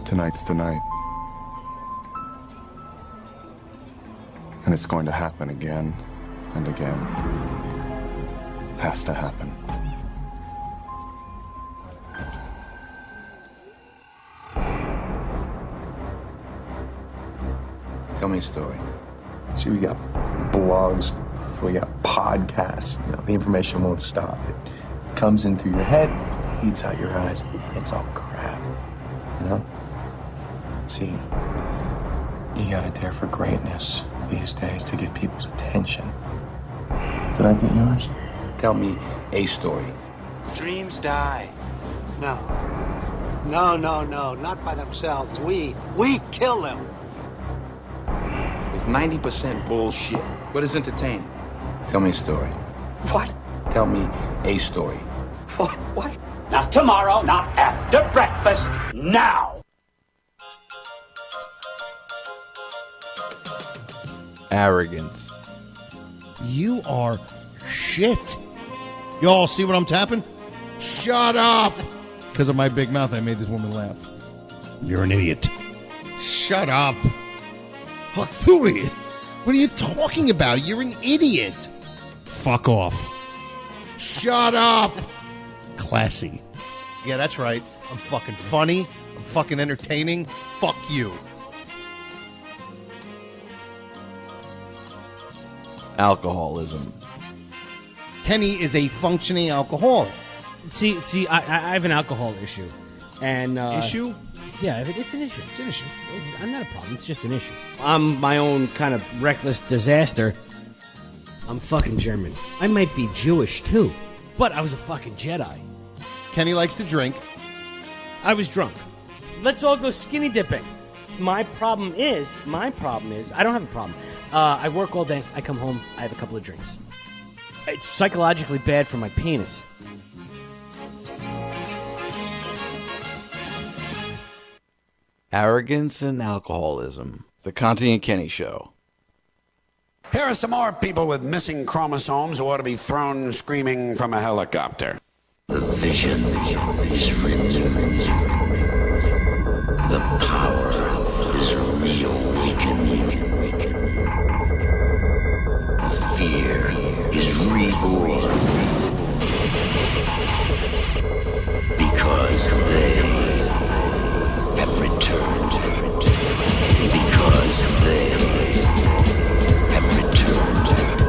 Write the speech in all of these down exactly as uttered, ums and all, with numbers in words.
Tonight's the night. And it's going to happen again and again. Has to happen. Tell me a story. See, we got blogs, we got podcasts. You know, the information won't stop. It comes in through your head, eats out your eyes, and it's all crap. You know? See, you gotta dare for greatness these days to get people's attention. Did I get yours? Tell me a story. Dreams die. No. No, no, no, not by themselves. We, we kill them. It's ninety percent bullshit, but it's entertaining. Tell me a story. What? Tell me a story. What? What? Not tomorrow, not after breakfast, now! Arrogance. You are shit. Y'all see what I'm tapping? Shut up! Because of my big mouth, I made this woman laugh. You're an idiot. Shut up. Look through it. What are you talking about? You're an idiot. Fuck off. Shut up. Classy. Yeah, that's right. I'm fucking funny. I'm fucking entertaining. Fuck you. Alcoholism. Kenny is a functioning alcoholic. See, see, I, I have an alcohol issue, and uh, Issue? Yeah, it, it's an issue. It's an issue. It's, it's I'm not a problem. It's just an issue. I'm my own kind of reckless disaster. I'm fucking German. I might be Jewish too, but I was a fucking Jedi. Kenny likes to drink. I was drunk. Let's all go skinny dipping. My problem is, my problem is, I don't have a problem. Uh, I work all day. I come home. I have a couple of drinks. It's psychologically bad for my penis. Arrogance and alcoholism. The Conti and Kenny Show. Here are some more people with missing chromosomes who ought to be thrown screaming from a helicopter. The vision is renewed. The power is reawakened. The fear is reborn. Because they have returned. Because they have returned.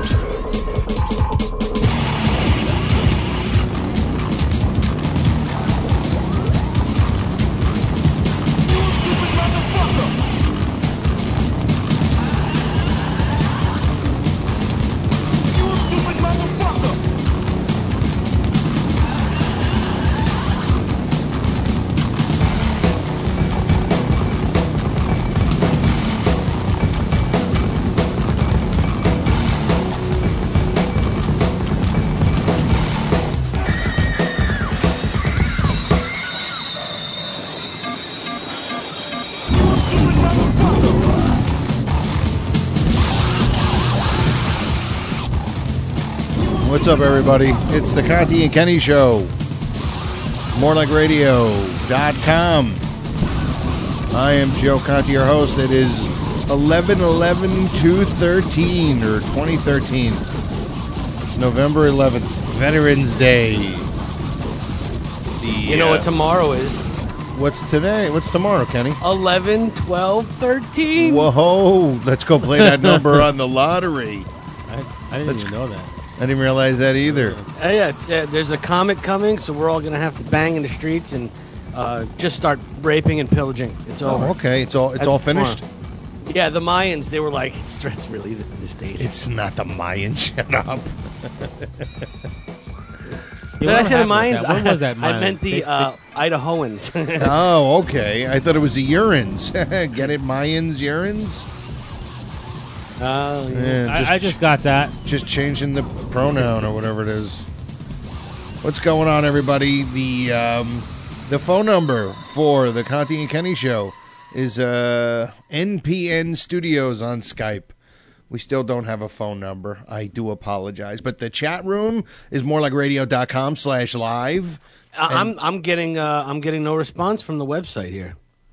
What's up, everybody? It's the Conti and Kenny Show. more like radio dot com. I am Joe Conti, your host. It is eleven eleven two thirteen, or twenty thirteen. It's November eleventh, Veterans Day. The, You know uh, what tomorrow is? What's today? What's tomorrow, Kenny? eleven, twelve, thirteen. Whoa, let's go play that number on the lottery. I, I didn't Let's- even know that. I didn't realize that either. Uh, yeah, it's, uh, there's a comet coming, so we're all going to have to bang in the streets and uh, just start raping and pillaging. It's over. Oh, okay. It's all it's That's all finished. tomorrow. Yeah, the Mayans, they were like, it's, it's really the, this stage. It's not the Mayans. Shut up. Did I say the Mayans? When was that? I Mayan? meant the They- uh, Idahoans. Oh, okay. I thought it was the urines. Get it, Mayans, urines? Oh, yeah. Yeah, I, I just got that. just changing the pronoun or whatever it is. What's going on, everybody? The um, the phone number for the Conti and Kenny Show is uh, N P N Studios on Skype. We still don't have a phone number. I do apologize. But the chat room is more like radio dot com slash live. I- I'm I'm getting uh, I'm getting no response from the website here.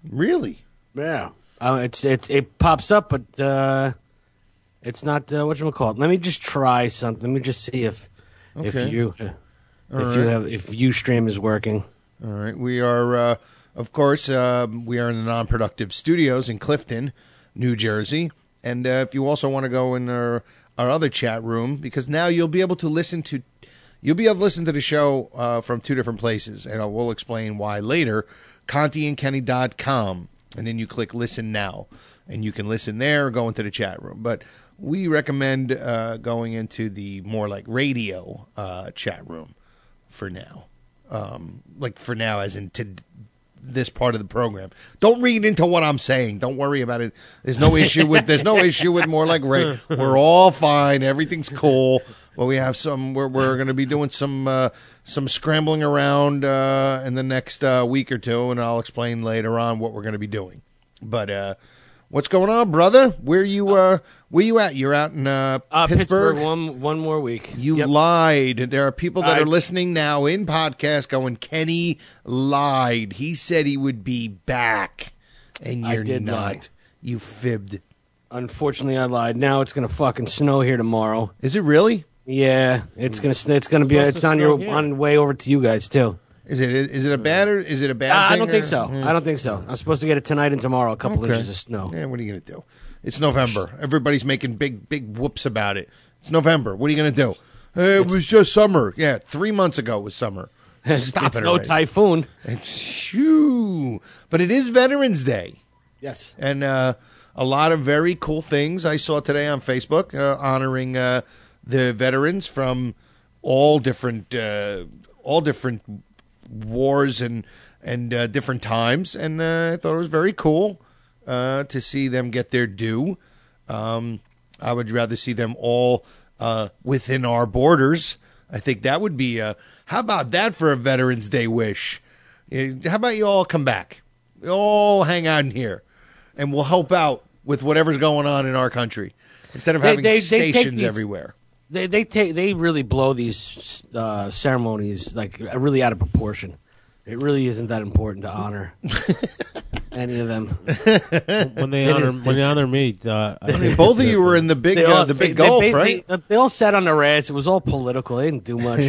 Really? Yeah. Uh, it's it it pops up, but uh, it's not uh, what you call it. Let me just try something. Let me just see if Okay. if you uh, if All you right. have if Ustream is working. All right. We are, uh, of course, uh, we are in the Non-Productive Studios in Clifton, New Jersey. And uh, if you also want to go in our, our other chat room, because now you'll be able to listen to, you'll be able to listen to the show uh, from two different places. And I will explain why later. Conti and Kenny dot com. And then you click Listen Now. And you can listen there or go into the chat room. But we recommend uh, going into the more like radio uh, chat room for now. Um, like for now, as in to this part of the program. Don't read into what I'm saying. Don't worry about it. There's no issue with. There's no issue with more like Ray. We're all fine. Everything's cool. But we have some. We're we're going to be doing some uh, some scrambling around uh, in the next uh, week or two, and I'll explain later on what we're going to be doing. But uh, what's going on, brother? Where you? Uh, where you at? You're out in uh, Uh, Pittsburgh. Pittsburgh, one one more week. You Yep. lied. There are people that I- are listening now in podcast going, Kenny lied. He said he would be back. And I you're did not. lie. You fibbed. Unfortunately, I lied. Now it's gonna fucking snow here tomorrow. Is it really? Yeah, it's gonna sn- it's gonna be supposed it's to on snow your here. on the way over to you guys too. Is it is it a bad or is it a bad Uh, I thing? don't think or- so. I don't think so. I'm supposed to get it tonight and tomorrow. A couple Okay. inches of snow. Yeah, what are you going to do? It's November. Everybody's making big, big whoops about it. It's November. What are you going to do? Hey, it was just summer. Yeah, three months ago was summer. Stop it's it no already. typhoon. It's shoo. But it is Veterans Day. Yes. And uh, a lot of very cool things I saw today on Facebook uh, honoring uh, the veterans from all different uh, all different wars and and uh, different times, and uh, I thought it was very cool uh, to see them get their due. Um, I would rather see them all uh, within our borders. I think that would be a. How about that for a Veterans Day wish? Eh, How about you all come back? We all hang out in here, and we'll help out with whatever's going on in our country instead of They- having they- they take stations these- everywhere. They they take they really blow these uh, ceremonies like really out of proportion. It really isn't that important to honor any of them. When they honor when they honor me, uh, I think Both it's of you were in the big They uh, all- the big they- golf, they, right? They, they all sat on their ass. It was all political. They didn't do much.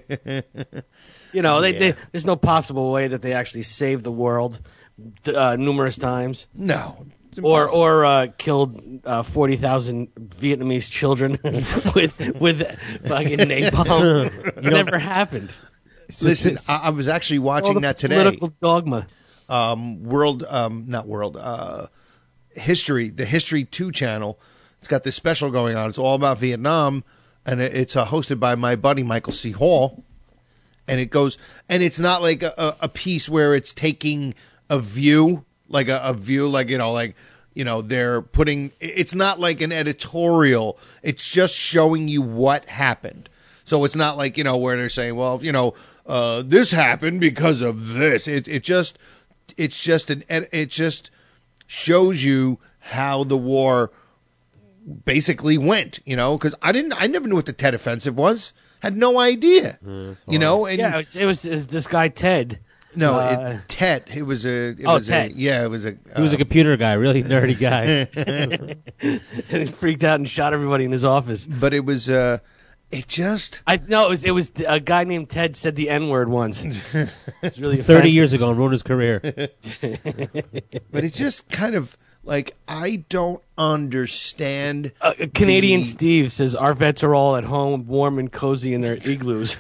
You know, they, they, there's no possible way that they actually saved the world uh, numerous times. No. It's Or impossible. or uh, killed uh, forty thousand Vietnamese children with with fucking napalm. It never happened. Listen, I, I was actually All watching the that today. political dogma. Um, world, um, not world, uh, history, the History two channel. It's got this special going on. It's all about Vietnam, and it- it's uh, hosted by my buddy Michael C. Hall. And it goes, and it's not like a, a piece where it's taking a view, like a, a view, like, you know, like, you know, they're putting, it's not like an editorial. It's just showing you what happened. So it's not like, you know, where they're saying, well, you know, uh, this happened because of this. It, it just, it's just an, it just shows you how the war basically went, you know, because I didn't, I never knew what the Tet Offensive was. Had no idea, you know. And Yeah, it was, it was, it was this guy Ted. no, Uh, it, Tet. It was a. It Oh, was Tet. A, yeah, it was a. He was a computer guy, really nerdy guy. and he freaked out and shot everybody in his office. but it was. Uh, it just. I no, it was it was a guy named Ted said the N word once. It's really Thirty offensive. years ago, and ruined his career. But it just kind of like I don't understand. Uh, Canadian the- Steve says our vets are all at home, warm and cozy in their igloos.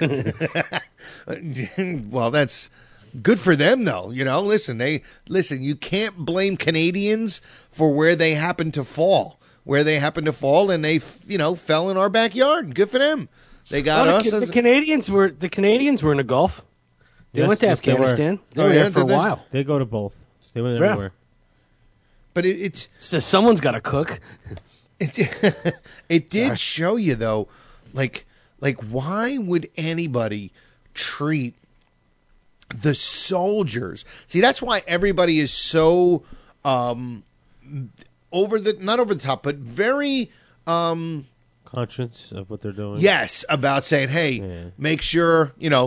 Well, that's good for them, though. You know, listen, they listen. You can't blame Canadians for where they happen to fall. Where they happen to fall, and they, f- you know, fell in our backyard. Good for them. They got Well, us. the, as, the Canadians were the Canadians were in the Gulf. They Yes, went to yes, they were. Afghanistan. They Oh, were yeah, there for a did they? while. They go to both. They went Yeah. everywhere. but it, it's So someone's got to cook. it, it did show you though, like like why would anybody treat the soldiers? See, that's why everybody is so um over the not over the top, but very um Conscious of what they're doing. yes about saying, hey, Yeah. make sure you know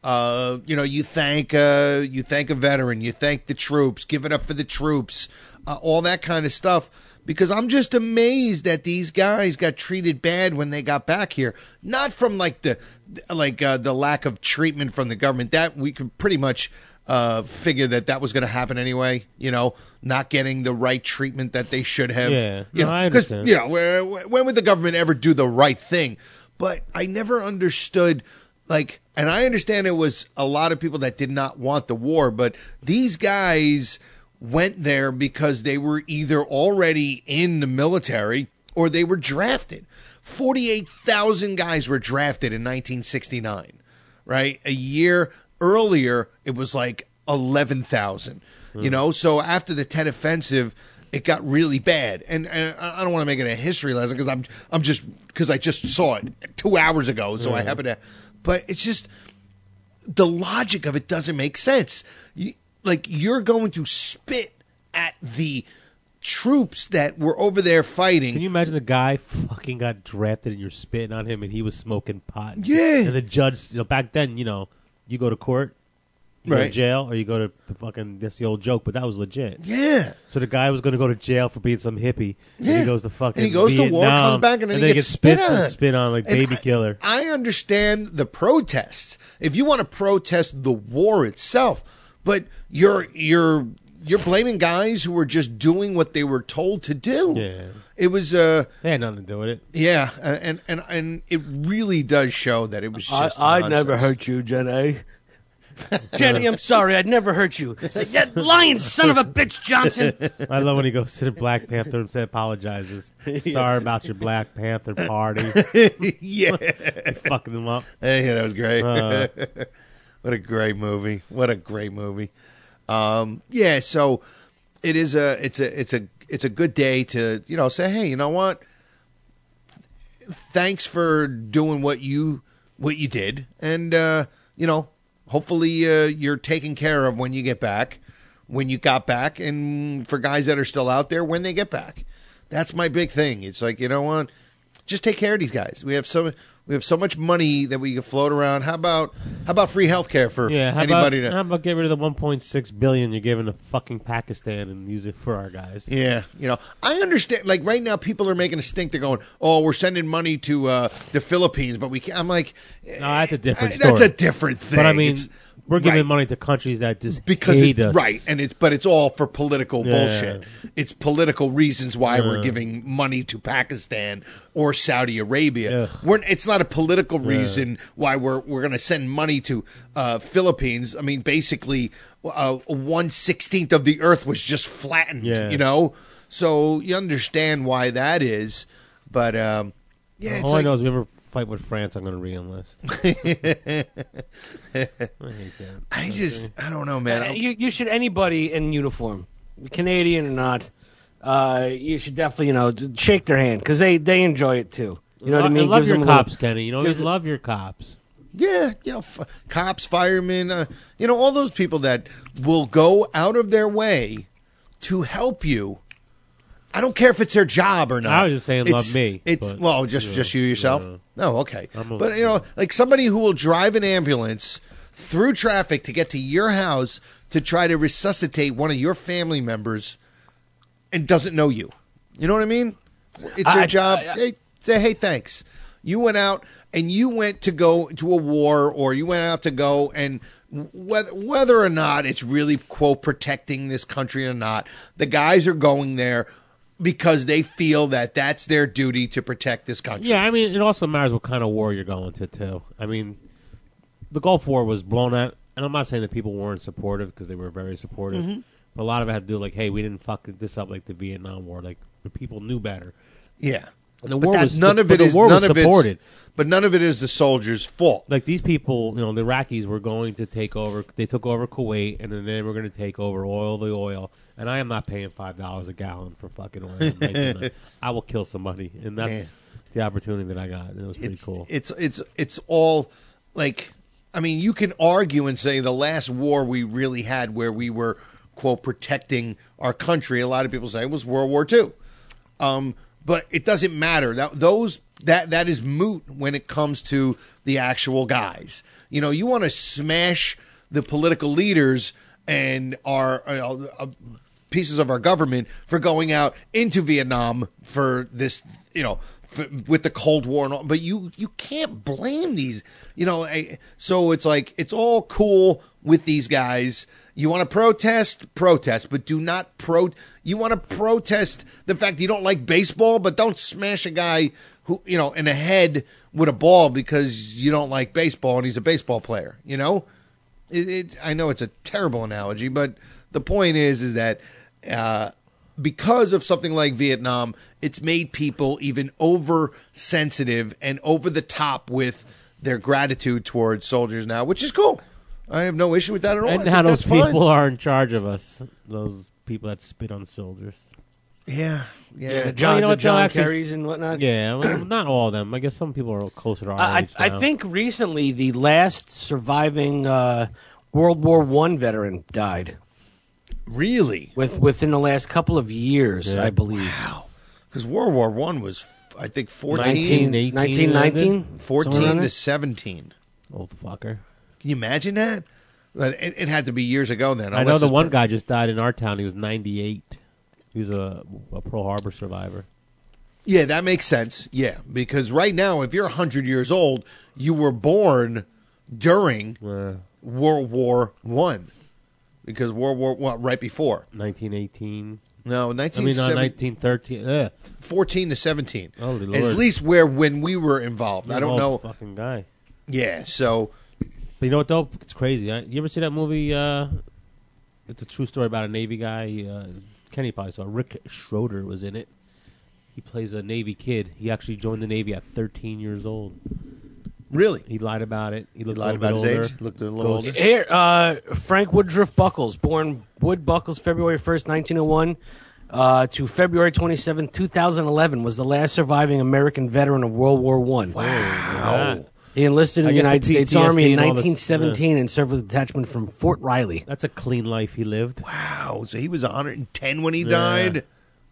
Uh, you know, you thank uh, you thank a veteran, you thank the troops, give it up for the troops, uh, all that kind of stuff. Because I'm just amazed that these guys got treated bad when they got back here. Not from like the like uh, the lack of treatment from the government. That we could pretty much uh, figure that that was going to happen anyway. You know, not getting the right treatment that they should have. Yeah, you no, know, I understand. You know, when would the government ever do the right thing? But I never understood. Like, and I understand it was a lot of people that did not want the war, but these guys went there because they were either already in the military or they were drafted. forty-eight thousand guys were drafted in nineteen sixty-nine, right? A year earlier, it was like eleven thousand, mm. you know? So after the Tet Offensive, it got really bad. And, and I don't want to make it a history lesson because I'm, I'm just, because I just saw it two hours ago. So mm. I happen to, but it's just, the logic of it doesn't make sense. You, like, you're going to spit at the troops that were over there fighting. Can you imagine a guy fucking got drafted and you're spitting on him and he was smoking pot? Yeah. And the judge, you know, back then, you know, you go to court, you go Right. to jail, or you go to the fucking, that's the old joke, but that was legit. Yeah. So the guy was going to go to jail for being some hippie. Yeah. And he goes to fucking And he goes to Vietnam, war, comes back, and then he they gets get spit spit on. spit on like And baby I- killer. I understand the protests. If you want to protest the war itself, but you're you're you're blaming guys who were just doing what they were told to do. Yeah. It was uh They had nothing to do with it. yeah, uh, and and and it really does show that it was I, just I never nonsense. hurt you, Jenny. Jenny, I'm sorry. I'd never hurt you. That lying son of a bitch, Johnson. I love when he goes to the Black Panther and says, apologizes. Sorry about your Black Panther party. yeah. Fucking them up. Hey, that was great. Uh. What a great movie. What a great movie. Um, yeah, so it is a it's a it's a it's a good day to, you know, say, hey, you know what? Thanks for doing what you what you did, and uh, you know, hopefully uh, you're taken care of when you get back, when you got back, and for guys that are still out there when they get back. That's my big thing. It's like, you know what? Just take care of these guys. We have so we have so much money that we can float around. How about how about free health care for Yeah, how anybody? about, to, how about get rid of the one point six billion dollars you're giving to fucking Pakistan and use it for our guys? Yeah, you know, I understand. Like right now, people are making a stink. They're going, "Oh, we're sending money to uh, the Philippines," but we can't. I'm like, No, that's a different eh, story. that's a different thing. But I mean, It's- we're giving right. money to countries that just because hate it, us. right, and it's but it's all for political Yeah. bullshit. It's political reasons why we're Yeah. giving money to Pakistan or Saudi Arabia. Ugh. We're, it's not a political reason why we're we're going to send money to uh, Philippines. I mean, basically, uh, one sixteenth of the earth was just flattened. Yeah. You know, so you understand why that is. But um, yeah, it's All like, I know is if we ever fight with France, I'm going to re-enlist. I hate that. I just I don't know, man. Uh, I'm- you, you should, anybody in uniform, Canadian or not, uh, you should definitely, you know, shake their hand because they, they enjoy it too. You know what I mean? love Gives your them a little- cops, Kenny. You know, you gives it- love your cops. Yeah, you know, f- cops, firemen, uh, you know, all those people that will go out of their way to help you. I don't care if it's their job or not. I was just saying It's- love me, It's but, well, just you just know, you yourself. yeah. No, okay, I'm a- but you know, like somebody who will drive an ambulance through traffic to get to your house to try to resuscitate one of your family members and doesn't know you. You know what I mean? It's your I- job. I- I- hey, say hey, thanks. You went out and you went to go to a war, or you went out to go and whether whether or not it's really quote protecting this country or not, the guys are going there because they feel that that's their duty to protect this country. Yeah, I mean, it also matters what kind of war you're going to, too. I mean, the Gulf War was blown at, and I'm not saying that people weren't supportive because they were very supportive, Mm-hmm. but a lot of it had to do like, hey, we didn't fuck this up like the Vietnam War. Like, the people knew better. Yeah. And the But war that- was none of but it the is war none was of it's- supported. but none of it is the soldiers' fault. Like, these people, you know, the Iraqis were going to take over. They took over Kuwait, and then they were going to take over oil, the oil. And I am not paying five dollars a gallon for fucking oil. Like, I will kill somebody, and that's Yeah. the opportunity that I got. And it was pretty It's cool. it's it's it's all like, I mean, you can argue and say the last war we really had where we were quote protecting our country. A lot of people say it was World War Two. Um, But it doesn't matter. That those That that is moot when it comes to the actual guys. You know, you want to smash the political leaders and our uh, uh, pieces of our government for going out into Vietnam for this, you know, for, with the Cold War and all. But you you can't blame these, you know. I, so it's like it's all cool with these guys. You want to protest, protest, but do not pro. You want to protest the fact that you don't like baseball, but don't smash a guy who, you know, in the head with a ball because you don't like baseball and he's a baseball player. You know, it, it, I know it's a terrible analogy, but the point is, is that uh, because of something like Vietnam, it's made people even oversensitive and over the top with their gratitude towards soldiers now, which is cool. I have no issue with that at all. And I how think those that's fine. people are in charge of us. Those people that spit on soldiers. Yeah, yeah. Yeah, the Well, John, you know the what, they'll John actually- Kerrys and whatnot. Yeah, well, not all of them. I guess some people are closer to our I, age I now. think recently the last surviving uh, World War One veteran died. Really? With within the last couple of years, Yeah. I believe. Wow. Because World War One was, I think, nineteen, fourteen, eighteen, nineteen nineteen? fourteen to seventeen. Old fucker. Can you imagine that? But it, it had to be years ago then. I know unless the it's one per- guy just died in our town. He was ninety-eight. He was a, a Pearl Harbor survivor. Yeah, that makes sense. Yeah, because right now, if you're one hundred years old, you were born during Uh, World War One. Because World War One, right before. nineteen eighteen. No, I nineteen mean, uh, seventeen. nineteen thirteen. Ugh. fourteen to seventeen. Holy At Lord. least where when we were involved. I don't Old know. Fucking guy. Yeah, so But you know what, though? It's crazy. Huh? You ever see that movie? Uh, it's a true story about a Navy guy. Uh, Kenny probably saw. Rick Schroeder was in it. He plays a Navy kid. He actually joined the Navy at thirteen years old. really, He lied about it. He looked lied a little about bit his older. age? Looked a little Goes- older? Here, uh, Frank Woodruff Buckles, born Wood Buckles, February first, nineteen oh one, uh, to February twenty-seventh, two thousand eleven, was the last surviving American veteran of World War One. Wow. He enlisted in I the guess the United States P T S D Army in and all this- nineteen seventeen and served with a detachment from Fort Riley. That's a clean life he lived. Wow, so he was one hundred ten when he Yeah. died?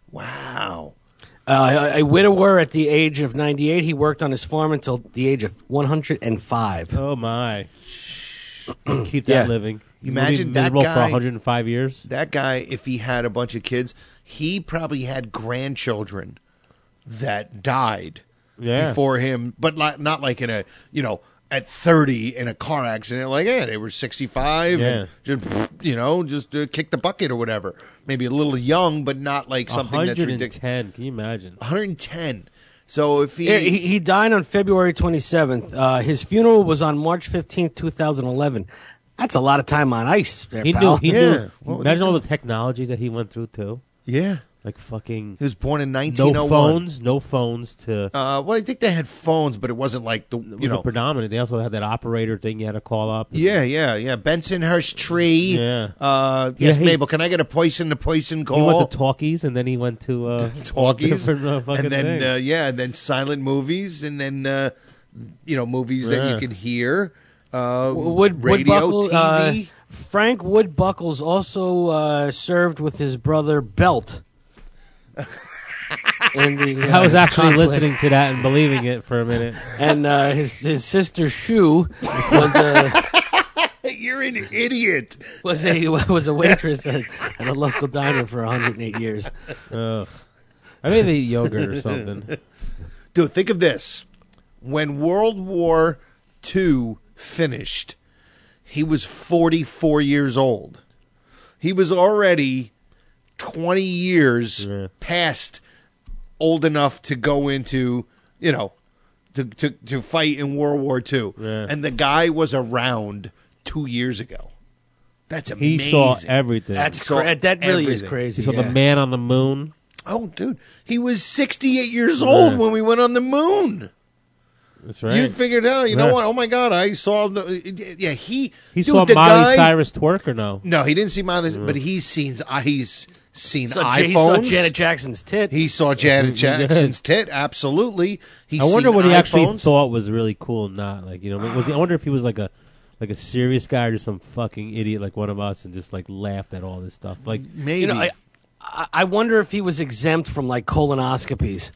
Wow. Uh, a, a widower at the age of ninety-eight, he worked on his farm until the age of one hundred five. Oh, my. Keep that Yeah. living. You imagine Be that miserable guy- for one hundred five years? That guy, if he had a bunch of kids, he probably had grandchildren that died Yeah. before him, but like, not like in a, you know, at thirty in a car accident. Like, yeah, they were sixty-five and just, you know, just uh, kick the bucket or whatever. Maybe a little young, but not like something that's one hundred ridiculous. ten. Can you imagine? one hundred ten. So if he, Yeah, he, he died on February twenty-seventh. Uh, his funeral was on March fifteenth, two thousand eleven. That's a lot of time on ice there, He pal. knew. He Yeah. knew. What would Imagine he all do? the technology that he went through, too. yeah, Like fucking he was born in nineteen no oh one. phones, no phones to. Uh, well, I think they had phones, but it wasn't like the, it you was know. predominant. They also had that operator thing you had to call up. Yeah, yeah, yeah. Bensonhurst Tree. Yeah. Uh, yes, Yeah, he- Mabel, can I get a poison to poison He call? went to Talkies, and then he went to uh, Talkies. different, uh, fucking and then, things. uh, yeah, and then silent movies, and then, uh, you know, movies that Yeah. you could hear. Uh, Wood, radio, Woodbuckle, T uh, V. Frank Woodbuckles also uh, served with his brother Belt. in the, uh, I was actually conflict. listening to that and believing it for a minute. And uh, his his sister Shu was a You're an idiot. was a was a waitress at, at a local diner for one hundred eight years. Ugh. I made they eat yogurt or something. Dude, think of this. When World War Two finished, he was forty-four years old. He was already twenty years Yeah. past old enough to go into, you know, to, to, to fight in World War Two. Yeah. And the guy was around two years ago. That's He amazing. saw everything. That's Saw cra- that really is everything. crazy. he saw yeah. the man on the moon. Oh, dude. He was sixty-eight years old Yeah. when we went on the moon. That's right. You figured out, you know Yeah. what? Oh my God, I saw. The, yeah, he. he dude, saw the Miley guy, Cyrus twerk or no? No, he didn't see Miley, but he's seen. uh, He's seen So J- he saw iPhones. Janet Jackson's tit. He saw Janet Jackson's tit. Absolutely. He's I wonder seen what he actually iPhones. thought was really cool and not. Like, you know, was he, I wonder if he was like a like a serious guy or just some fucking idiot like one of us and just like laughed at all this stuff. Like, Maybe. You know, I, I I wonder if he was exempt from like colonoscopies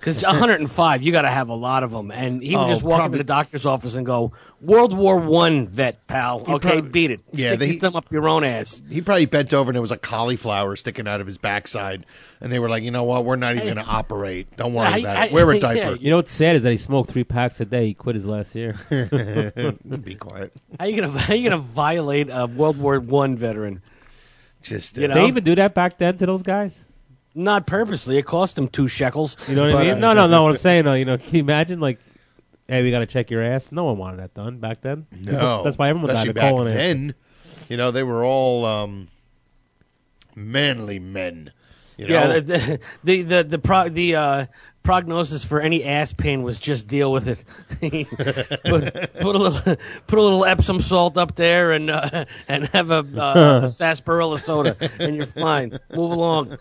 Because one hundred five, you got to have a lot of them. And he would Oh, just walk probably- into the doctor's office and go, World War One vet, pal. He Okay, prob- beat it. Yeah, Stick they- your thumb up your own ass. He probably bent over and there was a cauliflower sticking out of his backside, and they were like, "You know what? We're not even going to operate. Don't worry I- about I- it. Wear a yeah, diaper." You know what's sad is that he smoked three packs a day. He quit his last year. Be quiet. How you gonna how you gonna violate a World War One veteran? Just You know? They even do that back then to those guys. Not purposely. It cost him two shekels. You know what But, I uh, mean? No, no, no. What I'm saying, though, you know, can you imagine, like, hey, we got to check your ass? No one wanted that done back then. No, That's why everyone died especially of back colon cancer. then. You know, they were all um, manly men. You know? Yeah, the the the the, pro, the uh, prognosis for any ass pain was just deal with it. put, put a little put a little Epsom salt up there and uh, and have a, uh, a sarsaparilla soda and you're fine. Move along.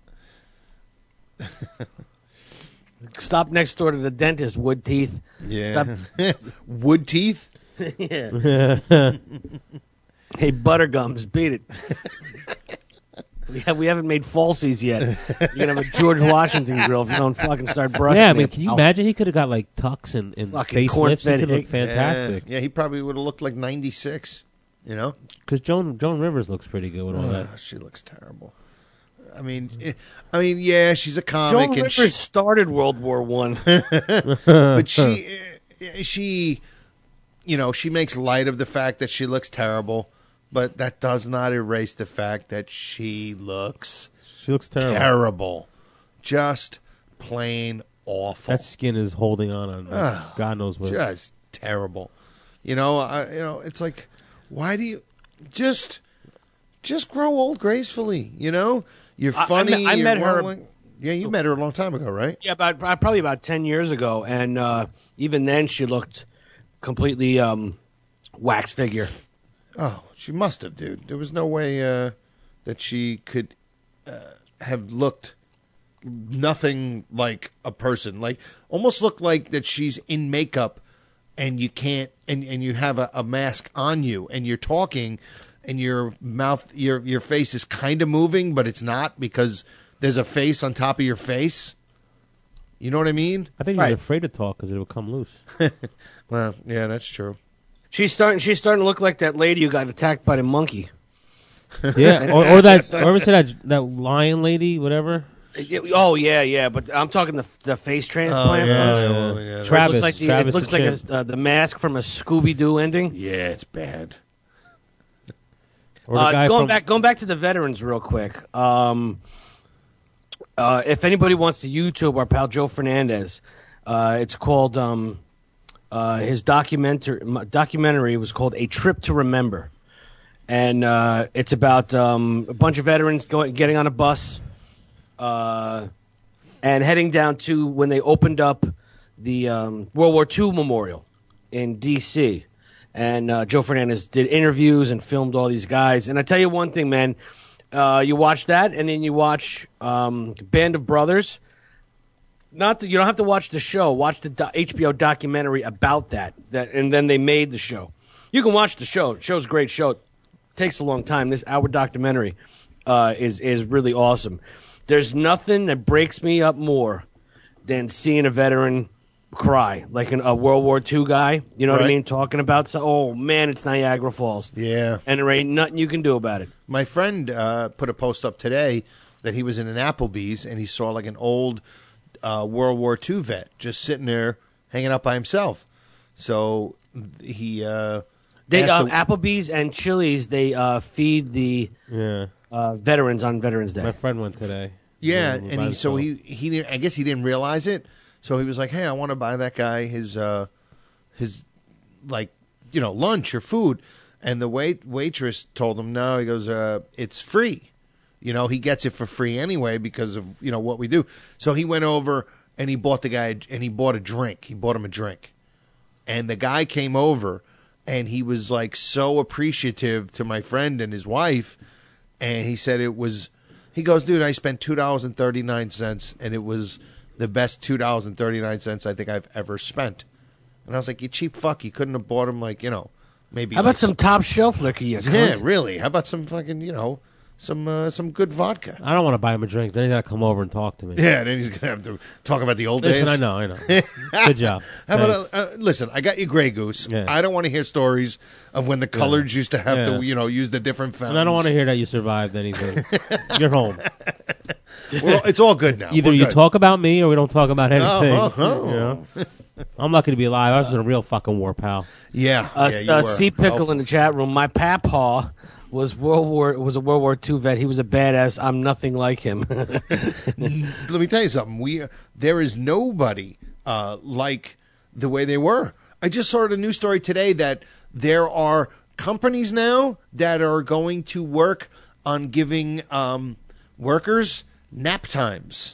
Stop next door to the dentist. Wood teeth. yeah, Stop. wood teeth. Yeah. Hey, Buttergums, beat it. We, have, we haven't made falsies yet. You're going to have a George Washington grill if you don't fucking start brushing Yeah, I it. mean, can you I'll- imagine he could have got, like, tucks and, and Fucking facelifts? He corn-fed could look hick. fantastic. Yeah, yeah, he probably would have looked like ninety-six. You know, Because Joan, Joan Rivers looks pretty good with all that. Ah, she looks terrible. I mean, eh, I mean, yeah, she's a comic, Joan and Rivers she, started World War One. but she, eh, she, you know, she makes light of the fact that she looks terrible, but that does not erase the fact that she looks She looks terrible. terrible, just plain awful. That skin is holding on on Ah, God knows what. just terrible. You know, I, you know, it's like, why do you just just grow old gracefully? You know, you're I- I funny. met- I you're met her- well-like- Yeah, you met her a long time ago, right? Yeah, about uh, probably about ten years ago, and uh, even then she looked completely um, wax figure. Oh, she must have, dude. There was no way uh, that she could uh, have looked nothing like a person. Like, almost looked like that she's in makeup and you can't, and, and you have a, a mask on you and you're talking and your mouth, your, your face is kind of moving, but it's not because there's a face on top of your face. You know what I mean? I think Right. you're afraid to talk because it will come loose. Well, yeah, that's true. She's starting. She's starting to look like that lady who got attacked by the monkey. Yeah, or, or that, or ever say that that lion lady, whatever. Oh yeah, yeah. But I'm talking the the face transplant. yeah, ones. yeah, Uh, yeah. It Travis, looks like the, Travis it looks the like chimp. a, uh, the mask from a Scooby Doo ending. Yeah, it's bad. Or the Uh, guy going from, back, going back to the veterans real quick. Um, uh, if anybody wants to YouTube our pal Joe Fernandez, uh, it's called um, uh, his documentary. Documentary was called "A Trip to Remember," and uh, it's about um, a bunch of veterans going, getting on a bus, uh, and heading down to when they opened up the um, World War Two Memorial in D C And uh, Joe Fernandez did interviews and filmed all these guys. And I tell you one thing, man, uh, you watch that, and then you watch um, Band of Brothers. Not that you don't have to watch the show. Watch the do- H B O documentary about that. That, and then they made the show. You can watch the show. The show's a great show. It takes a long time. This hour documentary uh, is is really awesome. There's nothing that breaks me up more than seeing a veteran cry, like an, a World War Two guy. You know what I Right. mean? Talking about, so, oh man, it's Niagara Falls. Yeah. And there ain't nothing you can do about it. My friend uh, put a post up today that he was in an Applebee's and he saw like an old uh, World War Two vet just sitting there hanging out by himself. So he uh, They asked uh, the- Applebee's and Chili's. They uh, feed the yeah, uh, veterans on Veterans Day. my friend went today. yeah, by and he, so himself. he he didn't, I guess he didn't realize it. So he was like, "Hey, I want to buy that guy his uh, his like you know lunch or food," and the wait waitress told him no. He goes, uh, "It's free." You know, he gets it for free anyway because of, you know, what we do. So he went over and he bought the guy, and he bought a drink. He bought him a drink. And the guy came over, and he was, like, so appreciative to my friend and his wife. And he said it was, he goes, dude, I spent two dollars and thirty-nine cents, and it was the best two dollars and thirty-nine cents I think I've ever spent. And I was like, you cheap fuck. You couldn't have bought him, like, you know, maybe. How about like some top shelf liquor, you Yeah, cunt? really. How about some fucking, you know, some uh, some good vodka. I don't want to buy him a drink. Then he's got to come over and talk to me. Yeah, then he's gonna have to talk about the old Listen, days. I know, I know. Good job. How about Thanks. uh, uh, listen? I got you, Grey Goose. Yeah. I don't want to hear stories of when the coloreds used to have Yeah. to, you know, use the different fountains. And I don't want to hear that you survived anything. You're home. Well, it's all good now. Either We're you good. talk about me or we don't talk about anything. Oh, oh, oh. You know? I'm lucky to be alive. I was in a real fucking war, pal. Yeah, Uh, yeah, you uh, were. C Pickle Oh, in the chat room. My papaw was World War was a World War Two vet. He was a badass. I'm nothing like him. Let me tell you something. We there is nobody uh, like the way they were. I just saw a news story today that there are companies now that are going to work on giving um, workers nap times.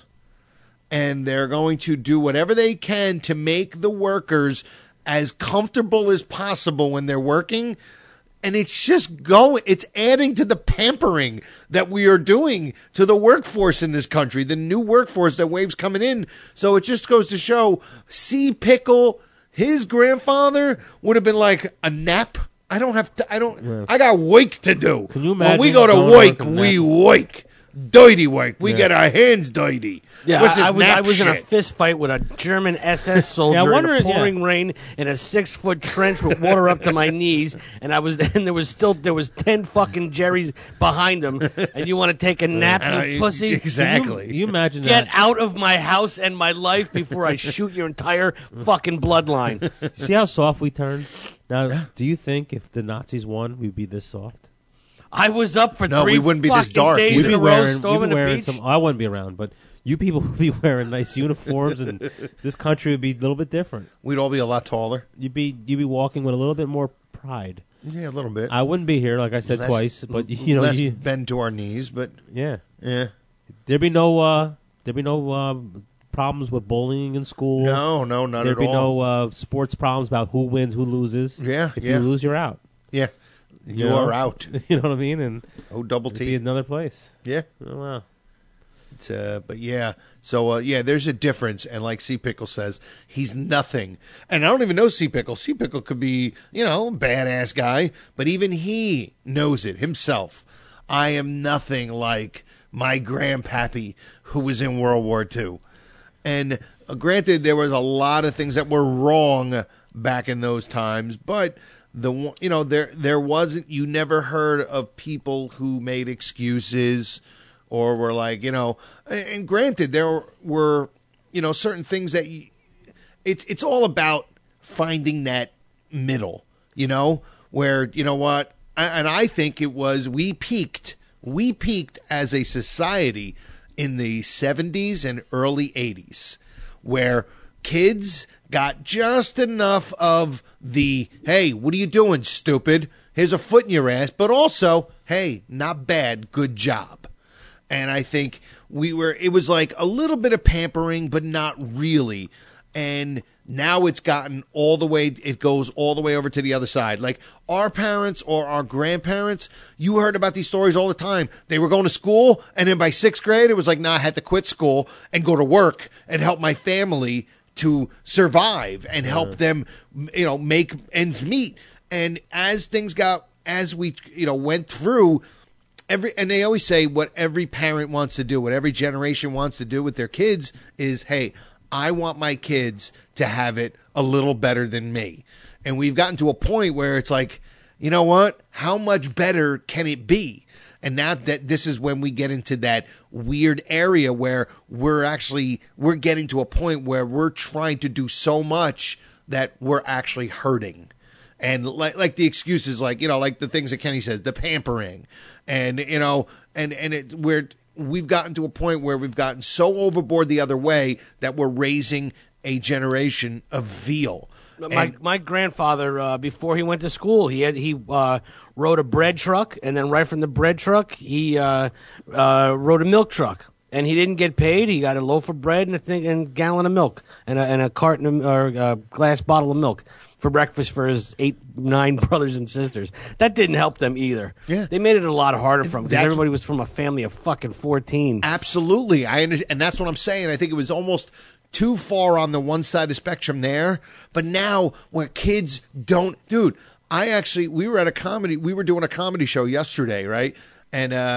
And they're going to do whatever they can to make the workers as comfortable as possible when they're working. And it's just going, it's adding to the pampering that we are doing to the workforce in this country, the new workforce that Wave's coming in. So it just goes to show C. Pickle, his grandfather would have been like, a nap? I don't have to, I don't, yeah. I got work to do. Can you When imagine we go to going work, to work we work. Dirty work. We Yeah. get our hands dirty. Yeah, What's I, this I was nap I was in a shit? fist fight with a German S S soldier Yeah, I wonder- in a yeah. pouring rain in a six foot trench with water up to my knees, and I was and there was still there was ten fucking Jerrys behind him, and you want to take a nap, Uh, you pussy? Exactly. You imagine Get that? out of my house and my life before I shoot your entire fucking bloodline. See how soft we turned? Now, do you think if the Nazis won, we'd be this soft? I was up for No, three we wouldn't be this fucking dark. days We'd in be a row wearing, we'd storming be the wearing beach. some. I wouldn't be around, but you people would be wearing nice uniforms, and this country would be a little bit different. We'd all be a lot taller. You'd be you'd be walking with a little bit more pride. Yeah, a little bit. I wouldn't be here, like I said Less- twice, but you know, less you, bend to our knees, but yeah, yeah. there'd be no uh, there'd be no uh, problems with bullying in school. No, no, not There'd at be all. no uh, sports problems about who wins, who loses. Yeah, if yeah. you lose, you're out. Yeah, you, know? are out. You know what I mean? And Oh, double it'd be T. another place. Yeah. Oh, wow. It's, uh, but yeah, so uh, yeah, there's a difference, and like C Pickle says, he's nothing. And I don't even know C Pickle. C Pickle could be, you know, a badass guy, but even he knows it himself. I am nothing like my grandpappy who was in World War Two. And uh, granted, there was a lot of things that were wrong back in those times, but the one- you know there there wasn't. You never heard of people who made excuses. Or were like, you know, and granted, there were, you know, certain things that you, it's it's all about finding that middle, you know, where, you know what, and I think it was, we peaked, we peaked as a society in the seventies and early eighties, where kids got just enough of the, hey, what are you doing, stupid? Here's a foot in your ass, but also, hey, not bad, good job. And I think we were, it was like a little bit of pampering, but not really. And now it's gotten all the way, it goes all the way over to the other side. Like our parents or our grandparents, you heard about these stories all the time. They were going to school, and then by sixth grade, it was like, nah, I had to quit school and go to work and help my family to survive and help them, you know, make ends meet. And as things got, as we, you know, went through, Every and they always say what every parent wants to do, what every generation wants to do with their kids is, hey, I want my kids to have it a little better than me. And we've gotten to a point where it's like, you know what? How much better can it be? And now that this is when we get into that weird area where we're actually, we're getting to a point where we're trying to do so much that we're actually hurting. And like like the excuses, like, you know, like the things that Kenny says, the pampering, and, you know, and, and it, we're, we've gotten to a point where we've gotten so overboard the other way that we're raising a generation of veal. My And- my grandfather, uh, before he went to school, he had he uh, rode a bread truck, and then right from the bread truck, he uh, uh, rode a milk truck. And he didn't get paid. He got a loaf of bread and a thing and a gallon of milk and a, and a carton of, or a glass bottle of milk for breakfast for his eight, nine brothers and sisters. That didn't help them either. Yeah. They made it a lot harder for him because That's- everybody was from a family of fucking fourteen. Absolutely. I understand, and that's what I'm saying. I think it was almost too far on the one side of the spectrum there. But now where kids don't, dude, I actually, we were at a comedy, we were doing a comedy show yesterday, right? And, uh,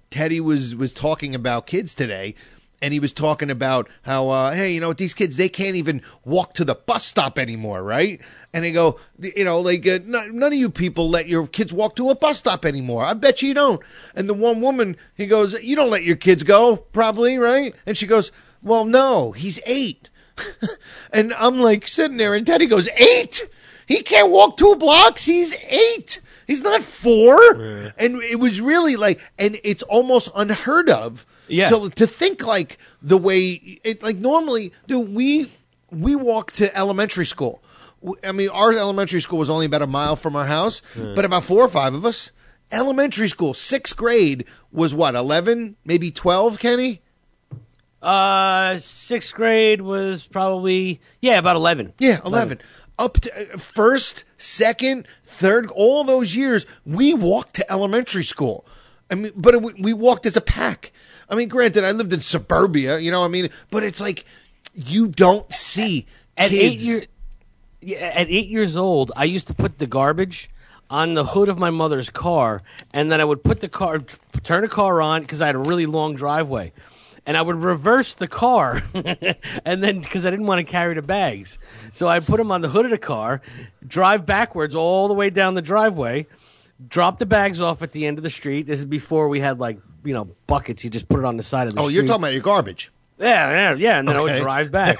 Teddy was was talking about kids today. And he was talking about how, uh, hey, you know, these kids, they can't even walk to the bus stop anymore, right? And they go, you know, like, uh, none, none of you people let your kids walk to a bus stop anymore. I bet you don't. And the one woman, he goes, you don't let your kids go, probably, right? And she goes, well, no, he's eight. And I'm like sitting there, and Teddy goes, eight? He can't walk two blocks? He's eight. He's not four. Yeah. And it was really like, and it's almost unheard of. Yeah. To, to think like the way it like normally, dude, we we walk to elementary school. I mean, our elementary school was only about a mile from our house, yeah. but about four or five of us. Elementary school, sixth grade was what, eleven, maybe twelve, Kenny? Uh, sixth grade was probably, yeah, about eleven. Yeah, eleven. eleven. Up to uh, first, second, third, all those years, we walked to elementary school. I mean, but it, we walked as a pack. I mean, granted, I lived in suburbia, you know what I mean? But it's like, you don't see at kids. Eight year, yeah, at eight years old, I used to put the garbage on the hood of my mother's car, and then I would put the car, turn the car on, because I had a really long driveway. And I would reverse the car, and then, because I didn't want to carry the bags. So I put them on the hood of the car, drive backwards all the way down the driveway, drop the bags off at the end of the street. This is before we had, like, you know, buckets. You just put it on the side of the oh, street. Oh, you're talking about your garbage. Yeah, yeah, yeah. And then okay. I would drive back.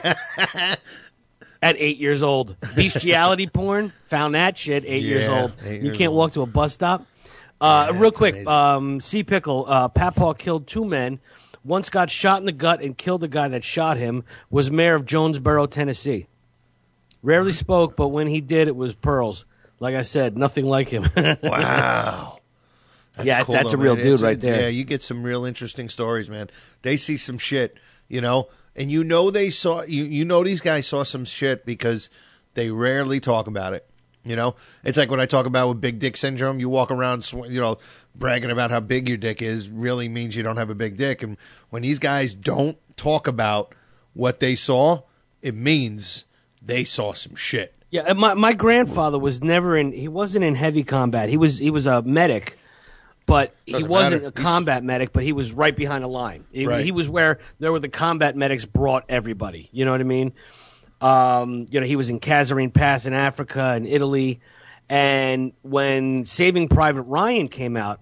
At eight years old. Bestiality porn, found that shit, eight yeah, years old. Eight you years can't old. walk to a bus stop. Uh, yeah, real quick, um, C. Pickle, uh, Papaw killed two men, once got shot in the gut and killed the guy that shot him, was mayor of Jonesboro, Tennessee. Rarely spoke, but when he did, it was pearls. Like I said, nothing like him. Wow. That's yeah, cool, that's though, a real man. dude it's, right there. Yeah, you get some real interesting stories, man. They see some shit, you know, and you know they saw you. You know these guys saw some shit because they rarely talk about it. You know, it's like what I talk about with big dick syndrome. You walk around, you know, bragging about how big your dick is really means you don't have a big dick. And when these guys don't talk about what they saw, it means they saw some shit. Yeah, my my grandfather was never in. He wasn't in heavy combat. He was he was a medic, but Doesn't he wasn't matter. a combat medic. But he was right behind the line. He, Right. he was where there were the combat medics brought everybody. You know what I mean? Um, you know, he was in Kasserine Pass in Africa and Italy, and when Saving Private Ryan came out,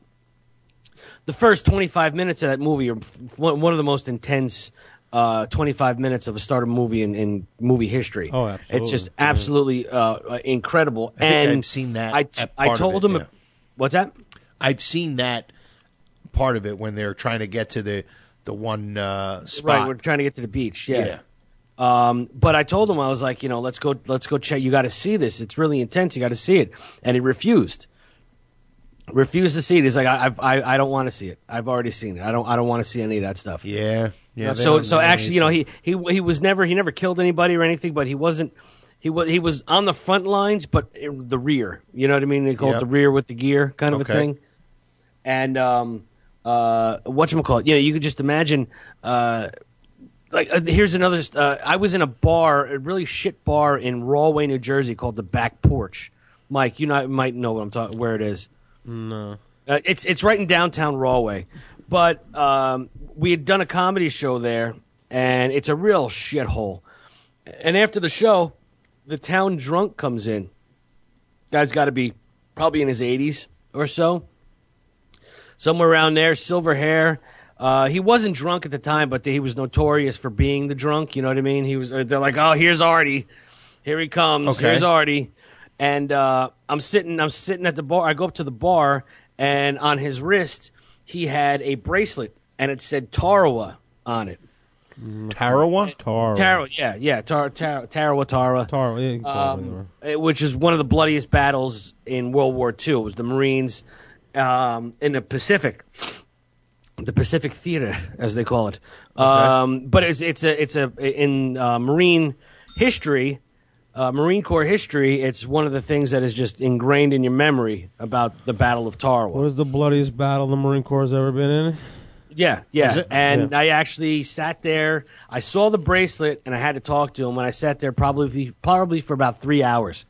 the first twenty-five minutes of that movie are one of the most intense uh, twenty-five minutes of a starter movie in, in movie history. Oh, absolutely. It's just absolutely uh, incredible. I think and I've seen that. I, at I part of told it, him, yeah. what's that? I've seen that part of it when they're trying to get to the the one uh, spot. Right, we're trying to get to the beach. Yeah. Yeah. Um, but I told him, I was like, you know, let's go, let's go check. You got to see this. It's really intense. You got to see it. And he refused. Refused to see it. He's like, I, I've, I, I don't want to see it. I've already seen it. I don't, I don't want to see any of that stuff. Yeah, yeah. Uh, so, so actually, you know, he, he, he was never, he never killed anybody or anything, but he wasn't. He was, he was on the front lines, but in the rear. You know what I mean? They call Yep. it the rear with the gear kind of Okay. a thing. And um, uh, whatchamacallit, you know, you could just imagine. Uh, Like uh, here's another. Uh, I was in a bar, a really shit bar in Rahway, New Jersey, called the Back Porch. Mike, you know, might know what I'm talking. Where it is? No. Uh, it's it's right in downtown Rahway, but um, we had done a comedy show there, and it's a real shithole. And after the show, the town drunk comes in. Guy's got to be probably in his eighties or so, somewhere around there. Silver hair. Uh, he wasn't drunk at the time, but he was notorious for being the drunk. You know what I mean? He was. They're like, "Oh, here's Artie. Here he comes. Okay. Here's Artie." And uh, I'm sitting. I'm sitting at the bar. I go up to the bar, and on his wrist, he had a bracelet, and it said Tarawa on it. Tarawa? Tara. Tarawa, yeah, yeah, Tar, Tar, Tarawa, Tara. Tara, yeah, you can call it Um, whatever. it- which is one of the bloodiest battles in World War Two. It was the Marines um, in the Pacific. The Pacific Theater, as they call it, um, but it's it's a it's a in uh, Marine history, uh, Marine Corps history. It's one of the things that is just ingrained in your memory about the Battle of Tarawa. What is the bloodiest battle the Marine Corps has ever been in? Yeah, yeah. Is it? And Yeah. I actually sat there. I saw the bracelet, and I had to talk to him. And I sat there probably probably for about three hours.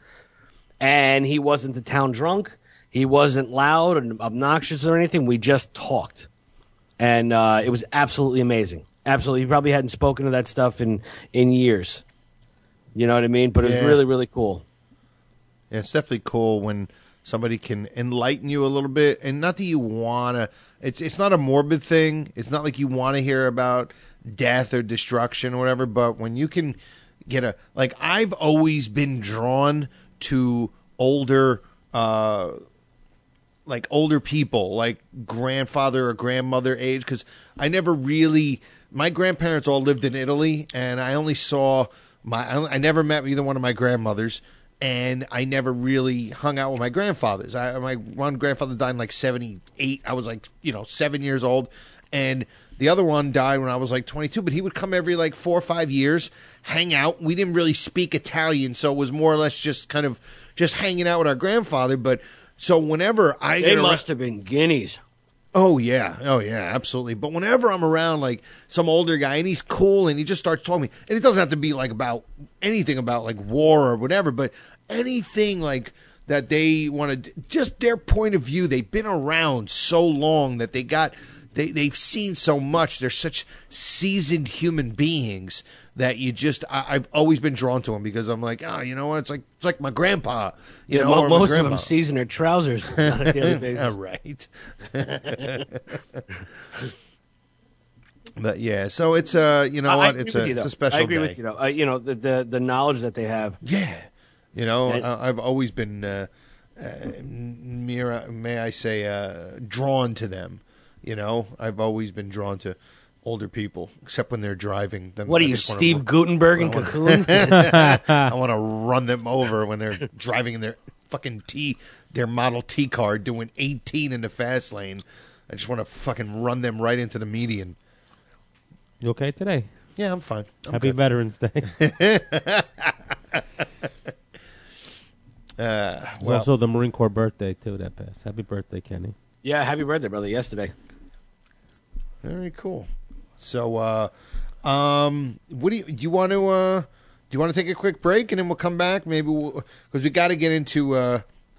And he wasn't the town drunk. He wasn't loud and obnoxious or anything. We just talked. and uh, it was absolutely amazing. Absolutely, he probably hadn't spoken to that stuff in in years. You know what I mean? But it was Yeah. really, really cool. Yeah, it's definitely cool when somebody can enlighten you a little bit, and not that you wanna. It's it's not a morbid thing. It's not like you want to hear about death or destruction or whatever. But when you can get a like, I've always been drawn to older, uh, like older people, like grandfather or grandmother age, because I never really. My grandparents all lived in Italy, and I only saw my. I never met either one of my grandmothers. And I never really hung out with my grandfathers. I, my one grandfather died in like seventy-eight. I was like, you know, seven years old. And the other one died when I was like twenty-two. But he would come every like four or five years, hang out. We didn't really speak Italian, so it was more or less just kind of just hanging out with our grandfather. But so whenever I They get around- must have been guineas. Oh, yeah. Oh, yeah, absolutely. But whenever I'm around, like, some older guy, and he's cool, and he just starts talking to me, and it doesn't have to be, like, about anything about, like, war or whatever, but anything, like, that they want to, just their point of view. They've been around so long that they got, they, they've seen so much. They're such seasoned human beings that you just, I, I've always been drawn to them because I'm like, oh, you know what? It's like, it's like my grandpa. You Yeah, know, mo- or my most of grandma. them season their trousers on a daily basis. Yeah, right. But yeah, so it's uh, you know I- I what? agree It's with a you, it's though. a special I agree day. with you, though. Uh, you know, the, the the knowledge that they have. Yeah, you know, And- I, I've always been, uh, uh, mere, may I say, uh, drawn to them. You know, I've always been drawn to older people, except when they're driving. Then What are I you, just wanna Steve run- Gutenberg in I wanna- Cocoon? I want to run them over when they're driving in their fucking T, their Model T car, doing eighteen in the fast lane. I just want to fucking run them right into the median. You okay today? Yeah, I'm fine. I'm Happy good. Veterans Day. Uh, It's well, also the Marine Corps birthday too. That passed. Happy birthday, Kenny. Yeah, happy birthday, brother, yesterday. very cool. So, uh, um, what do you do? You want to uh, do you want to take a quick break and then we'll come back? Maybe because we got to get into uh,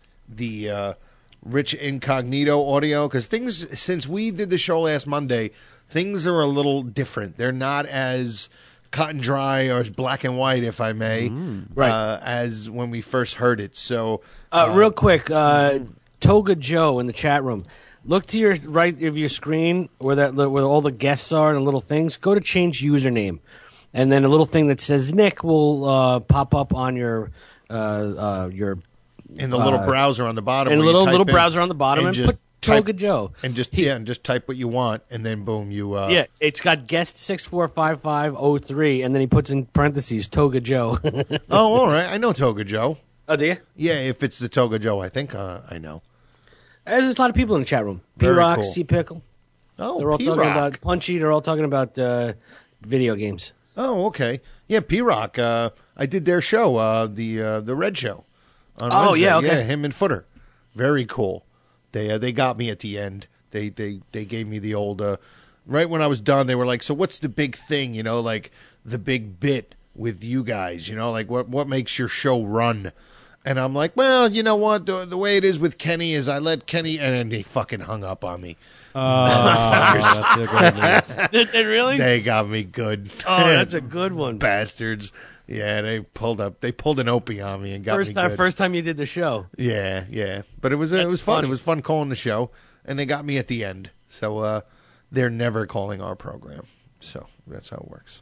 the uh, Rich Incognito audio because things since we did the show last Monday, things are a little different. They're not as cut and dry or as black and white, if I may, Right. uh, as when we first heard it. So, Uh, real quick, uh, Toga Joe in the chat room. Look to your right of your screen where that where all the guests are and the little things. Go to change username, and then a little thing that says Nick will uh, pop up on your uh, uh, your in the little uh, browser on the bottom, in a where you little type little in- browser on the bottom, and, just put Toga Joe. and just yeah, and just type what you want, and then boom, you uh, Yeah, it's got guest six four five five oh three, and then he puts in parentheses Toga Joe. Oh, all right. I know Toga Joe. Oh, do you? Yeah, if it's the Toga Joe, I think uh, I know. There's a lot of people in the chat room. P Very Rock, cool. C Pickle. Oh, They're all talking P-Rock. about Punchy. They're all talking about uh, video games. Oh, okay. Yeah, P Rock. Uh, I did their show, uh, the uh, the Red Show. On Oh, Wednesday. yeah, okay. yeah, him and Footer. Very cool. They uh, they got me at the end. They they they gave me the old. Uh, right when I was done, they were like, "So what's the big thing? You know, like the big bit with you guys. You know, like what what makes your show run?" And I'm like, well, you know what? The, the way it is with Kenny is I let Kenny, and then they fucking hung up on me. Oh, that's a good one. Did they really? They got me good. Oh, that's a good one. Bastards. Yeah, they pulled up. They pulled an Opie on me and got First me time, good. first time you did the show. Yeah, yeah. But it was it That's was fun. funny. It was fun calling the show, and they got me at the end. So uh, they're never calling our program. So that's how it works.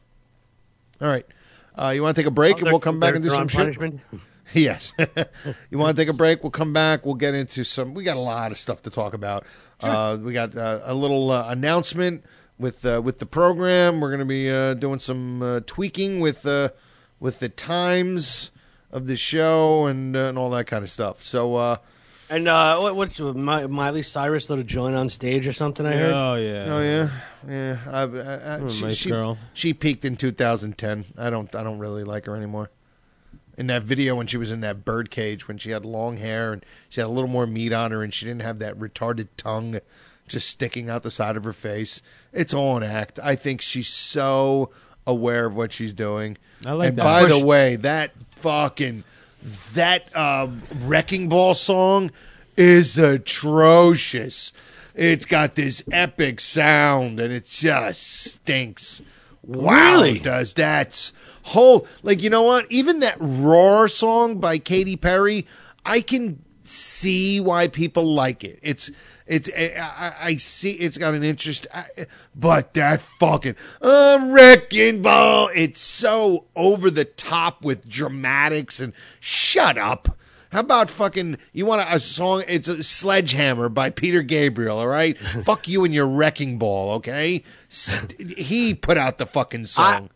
All right. Uh, you want to take a break, and we'll come back and do They're some on shit? punishment? Yes. You want to take a break? We'll come back. We'll get into some. We got a lot of stuff to talk about. Uh, we got uh, a little uh, announcement with uh, with the program. We're going to be uh, doing some uh, tweaking with uh, with the times of the show and uh, and all that kind of stuff. So uh, And uh, what, what's Mi- Miley Cyrus little join on stage or something? I heard. Oh yeah. oh yeah, yeah. I, I, I, What a she, nice she, girl. she peaked in two thousand ten. I don't I don't really like her anymore. In that video when she was in that bird cage, when she had long hair and she had a little more meat on her and she didn't have that retarded tongue just sticking out the side of her face. It's all an act. I think she's so aware of what she's doing. I like and that. by Push- the way, that fucking that um, Wrecking Ball song is atrocious. It's got this epic sound, and it just stinks. Wow, Really? it does. That's whole, like, you know what? Even that Roar song by Katy Perry, I can see why people like it. It's, it's, I, I, I see it's got an interest, I, but that fucking uh, Wrecking Ball, it's so over the top with dramatics and shut up. How about fucking, you want a, a song, it's a Sledgehammer by Peter Gabriel, all right? Fuck you and your Wrecking Ball, okay? He put out the fucking song.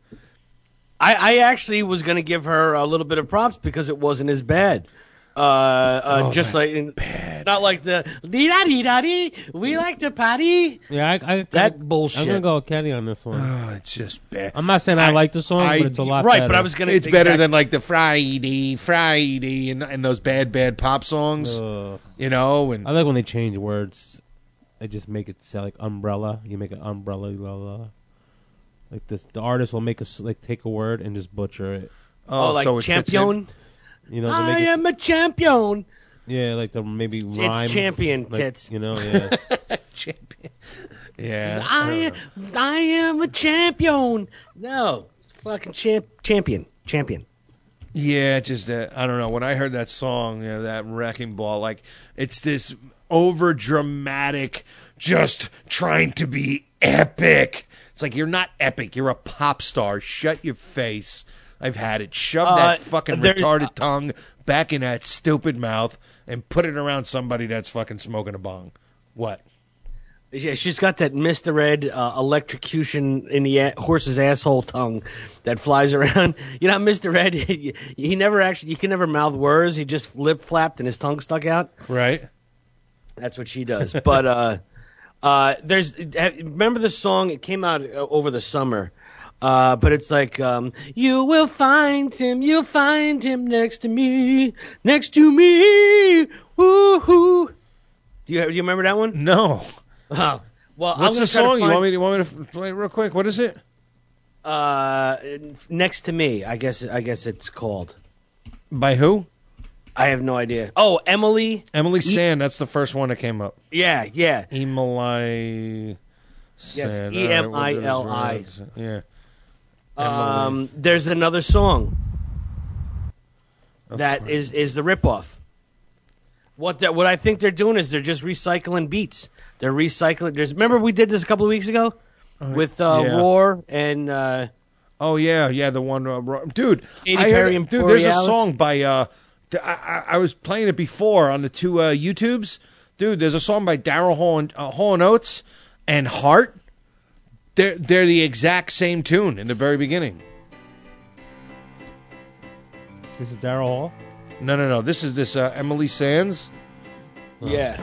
I, I actually was going to give her a little bit of props because it wasn't as bad. Uh, uh, Oh, just that's like in, not like the dee da dee da dee. We like to party. Yeah, I, I That I, bullshit. I'm gonna go with Kenny on this one. Oh, it's just bad. I'm not saying I, I- like the song, I- but it's a lot Right, better. but I was gonna. It's better exact- than like the Friday, Friday, and, and those bad, bad pop songs, Ugh. you know? And I like when they change words. They just make it sound like umbrella. You make an umbrella, la, la. Like this, the artist will make a s- like take a word and just butcher it. Oh, like so it fits in. champion. You know, they I make it, am a champion. yeah, like the maybe rhyme. It's champion like, tits. You know, yeah. Champion. Yeah. I I am a champion. No, it's fucking champ, champion, champion. Yeah, just that. I don't know. When I heard that song, you know, that Wrecking Ball, like, it's this over dramatic, just trying to be epic. It's like, you're not epic. You're a pop star. Shut your face. I've had it. Shove Uh, that fucking there- retarded tongue back in that stupid mouth and put it around somebody that's fucking smoking a bong. What? Yeah, she's got that Mister Ed uh, electrocution in the a- horse's asshole tongue that flies around. You know, Mister Ed, he, he never actually, you can never mouth words. He just lip flapped and his tongue stuck out. Right? That's what she does. But uh, uh, there's, remember the song? It came out uh, over the summer. Uh, but it's like, um, you will find him, you'll find him next to me, next to me. Woo-hoo. Do you, do you remember that one? No. Oh, well, I'm What's gonna the try to song? You find- want me to, you want me to f- play it real quick? What is it? Uh, next to me, I guess. I guess it's called. By who? I have no idea. Oh, Emily. Emily Sand. That's the first one that came up. Yeah, yeah. Emily Yeah, it's Sand. E M I L I. All right, what is it? Yeah. Um, there's another song that is is the ripoff. What that what I think they're doing is they're just recycling beats. They're recycling. There's remember we did this a couple of weeks ago with uh, yeah. Roar and. Uh, Oh yeah, yeah, the one, uh, ro- dude. Katy I heard Perry it- and dude, there's a Borealis. song by. Uh, th- I, I, I was playing it before on the two uh, YouTubes, dude. There's a song by Daryl Hall and uh, Hall and Oates and Heart. They're they're the exact same tune in the very beginning. This is Daryl Hall. No, no, no. This is this uh, Emily Sands. yeah.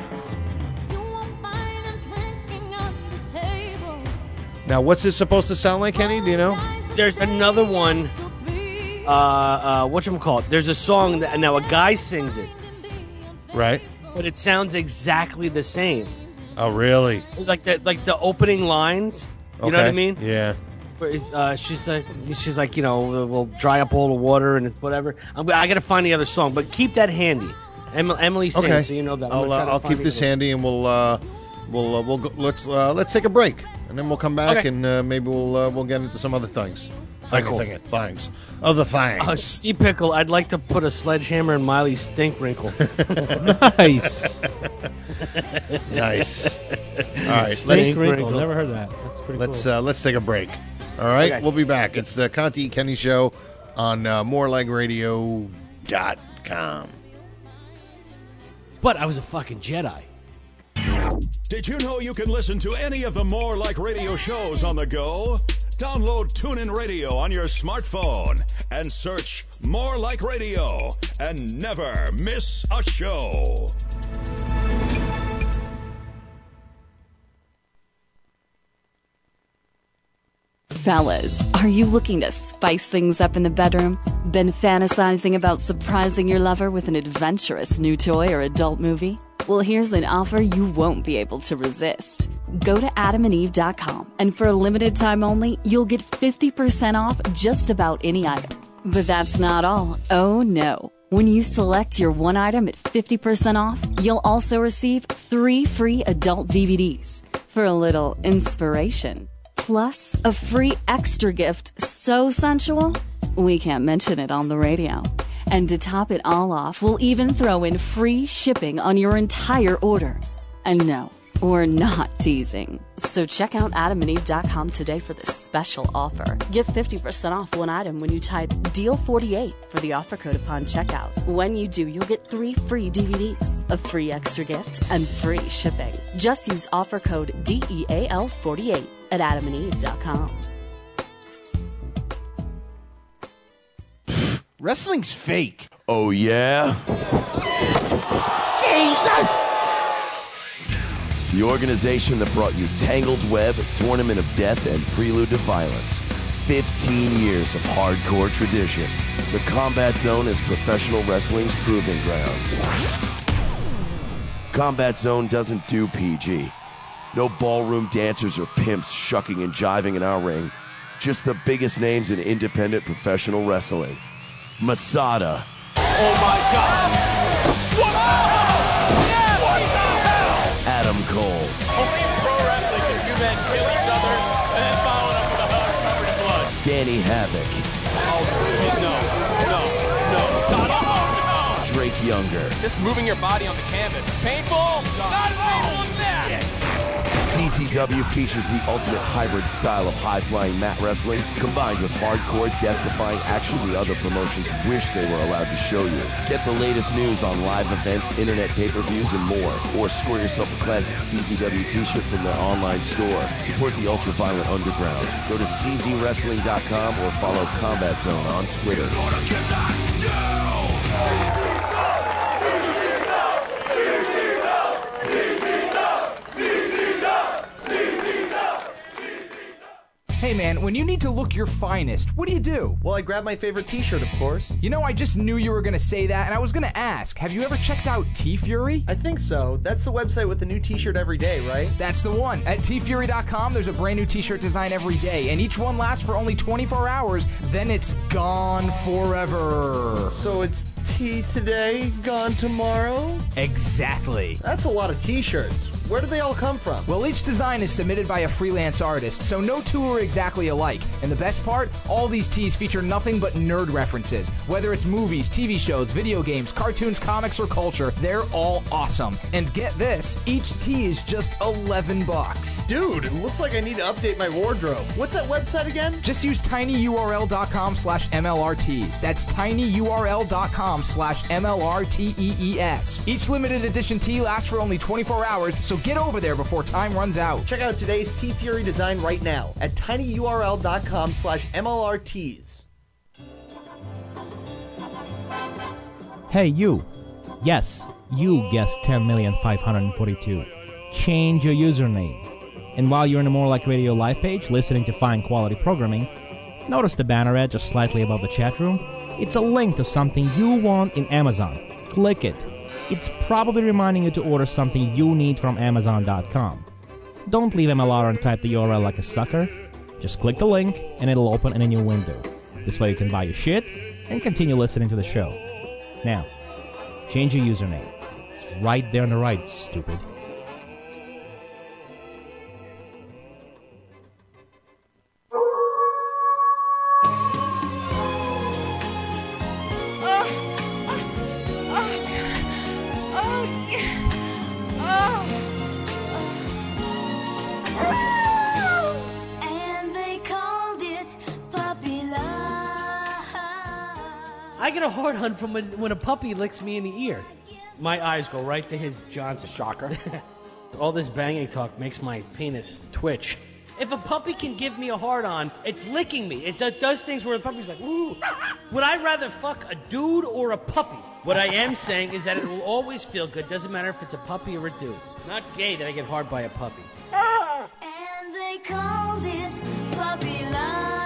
Now, what's this supposed to sound like, Kenny? Do you know? There's another one. Uh, uh, whatchamacallit? There's a song that now a guy sings it, Right. but it sounds exactly the same. Oh, really? Like the like the opening lines. You know what I Okay. mean? Yeah. Where it's, Uh, she's like, she's like, you know, we'll dry up all the water and it's whatever. I'm, I got to find the other song, but keep that handy. Em- Emily sings, Okay. so you know that. I'm I'll gonna uh, try to I'll find keep the this other- handy, and we'll uh, we'll uh, we'll go, let's uh, let's take a break, and then we'll come back, Okay. and uh, maybe we'll uh, we'll get into some other things. right, cool. Thing- things, other things. Uh, Sea Pickle, I'd like to put a sledgehammer in Miley's stink wrinkle. Nice. Nice. All right, let's Snake wrinkle. wrinkle. Never heard that. That's pretty let's cool. uh, let's take a break. All right, Okay. we'll be back. It's the Conti Kenny Show on uh, more like radio dot com. But I was a fucking Jedi. Did you know you can listen to any of the More Like Radio shows on the go? Download TuneIn Radio on your smartphone and search More Like Radio and never miss a show. Fellas, are you looking to spice things up in the bedroom? Been fantasizing about surprising your lover with an adventurous new toy or adult movie? Well, here's an offer you won't be able to resist. Go to adam and eve dot com, and for a limited time only, you'll get fifty percent off just about any item. But that's not all. Oh no. When you select your one item at fifty percent off, you'll also receive three free adult D V Ds for a little inspiration. Plus, a free extra gift so sensual, we can't mention it on the radio. And to top it all off, we'll even throw in free shipping on your entire order. And no, we're not teasing. So check out adam and eve dot com today for this special offer. Get fifty percent off one item when you type deal forty-eight for the offer code upon checkout. When you do, you'll get three free D V Ds, a free extra gift, and free shipping. Just use offer code D E A L forty-eight at adam and eve dot com. Wrestling's fake. Oh, yeah? Jesus! The organization that brought you Tangled Web, Tournament of Death, and Prelude to Violence. fifteen years of hardcore tradition. The Combat Zone is professional wrestling's proving grounds. Combat Zone doesn't do P G. No ballroom dancers or pimps shucking and jiving in our ring. Just the biggest names in independent professional wrestling. Masada. Oh my God! Adam Cole. Only in pro wrestling can two men kill each other and then follow it up with a hug covered in blood. Danny Havoc. Oh, please, no, no, no, God, oh, no. Drake Younger. Just moving your body on the canvas. Painful? Not as painful as that. C Z W features the ultimate hybrid style of high-flying mat wrestling combined with hardcore, death-defying action the other promotions wish they were allowed to show you. Get the latest news on live events, internet pay-per-views, and more. Or score yourself a classic C Z W t-shirt from their online store. Support the ultra-violent underground. Go to c z wrestling dot com or follow Combat Zone on Twitter. Hey man, when you need to look your finest, what do you do? Well, I grab my favorite t-shirt, of course. You know, I just knew you were going to say that, and I was going to ask, have you ever checked out T-Fury? I think so. That's the website with the new t-shirt every day, right? That's the one. At T Fury dot com, there's a brand new t-shirt design every day, and each one lasts for only twenty-four hours, then it's gone forever. So it's T today, gone tomorrow? Exactly. That's a lot of t-shirts. Where do they all come from? Well, each design is submitted by a freelance artist, so no two are exactly alike. And the best part, all these tees feature nothing but nerd references. Whether it's movies, T V shows, video games, cartoons, comics, or culture, they're all awesome. And get this, each tee is just eleven bucks. Dude, it looks like I need to update my wardrobe. What's that website again? Just use tinyurl dot com slash M L R Ts. That's tinyurl dot com slash M L R T E E S. Each limited edition tee lasts for only twenty-four hours, so get over there before time runs out. Check out today's T-Fury design right now at tinyurl dot com slash M L R Ts. Hey, you. Yes, you guessed ten million five hundred forty-two. Change your username. And while you're in the More Like Radio live page, listening to fine quality programming, notice the banner ad just slightly above the chat room? It's a link to something you want in Amazon. Click it. It's probably reminding you to order something you need from amazon dot com. Don't leave M L R and type the U R L like a sucker. Just click the link and it'll open in a new window. This way you can buy your shit and continue listening to the show. Now, change your username. It's right there on the right, stupid. I get a hard on from when, when a puppy licks me in the ear. My eyes go right to his Johnson. Shocker. All this banging talk makes my penis twitch. If a puppy can give me a hard on, it's licking me. It does, does things where the puppy's like, ooh. Would I rather fuck a dude or a puppy? What I am saying is that it will always feel good. Doesn't matter if it's a puppy or a dude. It's not gay that I get hard by a puppy. And they called it puppy love.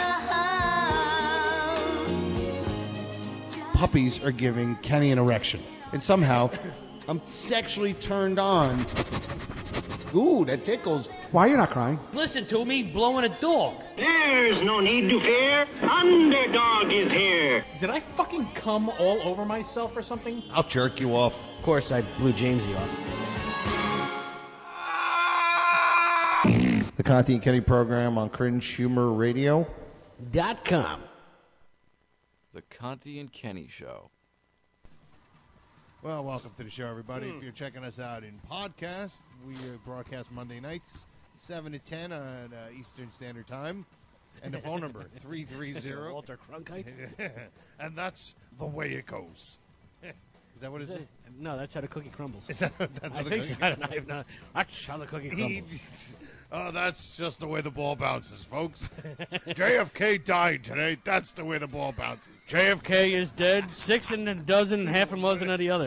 Puppies are giving Kenny an erection. And somehow, I'm sexually turned on Ooh, that tickles. Why are you not crying? Listen to me blowing a dog. There's no need to fear. Underdog is here. Did I fucking come all over myself or something? I'll jerk you off. Of course, I blew Jamesy off. The Conti and Kenny program on Cringe Humor Radio. Dot com. The Conti and Kenny Show. Well, welcome to the show, everybody. If you're checking us out in podcast, we uh, broadcast Monday nights, seven to ten on uh, Eastern Standard Time. And the phone number, three three zero. Walter Cronkite. And that's the way it goes. Is that what Is it is? it? No, that's how the cookie crumbles. Is that, that's how I the think cookie so. I don't know. I've not- That's how the cookie crumbles. Oh, that's just the way the ball bounces, folks. J F K died today. That's the way the ball bounces. J F K is dead. Six and a dozen, and half a dozen of the other.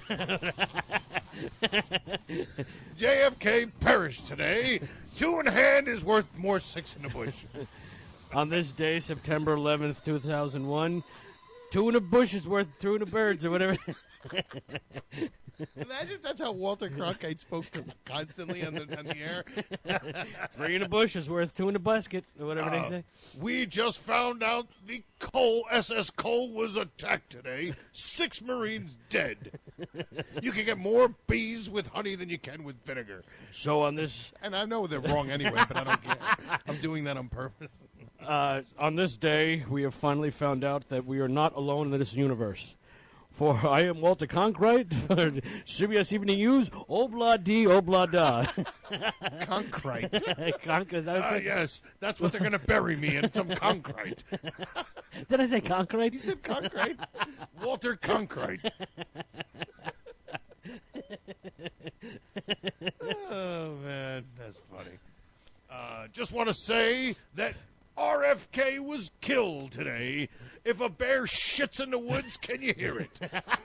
J F K perished today. Two in hand is worth more six in the bush. On this day, September eleventh, two thousand one, two in a bush is worth two in a birds, or whatever. Imagine if that's how Walter Cronkite spoke constantly on the, on the air. Three in a bush is worth two in a basket, or whatever Uh, they say. We just found out the Cole, S S Cole, was attacked today. Six Marines dead. You can get more bees with honey than you can with vinegar. So on this... And I know they're wrong anyway, but I don't care. I'm doing that on purpose. Uh, on this day, we have finally found out that we are not alone in this universe. For I am Walter Cronkite, for C B S Evening News, Obla D, Obla Da. Concrete. Conk, is that what I Ah, said? yes, that's what they're going to bury me in, some concrete. Did I say concrete? You said concrete. Walter Concrete. Oh, man, that's funny. Uh, just want to say that R F K was killed today. If a bear shits in the woods, can you hear it?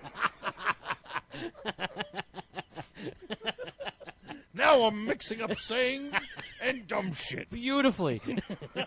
Now I'm mixing up sayings and dumb shit. Beautifully. Jesus,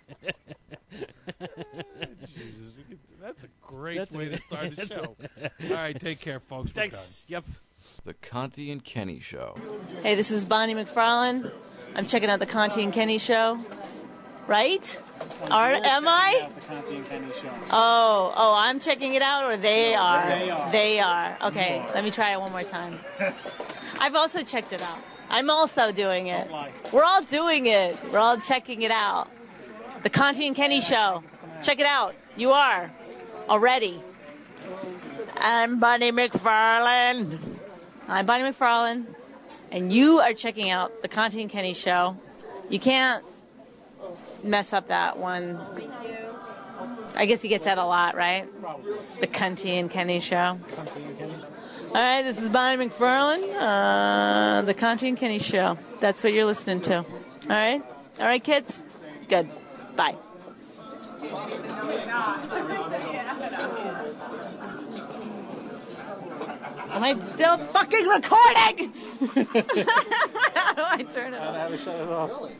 that's a great That's way a- to start the that's show. a- All right, take care, folks. We're Thanks. Yep. The Conti and Kenny Show. Hey, this is Bonnie McFarlane. I'm checking out the Conti and Kenny show. Right? Are, am I? Oh, oh, I'm checking it out, or they are? They are. They are. Okay, let me try it one more time. I've also checked it out. I'm also doing it. We're all doing it. We're all checking it out. The Conti and Kenny show. Check it out. You are already. I'm Bonnie McFarlane. I'm Bonnie McFarlane, and you are checking out the Conti and Kenny show. You can't mess up that one. I guess he gets that a lot, right? The Conti and Kenny show. All right, this is Bonnie McFarlane, uh, the Conti and Kenny show. That's what you're listening to. All right? All right, kids? Good. Bye. Am I still fucking recording? How do I turn it off? How to shut it off.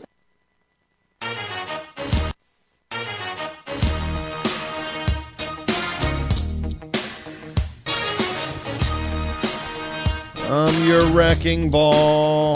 I'm your wrecking ball.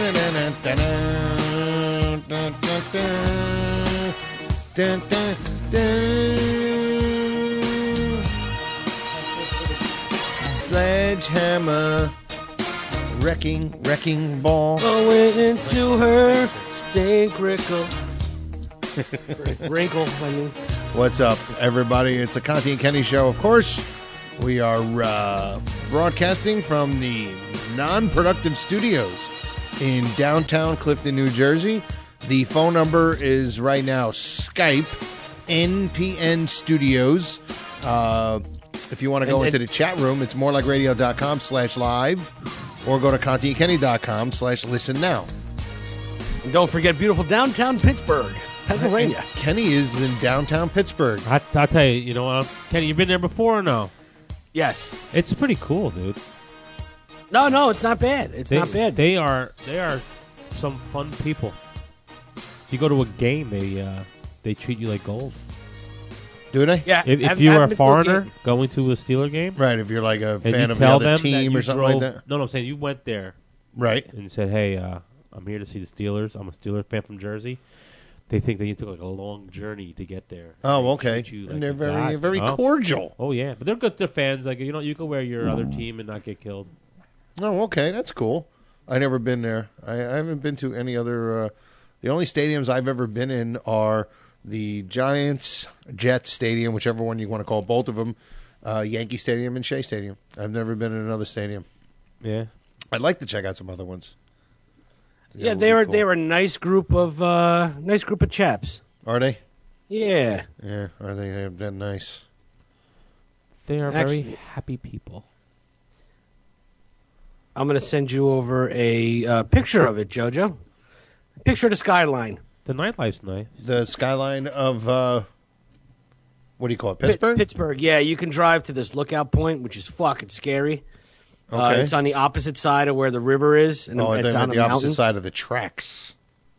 Sledgehammer. Wrecking, wrecking ball. Going into her stink wrinkle. Wrinkle, I mean. What's up, everybody? It's the Conti and Kenny Show, of course. We are uh, broadcasting from the non-productive studios in downtown Clifton, New Jersey. The phone number is right now Skype, N P N Studios. Uh, if you want to go And- into and- the chat room, it's morelikeradio.com slash live or go to contiandkenny.com slash listen now. And don't forget beautiful downtown Pittsburgh, Pennsylvania. Kenny is in downtown Pittsburgh. I, I'll tell you, you know what? Kenny, you been there before or no? Yes. It's pretty cool, dude. No, no, it's not bad. It's they, not bad. They are they are some fun people. If you go to a game, they uh, they treat you like gold. Do they? Yeah. If, if I've- you I've are a been to a foreigher game. going to a Steeler game, Right, if you're like a and fan you of the tell other them that team you or something drove- like that. No, no, I'm saying you went there, Right. and said, "Hey, uh, I'm here to see the Steelers. I'm a Steelers fan from Jersey. They think that you took like a long journey to get there. Oh, They okay. treat you And like they're a very- god. very Oh. cordial. Oh yeah, but they're good. They're fans. Like you know, you can wear your other team and not get killed. Oh, okay, that's cool. I never been there. I, I haven't been to any other. Uh, the only stadiums I've ever been in are the Giants, Jets Stadium, whichever one you want to call both of them, uh, Yankee Stadium and Shea Stadium. I've never been in another stadium. Yeah, I'd like to check out some other ones. Yeah, they were they were a nice group of uh, nice group of chaps. Are they? Yeah. Yeah. Are they uh, that nice? They are Actually- very happy people. I'm going to send you over a uh, picture of it, JoJo. Picture of the skyline. The nightlife's nice. The skyline of uh, what do you call it? Pi- Pittsburgh. Pittsburgh, yeah. You can drive to this lookout point, which is fucking scary. Uh, Okay. it's on the opposite side of where the river is, and oh, it's then on at a the opposite mountain. side of the tracks.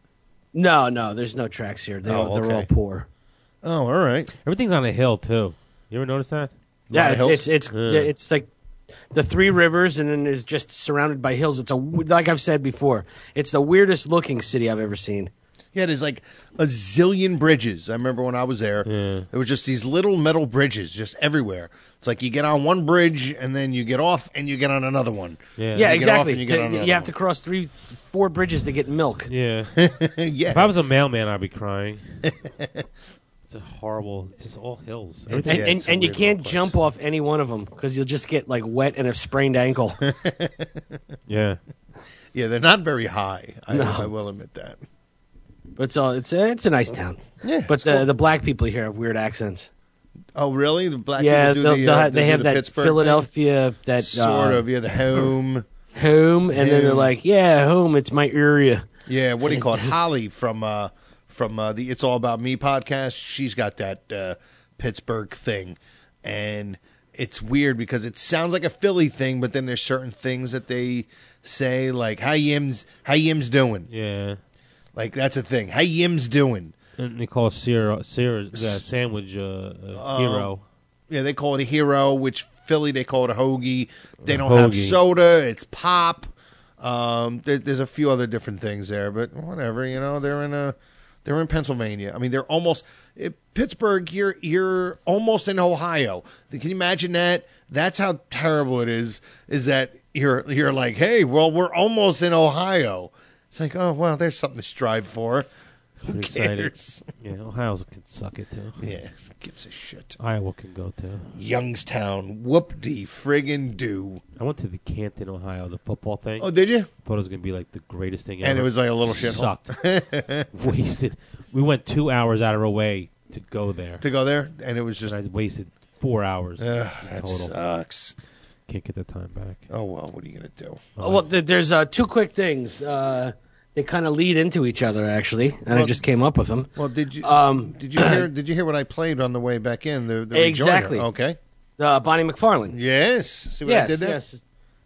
No, no, there's no tracks here. They're, Oh, they're all okay. poor. Oh, all right. Everything's on a hill too. You ever notice that? Yeah, it's it's it's, Yeah. yeah, it's like the three rivers, and then it's just surrounded by hills. It's a like I've said before, it's the weirdest looking city I've ever seen. Yeah, there's like a zillion bridges. I remember when I was there, there was just these little metal bridges just everywhere. It's like you get on one bridge and then you get off and you get on another one. Yeah, Yeah, You get off exactly. and you get You, on you another have to cross three, four bridges to get milk. Yeah. Yeah. If I was a mailman, I'd be crying. It's a horrible. It's just all hills. And, and, and, and you can't jump off any one of them because you'll just get like wet and a sprained ankle. Yeah. Yeah, they're not very high. I, No. I will admit that. But it's all it's a, it's a nice town. Yeah, but it's the cool. the black people here have weird accents. Oh, really? The black yeah, people do they'll- the, they'll uh, have- they do have the that Pittsburgh Philadelphia thing? that sort uh, of. Yeah, the home, home, and then they're Home. like, yeah, home. It's my area. Yeah, what do you call it? Holly from uh, from uh, the It's All About Me podcast. She's got that uh, Pittsburgh thing, and it's weird because it sounds like a Philly thing, but then there's certain things that they say, like "How Yim's How Yim's doing?" Yeah. Like that's a thing. How Yim's doing? And they call Sierra, Sierra uh, sandwich uh, a Um, hero. Yeah, they call it a hero. Which Philly they call it a hoagie. They A don't have hoagie. soda. It's pop. Um, there, there's a few other different things there, but whatever. You know, they're in a they're in Pennsylvania. I mean, they're almost it, Pittsburgh. You're you're almost in Ohio. Can you imagine that? That's how terrible it is. Is that you're you're like, hey, well, we're almost in Ohio. It's like, oh well, there's something to strive for. Who Pretty excited. cares? Yeah, Ohio can suck it too. Yeah, gives a shit. Iowa can go too. Youngstown, whoop de friggin' do. I went to the Canton, Ohio, the football thing. Oh, did you? Thought it was going to be like the greatest thing ever. And it was like a little shithole. Sucked. Wasted. We went two hours out of our way to go there. To go there, and it was just. And I wasted four hours. Ugh, in that total. sucks. Can't get the time back. Oh well, what are you gonna do? Oh, well, th- there's uh, two quick things. Uh, they kind of lead into each other, actually, and I Well- just came up with them. Well, did you? Um, did you hear? Did you hear what I played on the way back in? The, the Exactly. rejoinder? Okay. Uh, Bonnie McFarlane. Yes. See what yes, I did there? yes.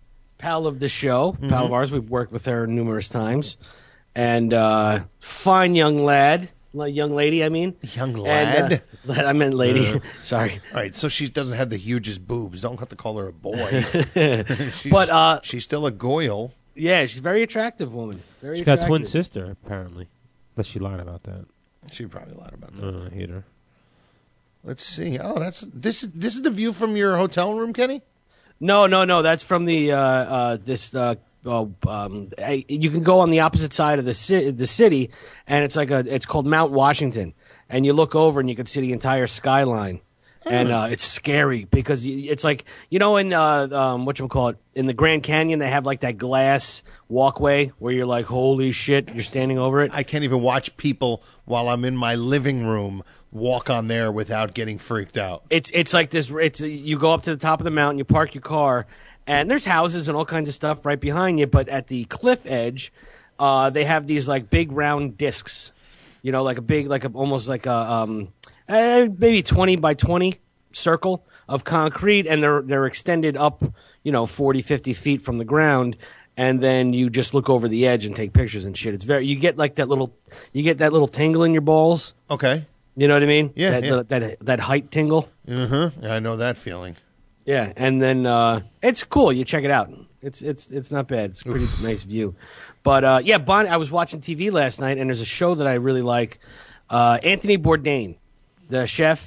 Pal of the show, pal Mhm. of ours. We've worked with her numerous times, and uh, fine young lad, L- young lady. I mean, Young And, lad. uh, I meant lady. Uh, Sorry. All right, so she doesn't have the hugest boobs. Don't have to call her a boy. she's, But, uh, she's still a goyle. Yeah, she's a very attractive woman. Very She got a attractive. twin sister, apparently. But she lied about that. She probably lied about that. Uh, I hate her. Let's see. Oh, that's this. This is the view from your hotel room, Kenny. No, no, no. That's from the uh, uh, this. Uh, uh, um, I- you can go on the opposite side of the ci- the city, and it's like a. It's called Mount Washington, and you look over and you can see the entire skyline, and uh, it's scary because y- it's like you know in uh, um, what you call it in the Grand Canyon they have like that glass walkway where you're like holy shit you're standing over it. I can't even watch people while I'm in my living room walk on there without getting freaked out. It's it's like this. It's you go up to the top of the mountain, you park your car, and there's houses and all kinds of stuff right behind you. But at the cliff edge, uh, they have these like big round discs, you know, like a big, like a, almost like a um, eh, maybe twenty by twenty circle of concrete, and they're they're extended up, you know, forty, fifty feet from the ground. And then you just look over the edge and take pictures and shit. It's very you get like that little you get that little tingle in your balls. Okay. You know what I mean? Yeah, That yeah. little- that, that height tingle. Uh-huh. Yeah, I know that feeling. Yeah, and then uh, it's cool. You check it out. It's it's it's not bad. It's a pretty nice view. But uh, yeah, Bon. I was watching T V last night, and there's a show that I really like. Uh, Anthony Bourdain, the chef.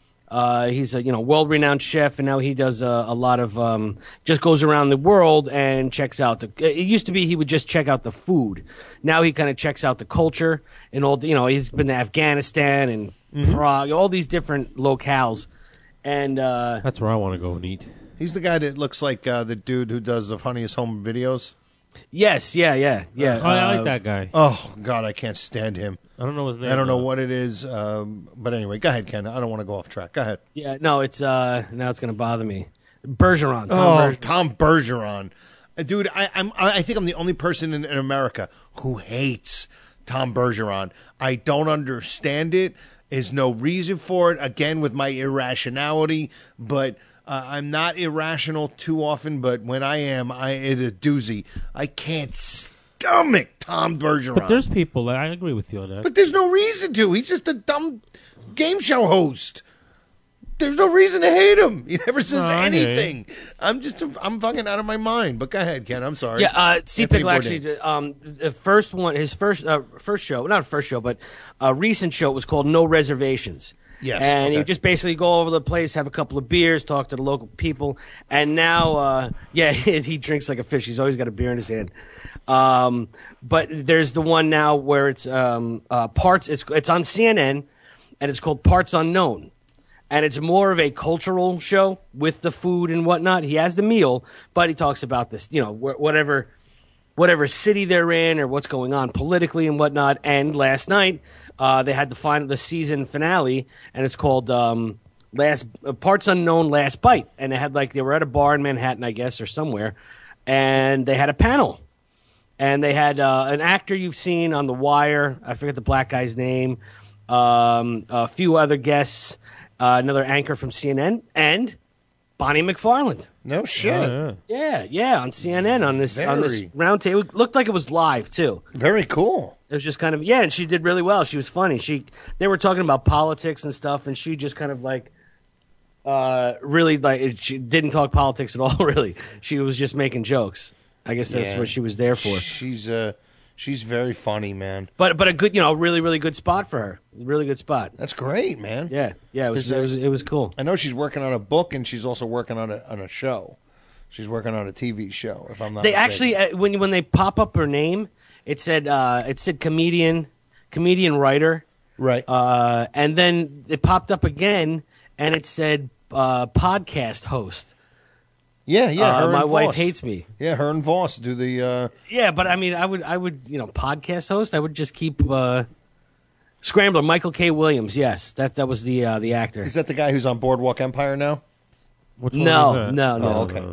Uh, he's a you know world-renowned chef, and now he does a, a lot of um, just goes around the world and checks out the. It used to be he would just check out the food. Now he kind of checks out the culture and all. You know, he's been to Afghanistan and Mhm. Prague, all these different locales, and uh, That's where I want to go and eat. He's the guy that looks like uh, the dude who does the funniest home videos. yes, yeah, yeah, yeah. Oh, I like uh, that guy. Oh God, I can't stand him. I don't know his name. I don't know though. what it is, um, but anyway, go ahead, Ken. I don't want to go off track. Go ahead. Yeah, no, it's uh, now it's going to bother me. Bergeron. Tom Oh, Bergeron. Tom Bergeron, Uh, dude. I, I'm. I think I'm the only person in, in America who hates Tom Bergeron. I don't understand it. There's no reason for it. Again, with my irrationality, but uh, I'm not irrational too often. But when I am, I it's a doozy. I can't stomach Tom Bergeron. But there's people. I agree with you on that. But there's no reason to. He's just a dumb game show host. There's no reason to hate him. He never says No, I hear you. anything. I'm just, a, I'm fucking out of my mind. But go ahead, Ken. I'm sorry. Yeah, uh, C. Anthony Pickle actually, Bourdain. did, um, the first one, his first uh, first show, not first show, but a recent show was called No Reservations. Yes, and okay. he just basically go all over the place, have a couple of beers, talk to the local people, and now, uh, yeah, he drinks like a fish. He's always got a beer in his hand. Um, but there's the one now where it's um, uh, parts. It's it's on C N N, and it's called Parts Unknown. And it's more of a cultural show with the food and whatnot. He has the meal, but he talks about this, you know, wh- whatever, whatever city they're in or what's going on politically and whatnot. And last night, uh, they had the final, the season finale, and it's called um, Last uh, Parts Unknown, Last Bite. And they had like they were at a bar in Manhattan, I guess, or somewhere, and they had a panel, and they had uh, an actor you've seen on The Wire. I forget the black guy's name. Um, a few other guests. Uh, another anchor from C N N, and Bonnie McFarland. No shit. Oh, Yeah, yeah, on C N N on this on this Very. round table. It looked like it was live too. Very cool. It was just kind of yeah, and she did really well. She was funny. She they were talking about politics and stuff, and she just kind of like uh, really like it, she didn't talk politics at all. Really, she was just making jokes. I guess that's Yeah. what she was there for. She's uh, she's very funny, man. But but a good you know really really good spot for her. Really good spot. That's great, man. Yeah, yeah, it was 'Cause, it uh, was, it was cool. I know she's working on a book, and she's also working on a on a show. She's working on a T V show. If I'm not They mistaken. actually uh, when when they pop up her name, it said uh, it said comedian, comedian writer, right? Uh, and then it popped up again, and it said uh, podcast host. Yeah, yeah. Uh, her my and wife Voss. hates me. Yeah, her and Voss do the. Uh, Yeah, but I mean, I would I would you know podcast host. I would just keep uh, Scrambler. Michael K. Williams. Yes, that that was the uh, the actor. is that the guy who's on Boardwalk Empire now? Which one No, was that? no, no. Oh, okay.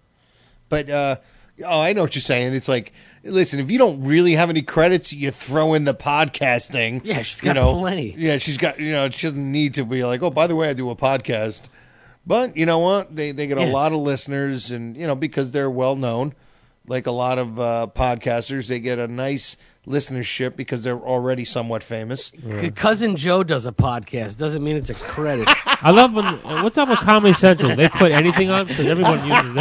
But uh, oh, I know what you're saying. It's like, listen, if you don't really have any credits, you throw in the podcast thing. Yeah, she's you got know. plenty. Yeah, she's got. You know, she doesn't need to be like, oh, by the way, I do a podcast. But you know what? They they get a Yeah. lot of listeners, and you know because they're well known. Like a lot of uh, podcasters, they get a nice listenership because they're already somewhat famous. C- Cousin Joe does a podcast. Doesn't mean it's a credit. I love when. uh, What's up with Comedy Central? They put anything on because everyone uses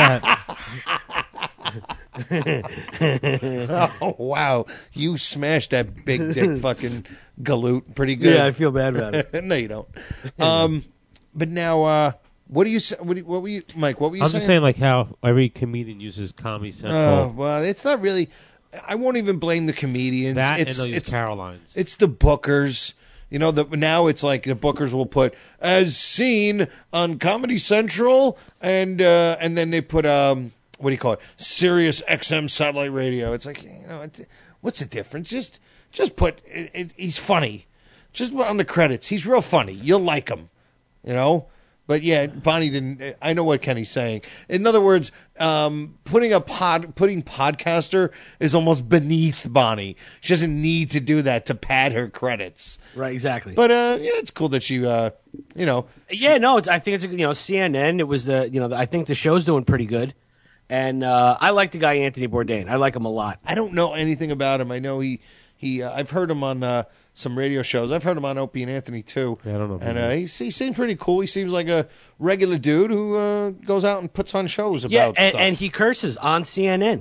that. Oh wow! You smashed that big dick fucking galoot pretty good. Yeah, I feel bad about it. No, you don't. Um, but now, uh, what do you say? What, do you- what were you, Mike? What were you I'm saying? just saying, like how every comedian uses Comedy Central. Uh, well, it's not really. I won't even blame the comedians. That and it's, they'll use it's Caroline's. It's the bookers. You know, the, now it's like the bookers will put as seen on Comedy Central, and uh, and then they put um, what do you call it? Sirius X M satellite radio. It's like, you know, it, what's the difference? Just just put it, it, he's funny. Just put on the credits. He's real funny. You'll like him. You know. But yeah, Bonnie didn't. I know what Kenny's saying. In other words, um, putting a pod, putting podcaster is almost beneath Bonnie. She doesn't need to do that to pad her credits. Right, exactly. But uh, yeah, it's cool that she, uh, you know, Yeah, no, it's, I think it's you know C N N. It was the you know I think the show's doing pretty good, and uh, I like the guy Anthony Bourdain. I like him a lot. I don't know anything about him. I know he he. Uh, I've heard him on uh, some radio shows. I've heard him on Opie and Anthony too. Yeah, I don't know. And uh, he, he seems pretty cool. He seems like a regular dude who uh, goes out and puts on shows about Yeah, and, stuff. and he curses on C N N.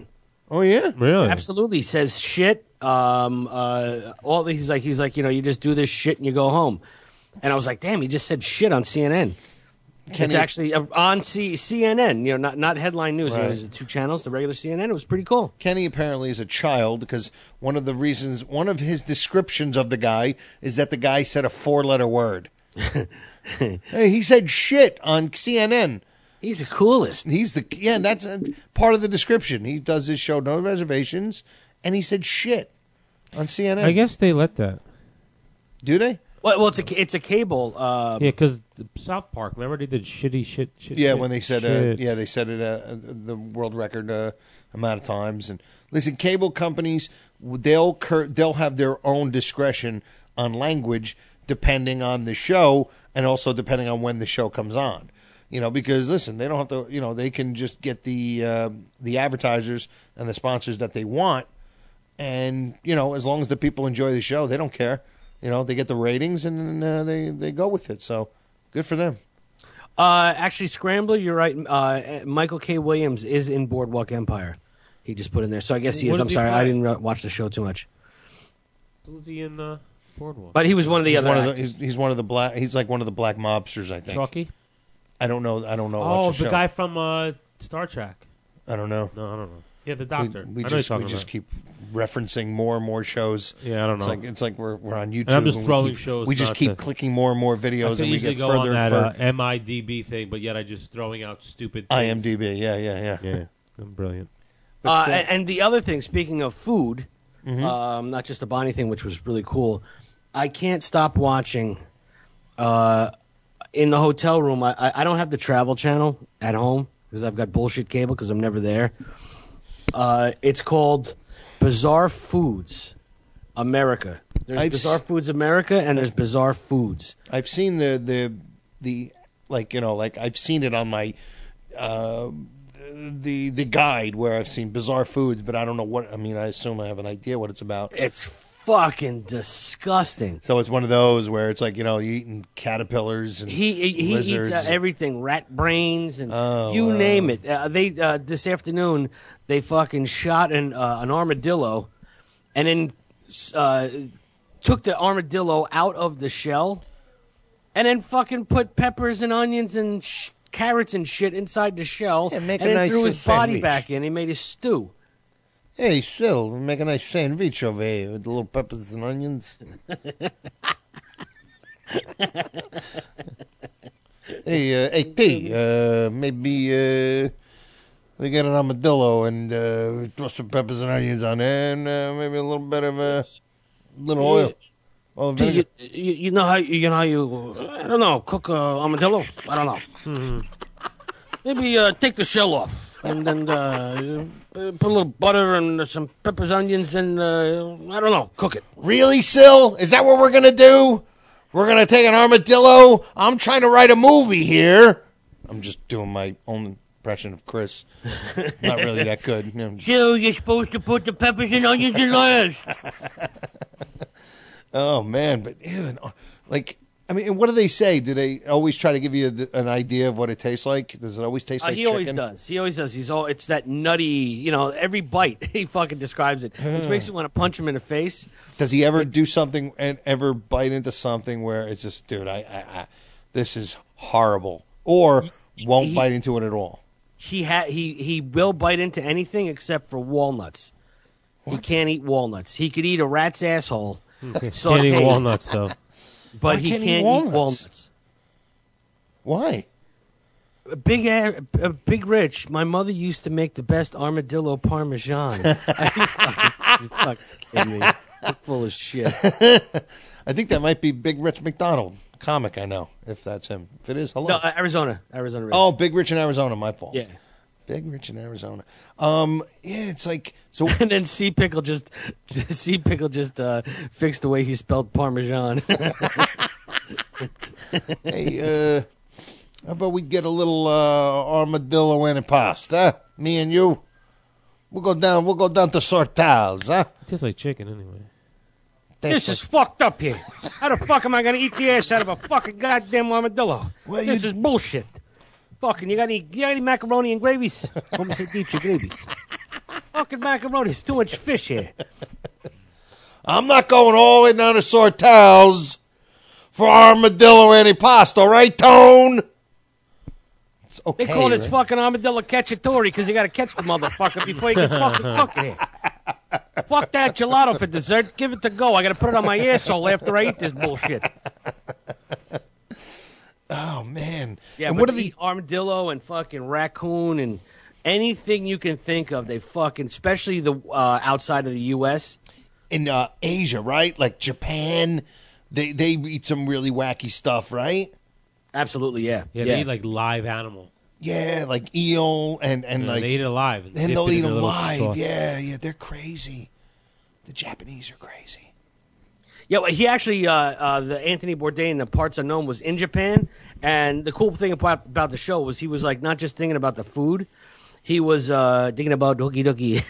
Oh yeah, really? Absolutely. He says shit. Um, uh, all he's like, he's like, you know, you just do this shit and you go home. And I was like, damn, he just said shit on C N N. Can it's he- actually uh, on C- CNN, you know, not not headline news. You know, Right. there's the two channels, the regular C N N. It was pretty cool. Kenny apparently is a child because one of the reasons, one of his descriptions of the guy is that the guy said a four-letter word. Hey, he said shit on C N N. He's the coolest. He's the yeah. And that's a, part of the description. He does his show, No Reservations, and he said shit on C N N. I guess they let that. Do they? Well, well, it's a it's a cable. Uh, Yeah, because South Park, remember they did shitty shit, shit Yeah, shit, when they said, uh, shit. yeah, they said it uh, the world record uh, amount of times. And listen, cable companies they'll cur- they'll have their own discretion on language depending on the show and also depending on when the show comes on. You know, because listen, they don't have to. You know, they can just get the uh, the advertisers and the sponsors that they want, and you know, as long as the people enjoy the show, they don't care. You know, they get the ratings and uh, they they go with it. So good for them. Uh, actually, Scrambler, you're right. Uh, Michael K. Williams is in Boardwalk Empire. He just put in there, so I guess he What is. does I'm he sorry, play? I didn't uh, watch the show too much. Who's he in uh, Boardwalk? But he was one of the he's other One of the, actors. he's, he's one of the black. He's like one of the black mobsters, I think. Chucky? I don't know. I don't know. Oh, Watch the show. guy from uh, Star Trek. I don't know. No, I don't know. Yeah, the doctor. We, we I know just you're we talking just about. keep referencing more and more shows. Yeah, I don't It's know. like it's like we're we're on YouTube. And I'm just and we throwing keep- shows. We just not keep to- clicking more and more I videos, could and we easily get go further on and that uh, further. M I D B thing, but yet I just throwing out stupid. Things. IMDb, yeah, yeah, yeah. Yeah, I'm brilliant. Uh, and, and the other thing, speaking of food, Mhm. um, not just the Bonnie thing, which was really cool. I can't stop watching. Uh, in the hotel room, I, I I don't have the Travel Channel at home because I've got bullshit cable because I'm never there. Uh, it's called Bizarre Foods America. There's I've Bizarre s- Foods America and there's Bizarre Foods. I've seen the the the like you know like I've seen it on my uh, the the guide where I've seen Bizarre Foods, but I don't know what. I mean, I assume I have an idea what it's about. It's fucking disgusting. So it's one of those where it's like you know you eating caterpillars and He he, he eats lizards. uh, everything, rat brains and Oh, you wow. name it. Uh, they uh, this afternoon they fucking shot an uh, an armadillo, and then uh, took the armadillo out of the shell, and then fucking put peppers and onions and sh- carrots and shit inside the shell, Yeah, and make a then nice threw his body sandwich. back in. He made a stew. Hey, Sil, we make a nice sandwich over here with the little peppers and onions. hey, uh, hey, T, uh, maybe uh, we get an armadillo and uh, throw some peppers and onions on there, and uh, maybe a little bit of a uh, little oil. oil Do you, vinegar. you, you know how you know how you I don't know cook uh, armadillo? I don't know. Mm-hmm. Maybe uh, take the shell off and then uh, put a little butter and some peppers, onions, and uh, I don't know, cook it. Really, Sil? Is that what we're gonna do? We're gonna take an armadillo? I'm trying to write a movie here. I'm just doing my own impression of Chris. Not really that good. You know, Jill, you're supposed to put the peppers and onions in last. Oh man, but ew, like I mean, what do they say? Do they always try to give you a, an idea of what it tastes like? Does it always taste Uh, like he chicken? always does. He always does. He's all. It's that nutty. You know, every bite he fucking describes it, which makes you want to punch him in the face. Does he ever do something and ever bite into something where it's just, dude, I, I, I this is horrible, or won't he- bite into it at all? He ha- he he will bite into anything except for walnuts. He can't eat walnuts. He could eat a rat's asshole. Can't eat sauteed, walnuts though. but Why he can't can't, he eat eat walnuts? walnuts. Why? Big A- uh, Big Rich, my mother used to make the best armadillo parmesan. Are you fucking, you fucking kidding me? You're full of shit. I think that might be Big Rich McDonald, comic. I know if that's him. If it is, hello. No, uh, Arizona, Arizona. Rich. Oh, Big Rich in Arizona. My fault. Yeah. Big Rich in Arizona. Um, yeah, it's like so. And then C Pickle just C Pickle just uh, fixed the way he spelled Parmesan. Hey, uh, how about we get a little uh, armadillo and pasta? Me and you. We'll go down. We'll go down to Sortals, huh? It tastes like chicken anyway. This is fucked up here. How the fuck am I gonna eat the ass out of a fucking goddamn armadillo? Well, this you- is bullshit. Fucking, you got any, you got any macaroni and gravies? Come say deep your gravy. Fucking macaroni. There's too much fish here. I'm not going all the way down to Sortel's for armadillo antipasto, right, Tone? It's okay, They call this right? fucking armadillo cacciatore because you got to catch the motherfucker before you can fucking cook it. Fuck that gelato for dessert. Give it to go. I got to put it on my asshole after I eat this bullshit. Oh, man. Yeah, and but what are they the... eat armadillo and fucking raccoon and anything you can think of. They fucking, especially the uh, outside of the U S In uh, Asia, right? Like Japan, they, they eat some really wacky stuff, right? Absolutely, yeah. Yeah, yeah. they eat like live animal. Yeah, like eel and, and Yeah, like... they eat it alive. And, And dip they'll it eat in a them little live. sauce. Yeah, yeah, they're crazy. The Japanese are crazy. Yeah, well, he actually, uh, uh, the Anthony Bourdain, the Parts Unknown, was in Japan, and the cool thing about, about the show was he was like not just thinking about the food, he was uh, thinking about Doki Doki.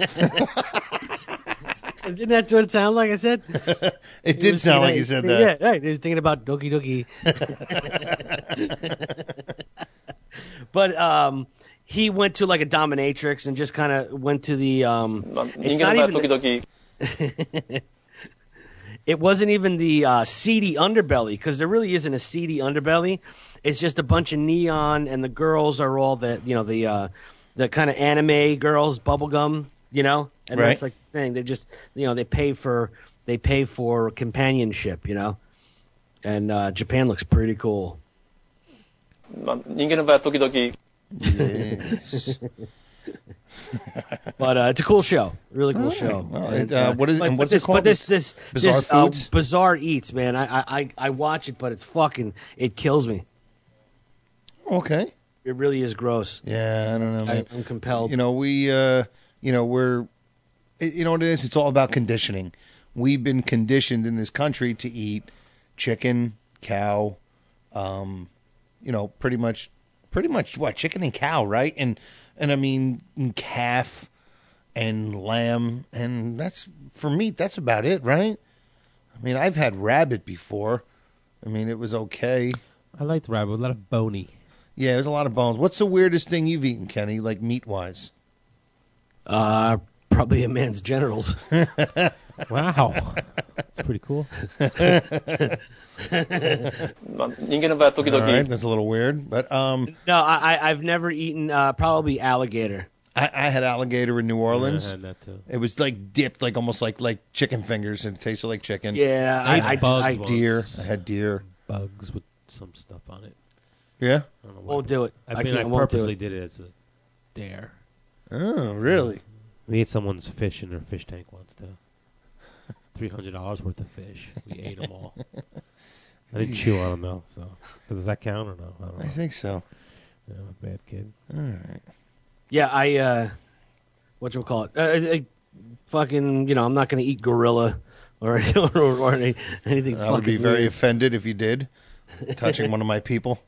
Didn't that what it sound like I said? It He did was sound thinking- like you said that. Yeah, right. He was thinking about Doki Doki. But um, he went to like a dominatrix and just kind of went to the. Um, it's not even. It wasn't even the uh, seedy underbelly because there really isn't a seedy underbelly. It's just a bunch of neon, and the girls are all the you know the uh, the kind of anime girls, bubblegum, you know, and Right. that's like the thing. They just you know they pay for they pay for companionship, you know, and uh, Japan looks pretty cool. Yes. But uh, it's a cool show, really cool All right. show. All right. And, Uh, what is- but, and but what's it this, called? But this, this, Bizarre this, uh, Foods? Bizarre Eats, man. I, I, I- I watch it, but it's fucking, it kills me. Okay. It really is gross. Yeah, I don't know, man. I, I'm compelled. You know, we, uh, you know, we're, it, you know what it is? It's all about conditioning. We've been conditioned in this country to eat chicken, cow, um, you know, pretty much, pretty much what? Chicken and cow, right? And, and I mean, and calf and lamb. And that's, for meat, that's about it, right? I mean, I've had rabbit before. I mean, it was okay. I liked rabbit. A lot of bony. Yeah, there's a lot of bones. What's the weirdest thing you've eaten, Kenny, like meat-wise? Uh, probably a man's genitals. Wow. That's pretty cool. All right, that's a little weird, but um, No, I, I, I've never eaten uh, probably alligator. I, I had alligator in New Orleans. Yeah, I had that too. It was like dipped, like almost like like chicken fingers, and it tasted like chicken. Yeah, I I, ate I, bugs I, once. deer. I had deer. Bugs with some stuff on it. Yeah. I don't know why. won't do it. I I mean, can't- I, I won't do purposely it. did it as a dare. Oh, really? We ate someone's fish in their fish tank once, too. three hundred dollars worth of fish. We ate them all. I didn't chew on them, though. So, does that count or no? I, don't know. I think so. Yeah, I'm a bad kid. All right. Yeah, I, uh, what you call it? Uh, I, I fucking, you know, I'm not going to eat gorilla or, or, or any, anything I fucking would be very weird. offended if you did, touching one of my people.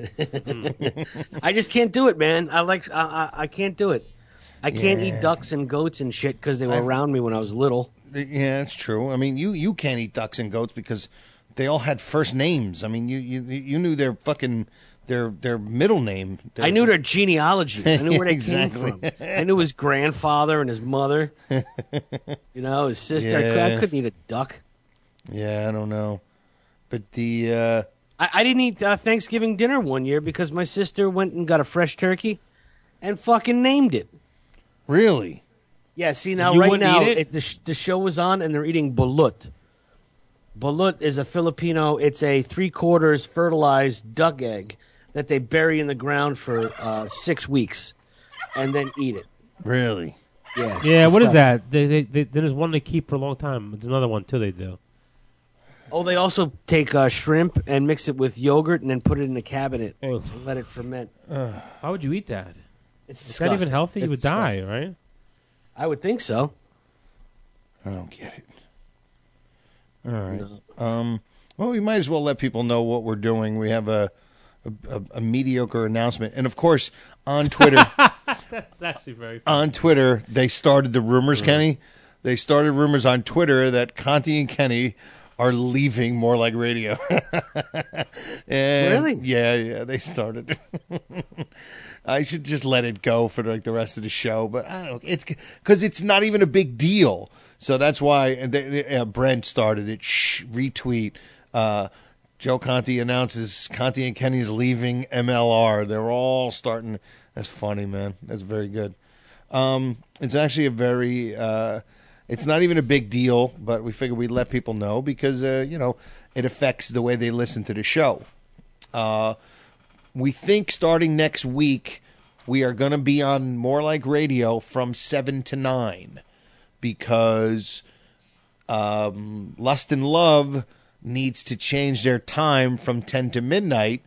I just can't do it, man. I like, I, I, I can't do it. I can't Yeah. eat ducks and goats and shit because they were I've- around me when I was little. Yeah, it's true. I mean, you, you can't eat ducks and goats because they all had first names. I mean, you you, you knew their fucking their their middle name. Their, I knew their genealogy. I knew where they Exactly. came from. I knew his grandfather and his mother. You know, his sister. I, cou- I Yeah. couldn't eat a duck. Yeah, I don't know, but the uh, I, I didn't eat uh, Thanksgiving dinner one year because my sister went and got a fresh turkey and fucking named it. really. Yeah, see, now, You right wouldn't now, eat it? it, the, sh- the show was on and they're eating balut. Balut is a Filipino, it's a three quarters fertilized duck egg that they bury in the ground for uh, six weeks and then eat it. Really? Yeah. it's Yeah, what is disgusting. that? They, they, they, there's one they keep for a long time. There's another one, too, they do. Oh, they also take uh, shrimp and mix it with yogurt and then put it in a cabinet Ugh. and let it ferment. Why would you eat that? It's Is that even disgusting. healthy? You It's would die, disgusting. right? I would think so. I don't get it. All right. Um, well, we might as well let people know what we're doing. We have a a, a, a mediocre announcement, and of course, on Twitter, That's actually very funny. on Twitter, they started the rumors. Kenny, they started rumors on Twitter that Conti and Kenny are leaving More Like Radio. And, Really? Yeah, yeah, they started. I should just let it go for like the rest of the show, but I don't know. It's because it's not even a big deal. So that's why and they, they, uh, Brent started it. Shh, retweet. Uh, Joe Conti announces Conti and Kenny's leaving M L R. They're all starting. That's funny, man. That's very good. Um, it's actually a very. Uh, it's not even a big deal, but we figured we'd let people know because uh, you know it affects the way they listen to the show. Uh, we think starting next week we are going to be on More Like Radio from seven to nine because um, Lust and Love needs to change their time from ten to midnight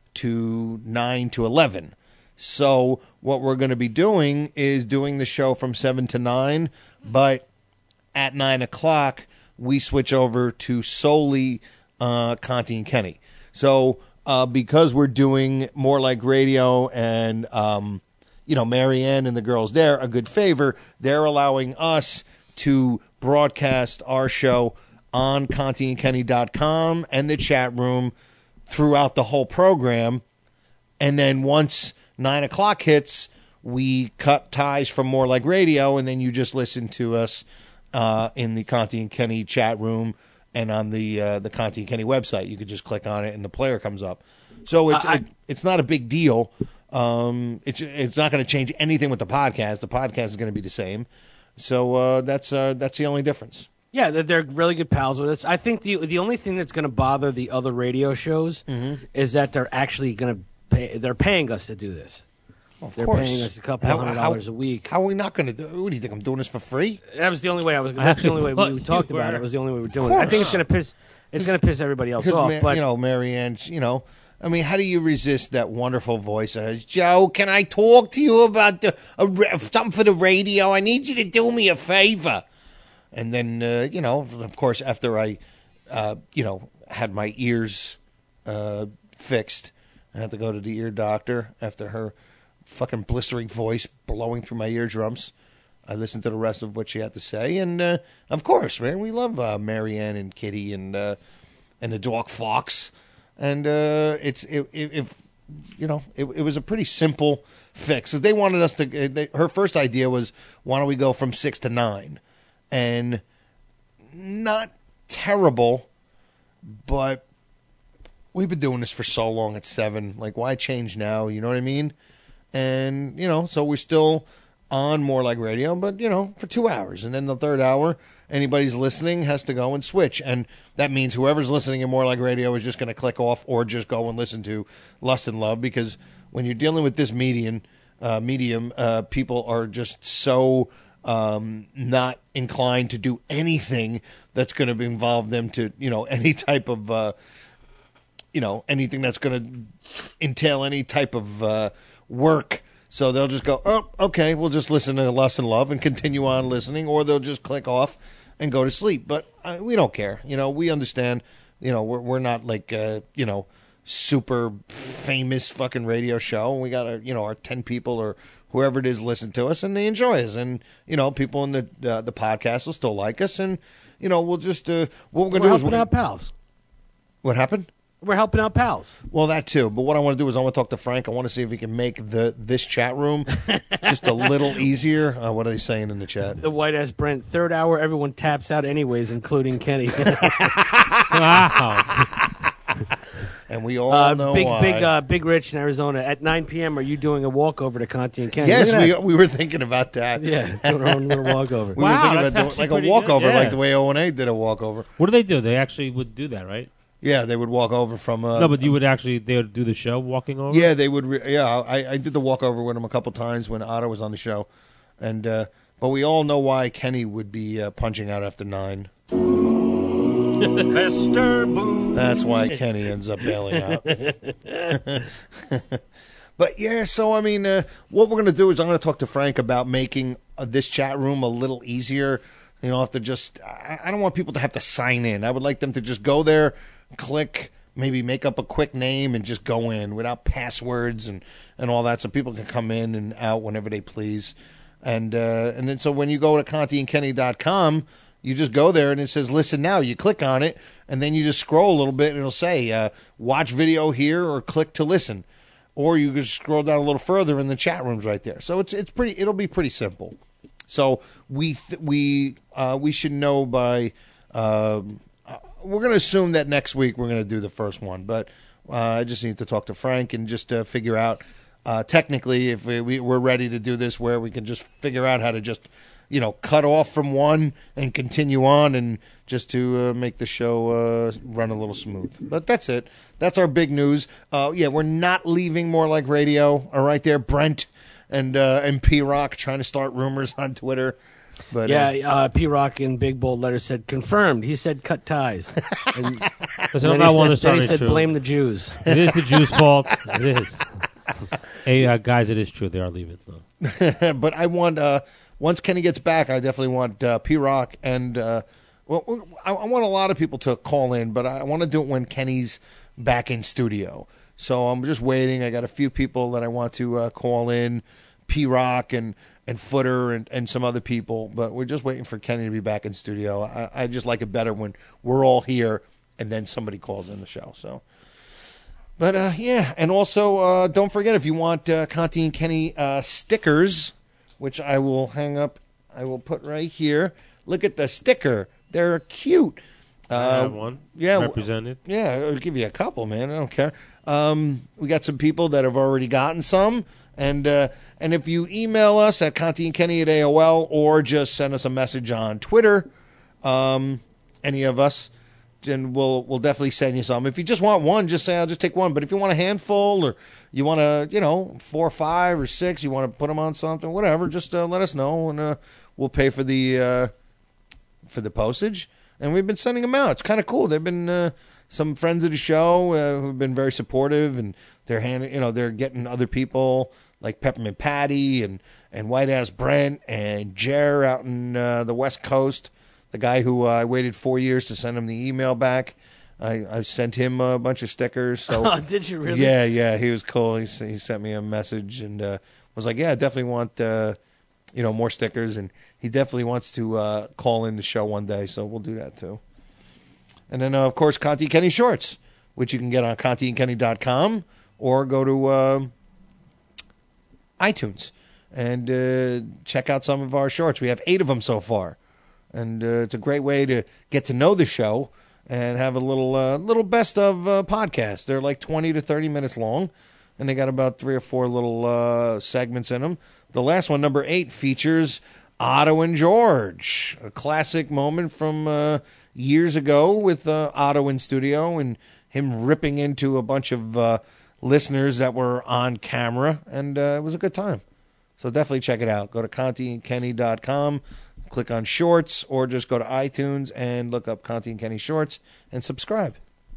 to nine to eleven. So what we're going to be doing is doing the show from seven to nine, but at nine o'clock we switch over to solely uh, Conti and Kenny. So uh, because we're doing More Like Radio and, um, you know, Marianne and the girls there a good favor, they're allowing us to broadcast our show on Conti and Kenny dot com and the chat room throughout the whole program. And then once nine o'clock hits, we cut ties from More Like Radio, and then you just listen to us uh, in the Conti and Kenny chat room and on the uh, the Conti and Kenny website. You could just click on it, and the player comes up. So it's I, it, it's not a big deal. Um, it's it's not going to change anything with the podcast. The podcast is going to be the same. So uh, that's uh, that's the only difference. Yeah, they're, they're really good pals with us. I think the the only thing that's going to bother the other radio shows Mm-hmm. is that they're actually going to pay. They're paying us to do this. Of they're course. paying us a couple How- hundred how- dollars a week. How are we not going to do? What do you think? I'm doing this for free? That was the only way I was. That's the only way we, we talked about it. It was the only way we were doing it. I think it's going to piss. It's going to piss everybody else Because, off. Ma- but you know, Marianne, you know, I mean, how do you resist that wonderful voice of hers? Joe, can I talk to you about the a, ra- something for the radio? I need you to do me a favor. And then, uh, you know, of course, after I, uh, you know, had my ears uh, fixed, I had to go to the ear doctor after her fucking blistering voice blowing through my eardrums. I listened to the rest of what she had to say, and uh, of course, man, we love uh, Marianne and Kitty and uh, and the dog Fox, and uh, it's it, it, if you know, it, it was a pretty simple fix because they wanted us to. They, her first idea was, why don't we go from six to nine, and not terrible, but we've been doing this for so long at seven. Like, why change now? You know what I mean? And, you know, so we're still on More Like Radio, but, you know, for two hours. And then the third hour, anybody's listening has to go and switch. And that means whoever's listening in More Like Radio is just going to click off or just go and listen to Lust and Love, because when you're dealing with this medium, uh, medium, uh, people are just so um, not inclined to do anything that's going to involve them to, you know, any type of, uh, you know, anything that's going to entail any type of uh, work. So they'll just go, oh, okay, we'll just listen to Lust and Love and continue on listening, or they'll just click off and go to sleep. But uh, we don't care. You know, we understand. You know, we're we're not like, uh, you know, super famous fucking radio show. We got, our, you know, our ten people or whoever it is listen to us, and they enjoy us. And, you know, people in the uh, the podcast will still like us. And, you know, we'll just, uh, what we're going to do is... helping out pals. What happened? We're helping out pals. Well, that too. But what I want to do is I want to talk to Frank. I want to see if he can make the this chat room just a little easier. Uh, what are they saying in the chat? The white ass Brent. Third hour, everyone taps out anyways, including Kenny. Wow. And we all uh, know big, why. Big, uh, Big Rich in Arizona. At nine p.m., are you doing a walkover to Conti and Kenny? Yes, Look at we that. we were thinking about that. Yeah, doing our own little walkover. We Wow, were thinking that's about doing, actually like a pretty walkover, good. like Yeah. the way O and A did a walkover. What do they do? They actually would do that, right? Yeah, they would walk over from. Uh, no, but you would actually they would do the show walking over. Yeah, they would. Re- yeah, I, I did the walkover with him a couple times when Otto was on the show, and uh, but we all know why Kenny would be uh, punching out after nine. Mister Boo. That's why Kenny ends up bailing out. But yeah, so I mean, uh, what we're going to do is I'm going to talk to Frank about making uh, this chat room a little easier. You know, have to just, I, I don't want people to have to sign in. I would like them to just go there, click, maybe make up a quick name and just go in without passwords and, and all that, so people can come in and out whenever they please. And uh, and then so when you go to Conti and Kenny dot com, you just go there and it says listen now. You click on it and then you just scroll a little bit, and it'll say uh, watch video here or click to listen, or you can scroll down a little further, and the chat room's right there. So it's it's pretty. It'll be pretty simple. So we th- we uh, we should know by. Um, we're going to assume that next week we're going to do the first one, but uh, I just need to talk to Frank and just uh, figure out uh, technically if we, we, we're ready to do this where we can just figure out how to just, you know, cut off from one and continue on and just to uh, make the show uh, run a little smooth. But that's it. That's our big news. Uh, yeah, we're not leaving More Like Radio. All right there, Brent and, uh, and P-Rock trying to start rumors on Twitter. But, yeah, uh, uh, P Rock in big bold letters said confirmed. He said cut ties. And Because then I'm he not one said, to start then he it said true. blame the Jews. It is the Jews' fault. It is. Hey, uh, guys, it is true. They are leaving, though. But I want, uh, once Kenny gets back, I definitely want uh, P-Rock and, uh, well, I, I want a lot of people to call in, but I want to do it when Kenny's back in studio. So I'm just waiting. I got a few people that I want to uh, call in, P-Rock and, and Footer and, and some other people, but we're just waiting for Kenny to be back in studio. I, I just like it better when we're all here and then somebody calls in the show. So, but uh, yeah, and also uh, don't forget if you want uh, Conti and Kenny uh, stickers, which I will hang up, I will put right here. Look at the sticker; they're cute. Uh, I have one. Yeah, Represented. Yeah, I'll give you a couple, man. I don't care. Um, we got some people that have already gotten some. And uh, and if you email us at Conti and Kenny at A O L or just send us a message on Twitter, um, any of us, then we'll we'll definitely send you some. If you just want one, just say I'll just take one. But if you want a handful or you want to, you know, four or five or six, you want to put them on something, whatever, just uh, let us know and uh, we'll pay for the uh, for the postage. And we've been sending them out. It's kind of cool. They've been uh, some friends of the show uh, who've been very supportive, and they're hand, you know, they're getting other people like Peppermint Patty and, and White Ass Brent and Jer out in uh, the West Coast, the guy who uh, I waited four years to send him the email back. I, I sent him a bunch of stickers. So Oh, did you really? Yeah, yeah, he was cool. He, he sent me a message and uh, was like, yeah, I definitely want uh, you know more stickers, and he definitely wants to uh, call in the show one day, so we'll do that too. And then, uh, of course, Conti Kenny shorts, which you can get on conti and kenny dot com or go to uh, iTunes and uh, check out some of our shorts. We have eight of them so far, and uh, it's a great way to get to know the show and have a little uh, little best of uh, podcast. They're like twenty to thirty minutes long, and they got about three or four little uh, segments in them. The last one, number eight, features Otto and George, a classic moment from uh, years ago with uh, Otto in studio and him ripping into a bunch of uh, listeners that were on camera, and uh, it was a good time. So definitely check it out. Go to conti and kenny dot com, click on shorts, or just go to iTunes and look up Conti and Kenny shorts and subscribe.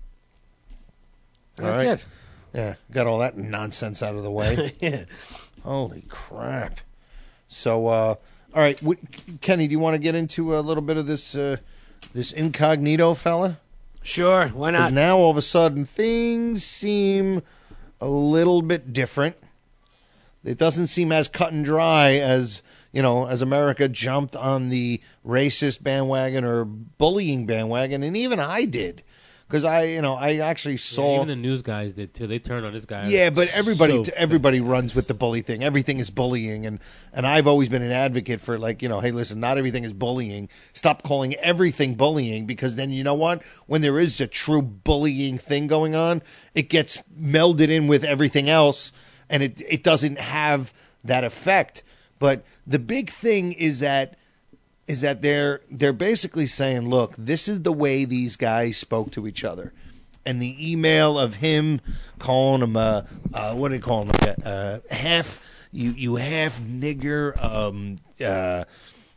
That's it. Yeah, got all that nonsense out of the way. Yeah. Holy crap. So, uh, all right, w- Kenny, do you want to get into a little bit of this uh, this incognito fella? Sure, why not? Because now all of a sudden things seem a little bit different. It doesn't seem as cut and dry as, you know, as America jumped on the racist bandwagon or bullying bandwagon, and even I did. Because I, you know, I actually saw... Yeah, even the news guys did, too. They turned on this guy. Yeah, but everybody So everybody runs with the bully thing. Everything is bullying, and, and I've always been an advocate for, like, you know, hey, listen, not everything is bullying. Stop calling everything bullying, because then, you know what? When there is a true bullying thing going on, it gets melded in with everything else, and it it doesn't have that effect. But the big thing is that is that they're they're basically saying, look, this is the way these guys spoke to each other. And the email of him calling him a, uh, what do you call him, like a, uh, half, you, you half nigger, um, uh,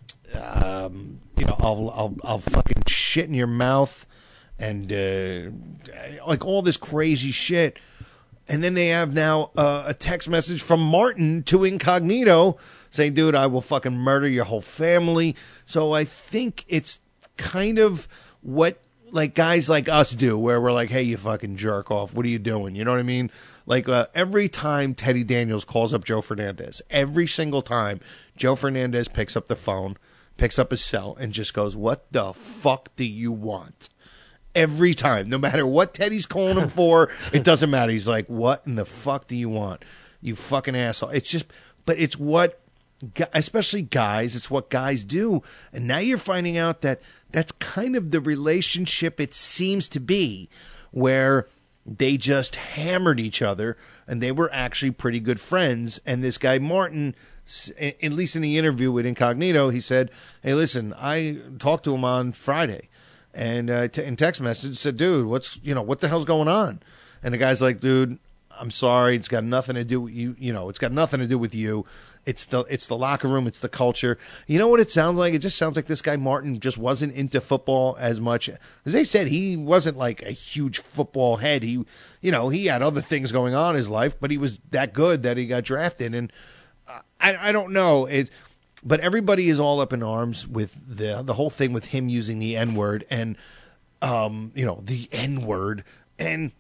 um, you know, I'll, I'll, I'll fucking shit in your mouth, and uh, like all this crazy shit. And then they have now uh, a text message from Martin to Incognito saying, dude, I will fucking murder your whole family. So I think it's kind of what like guys like us do, where we're like, hey, you fucking jerk off. What are you doing? You know what I mean? Like uh, every time Teddy Daniels calls up Joe Fernandez, every single time Joe Fernandez picks up the phone, picks up his cell, and just goes, what the fuck do you want? every time. No matter what Teddy's calling him for, it doesn't matter. He's like, what in the fuck do you want? You fucking asshole. It's just, but it's what, especially guys, it's what guys do. And now you're finding out that that's kind of the relationship it seems to be, where they just hammered each other and they were actually pretty good friends. And this guy, Martin, at least in the interview with Incognito, he said, hey, listen, I talked to him on Friday and uh, t- in text message said, dude, what's, you know, what the hell's going on? And the guy's like, dude, I'm sorry. It's got nothing to do with you. You know, it's got nothing to do with you. It's the, it's the locker room. It's the culture. You know what it sounds like? It just sounds like this guy, Martin, just wasn't into football as much. As they said, he wasn't like a huge football head. He, you know, he had other things going on in his life, but he was that good that he got drafted. And I, I don't know it, but everybody is all up in arms with the the whole thing with him using the N word and, um, you know, the N word. And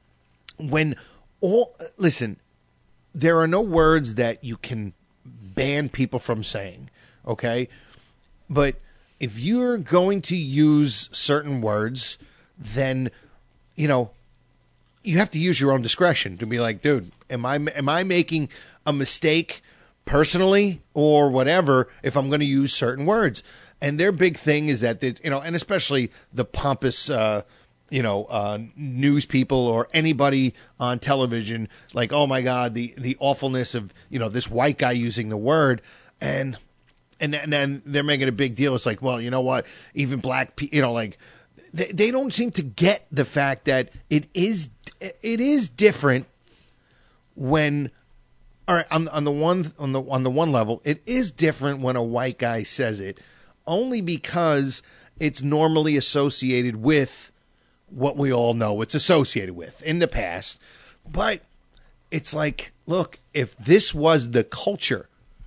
when all listen, there are no words that you can ban people from saying, okay? But if you're going to use certain words, then you know you have to use your own discretion to be like, dude, am I am I making a mistake personally or whatever if I'm going to use certain words? And their big thing is that they, you know, and especially the pompous uh you know, uh, news people or anybody on television, like, oh my God, the, the awfulness of, you know, this white guy using the word. And, and, and then they're making a big deal. It's like, well, you know what, even black people, you know, like they, they don't seem to get the fact that it is, it is different when, all right, on, on the one, on the, on the one level, it is different when a white guy says it only because it's normally associated with what we all know it's associated with in the past. But it's like, look, if this was the culture,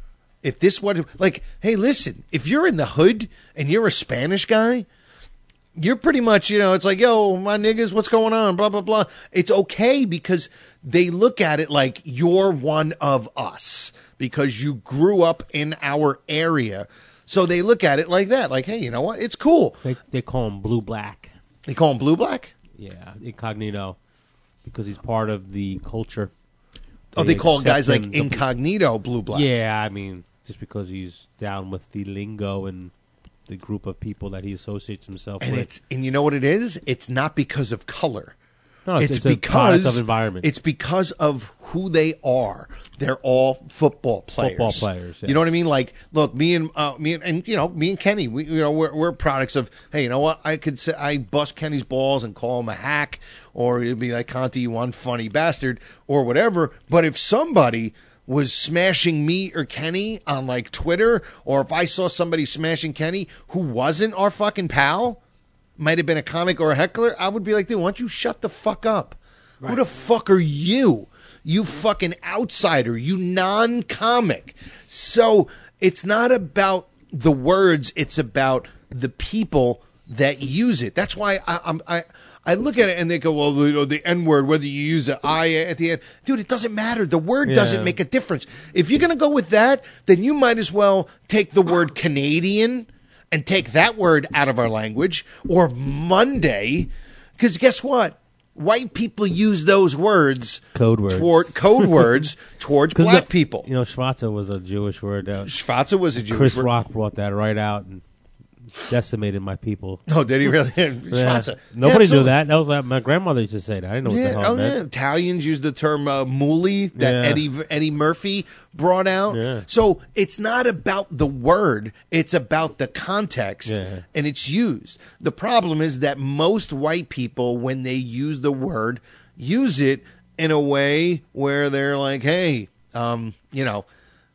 if this was like, hey, listen, if you're in the hood and you're a Spanish guy, you're pretty much, you know, it's like, yo, my niggas, what's going on? Blah, blah, blah. It's okay because they look at it like you're one of us because you grew up in our area. So they look at it like that, like, hey, you know what? It's cool. They, they call him Blue Black. They call him Blue Black? Yeah, Incognito, because he's part of the culture. Oh, they, they call guys like him Incognito Blue Black. Yeah, I mean, just because he's down with the lingo and the group of people that he associates himself and with. It's, and you know what it is? It's not because of color. No, it's, it's, it's because a product of environment. It's because of who they are. They're all football players. Football players. Yes. You know what I mean? Like, look, me and uh, me and, and you know me and Kenny. We you know we're, we're products of. Hey, you know what? I could say I bust Kenny's balls and call him a hack, or it'd be like, Conti, you one funny bastard, or whatever. But if somebody was smashing me or Kenny on like Twitter, or if I saw somebody smashing Kenny who wasn't our fucking pal, might have been a comic or a heckler, I would be like, dude, why don't you shut the fuck up? Right. Who the fuck are you? You fucking outsider, you non-comic. So it's not about the words, it's about the people that use it. That's why I I'm, I I look at it and they go, well, you know, the N-word, whether you use an I at the end. Dude, it doesn't matter. The word yeah. doesn't make a difference. If you're going to go with that, then you might as well take the word Canadian and take that word out of our language, or Monday, because guess what? White people use those words, code words, toward, code words towards black the, people. You know, Schwarzer was a Jewish word. Uh, Schwarzer was a Jewish Chris word. Chris Rock brought that right out and decimated my people. Oh, did he really? yeah. Schwarzer. Nobody yeah, knew that. That was like, my grandmother used to say that. I didn't know what yeah, the hell oh, it meant. Yeah. Italians use the term uh, "mooly" that Yeah. Eddie Eddie Murphy brought out. Yeah. So it's not about the word; it's about the context, Yeah. and it's used. The problem is that most white people, when they use the word, use it in a way where they're like, "Hey, um, you know."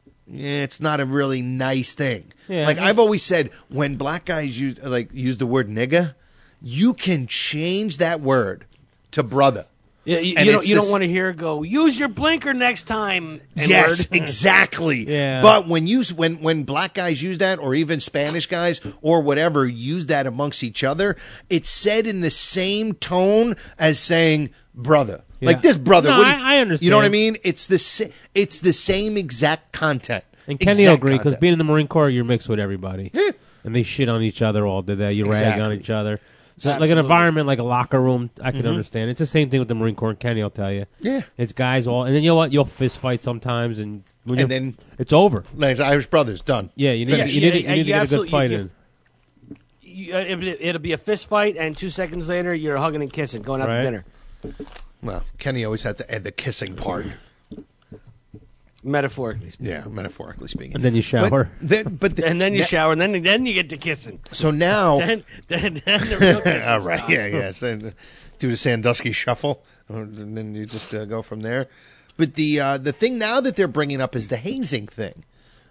It's not a really nice thing. Yeah, like yeah. I've always said, when black guys use like use the word nigga, you can change that word to brother. Yeah, you, And you don't it's you this- don't want to hear it go, use your blinker next time. Yes, N-word. exactly. Yeah. But when you when when black guys use that, or even Spanish guys or whatever use that amongst each other, it's said in the same tone as saying brother. Yeah. Like this brother. No, what do you, I- I understand. You know what I mean? It's the sa- it's the same exact content. And Kenny will Exact agree, because content. being in the Marine Corps, you're mixed with everybody. Yeah. And they shit on each other all day. That You rag on Exactly. each other. So like an environment like a locker room, I can Mhm. understand. It's the same thing with the Marine Corps and Kenny, I'll tell you. Yeah. It's guys all, and then you know what? You'll fist fight sometimes, and when And you're- then it's over. Like the Irish Brothers, done. Yeah, you need, Yeah, you yeah, need, you yeah, need to you get a good absolutely- fight you- in. You, uh, it'll, it'll be a fist fight, and two seconds later, you're hugging and kissing, going out Right. to dinner. Well, Kenny always had to add the kissing part. Metaphorically speaking. Yeah, metaphorically speaking. And then you shower. But then, but the- and then you na- shower, and then then you get to kissing. So now, then, then, then the real kissing all right, starts. yeah, yeah. So, uh, do the Sandusky shuffle, and then you just uh, go from there. But the uh, the thing now that they're bringing up is the hazing thing,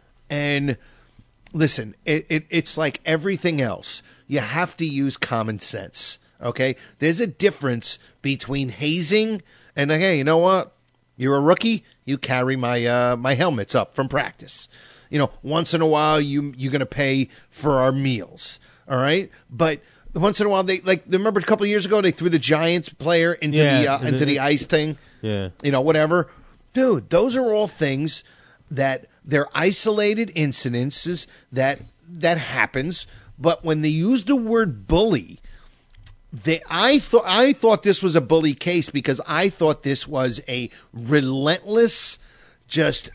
and listen, it, it it's like everything else. You have to use common sense. Okay, there's a difference between hazing and like, hey, you know what? You're a rookie. You carry my uh, my helmets up from practice. You know, once in a while you you're gonna pay for our meals. All right, but once in a while they like. Remember a couple of years ago they threw the Giants player into Yeah, the uh, and into then- the ice thing. Yeah. You know, whatever, dude. Those are all things that they're isolated incidences that that happens. But when they use the word bully. They, I thought I thought this was a bully case because I thought this was a relentless, just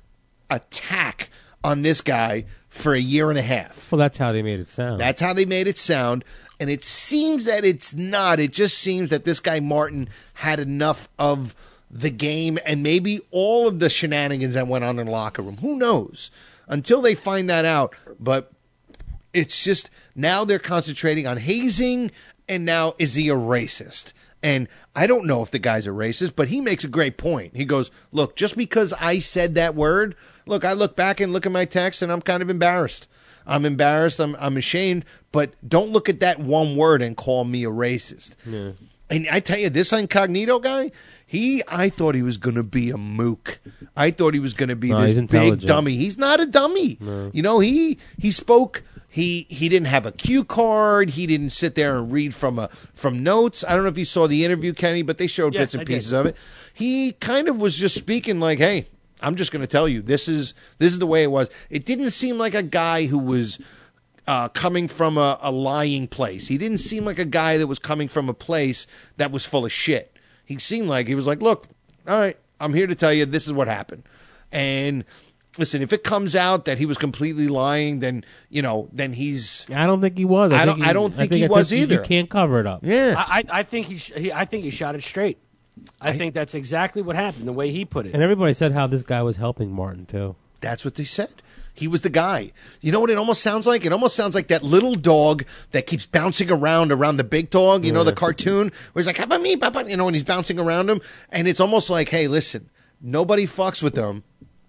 attack on this guy for a year and a half. Well, that's how they made it sound. That's how they made it sound, and it seems that it's not. It just seems that this guy Martin had enough of the game and maybe all of the shenanigans that went on in the locker room. Who knows? Until they find that out, but it's just now they're concentrating on hazing. And now, is he a racist? And I don't know if the guy's a racist, but he makes a great point. He goes, look, just because I said that word, look, I look back and look at my text and I'm kind of embarrassed. I'm embarrassed. I'm, I'm ashamed. But don't look at that one word and call me a racist. Yeah. And I tell you, this Incognito guy, he, I thought he was going to be a mook. I thought he was going to be No, this he's big intelligent. dummy. He's not a dummy. No. You know, he he spoke. He he didn't have a cue card. He didn't sit there and read from a from notes. I don't know if you saw the interview, Kenny, but they showed Yes, bits and I pieces did. of it. He kind of was just speaking like, "Hey, I'm just going to tell you this is this is the way it was." It didn't seem like a guy who was uh, coming from a, a lying place. He didn't seem like a guy that was coming from a place that was full of shit. He seemed like he was like, "Look, all right, I'm here to tell you this is what happened," and. Listen, if it comes out that he was completely lying, then you know, then he's. I don't think he was. I, I think don't. he- I don't think he at was this- you- either. You can't cover it up. Yeah, I, I I think he, sh- he I think he shot it straight. I, think that's exactly what happened. The way he put it. And everybody said how this guy was helping Martin too. That's what they said. He was the guy. You know what it almost sounds like? It almost sounds like that little dog that keeps bouncing around around the big dog. You know, Yeah. the cartoon where he's like, "How about me, Papa?" You know, and he's bouncing around him, and it's almost like, "Hey, listen, nobody fucks with them."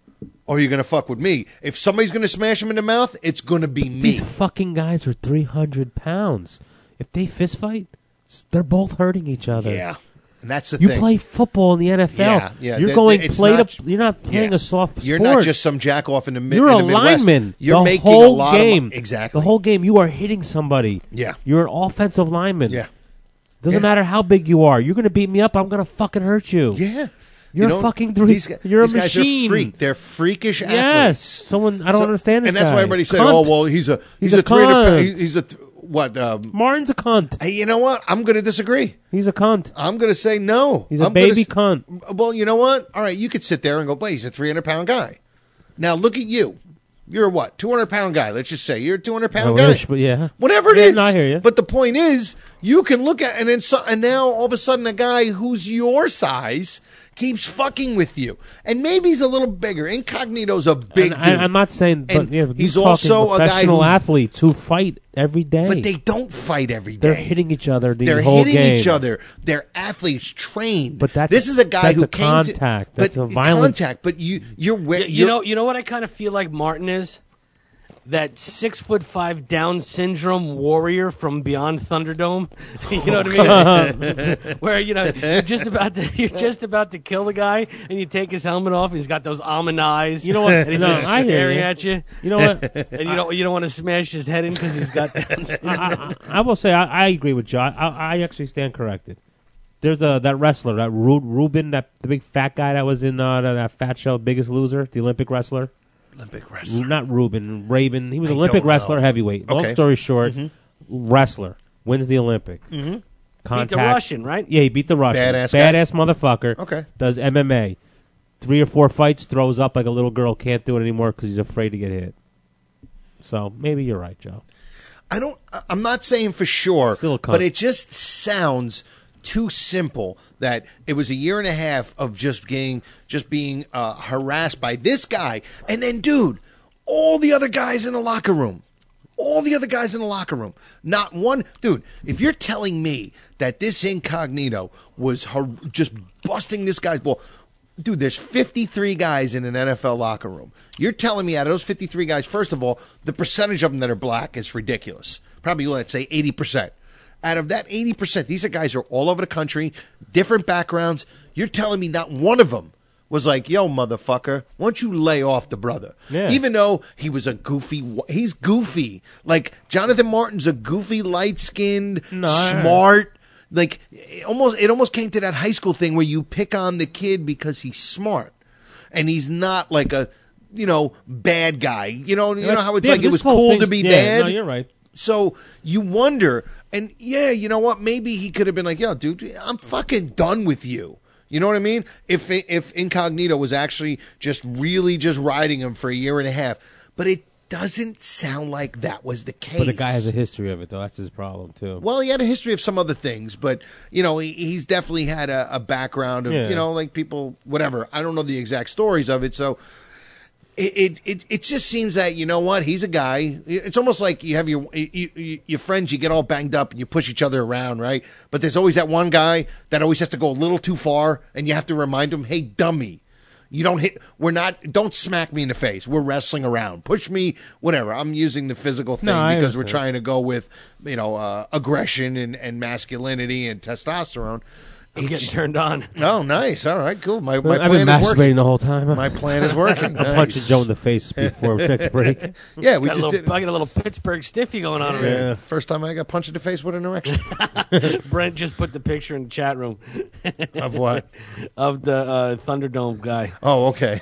Or you're going to fuck with me. If somebody's going to smash him in the mouth, it's going to be me. These fucking guys are three hundred pounds. If they fist fight, s- they're both hurting each other. Yeah. And that's the you thing. play football in the N F L. Yeah, yeah. You're Th- going th- it's play not- to. You're not playing yeah. a soft sport. You're not just some jack off in the mid. You're in a the Midwest. lineman. You're the making whole a lot game. of mo- exactly. The whole game, you are hitting somebody. Yeah. You're an offensive lineman. Yeah. Doesn't Yeah. matter how big you are. You're going to beat me up. I'm going to fucking hurt you. Yeah. You're You know, fucking three. These, guys- you're these a guys machine. are freak. They're freakish athletes. Yes. Someone I don't So- understand this And that's guy. why everybody said, Cunt. "Oh, well, he's a he's, He's a, a three hundred cunt. he's, he's a th- what?" Um, Martin's a cunt. Hey, you know what? I'm going to disagree. He's a cunt. I'm going to say no. He's a I'm gonna baby s- cunt. Well, you know what? All right, you could sit there and go, "But he's a three hundred pound guy." Now look at you. You're a what? two hundred pound guy. Let's just say you're a two hundred pound I guy. wish, but yeah. Whatever it Yeah, is. no, I hear you. But the point is, you can look at and then so, and now all of a sudden a guy who's your size keeps fucking with you, and maybe he's a little bigger. Incognito's a big And dude. I, I'm not saying, but And yeah, but he's you're talking also a guy professional who's, athletes who fight every day. but they don't fight every day. They're hitting each other the They're whole hitting game. each other. They're athletes trained. But that's this is a guy that's who a came contact. to That's but a violent contact. But you, you're, You, you're you know, you know what I kind of feel like Martin is? That six foot five Down syndrome warrior from Beyond Thunderdome. You know what I mean? Where you know you're just about to you're just about to kill the guy, and you take his helmet off, and he's got those almond eyes. You know what? And he's No, just I hear staring you. at you. You know what? And you don't you don't want to smash his head in because he's got Down syndrome. I, I, I will say I, I agree with you. I, I, I actually stand corrected. There's a that wrestler, that Ru- Ruben, that the big fat guy that was in uh, that, that fat show, Biggest Loser, the Olympic wrestler. Olympic wrestler. Not Ruben, Raven. He was I an Olympic don't wrestler, know. heavyweight. Long Okay. story short, Mhm. wrestler. wins the Olympic. Mhm. Contact, Beat the Russian, right? Yeah, he beat the Russian. Badass guy? Badass motherfucker. Okay. Does M M A. Three or four fights, throws up like a little girl, can't do it anymore because he's afraid to get hit. So maybe you're right, Joe. I don't. I'm not saying for sure, Still a cunt. but it just sounds too simple that it was a year and a half of just being just being uh, harassed by this guy, and then, dude, all the other guys in the locker room, all the other guys in the locker room, not one, dude. If you're telling me that this incognito was har- just busting this guy's ball. Dude, there's fifty-three guys in an N F L locker room. You're telling me out of those fifty-three guys, first of all, the percentage of them that are black is ridiculous. Probably, let's say, eighty percent. Out of that eighty percent, these are guys who are all over the country, different backgrounds. You're telling me not one of them was like, yo, motherfucker, why don't you lay off the brother? Yeah. Even though he was a goofy, he's goofy. Like, Jonathan Martin's a goofy, light-skinned, No. smart. Like it almost, it almost came to that high school thing where you pick on the kid because he's smart, and he's not like a, you know, bad guy. You know, you know how it's Yeah, like but it was this whole cool to thing's- be yeah, bad. No, you're right. So you wonder, and yeah, you know what? Maybe he could have been like, "Yo, dude, I'm fucking done with you." You know what I mean? If if Incognito was actually just really just riding him for a year and a half, but it doesn't sound like that was the case. But the guy has a history of it, though. That's his problem, too. Well, he had a history of some other things, but, you know, he, he's definitely had a, a background of, Yeah. you know, like people, whatever. I don't know the exact stories of it, so it, it it it just seems that, you know what, he's a guy. It's almost like you have your you, you, your friends, you get all banged up and you push each other around, right? But there's always that one guy that always has to go a little too far, and you have to remind him, hey, dummy. You don't hit, we're not, don't smack me in the face. We're wrestling around. Push me, whatever. I'm using the physical thing No, I because we're understand. trying to go with, you know, uh, aggression and, and masculinity and testosterone. I'm It getting j- turned on. Oh, nice. All right, cool. My, my I've been plan is masturbating working. the whole time. My plan is working. I'm Nice. punching Joe in the face before next break. Yeah, we Got a just little, did. I got a little Pittsburgh stiffy going on over Yeah. First time I got punched in the face with an erection. here. Brent just put the picture in the chat room. Of what? Of the uh, Thunderdome guy. Oh, okay.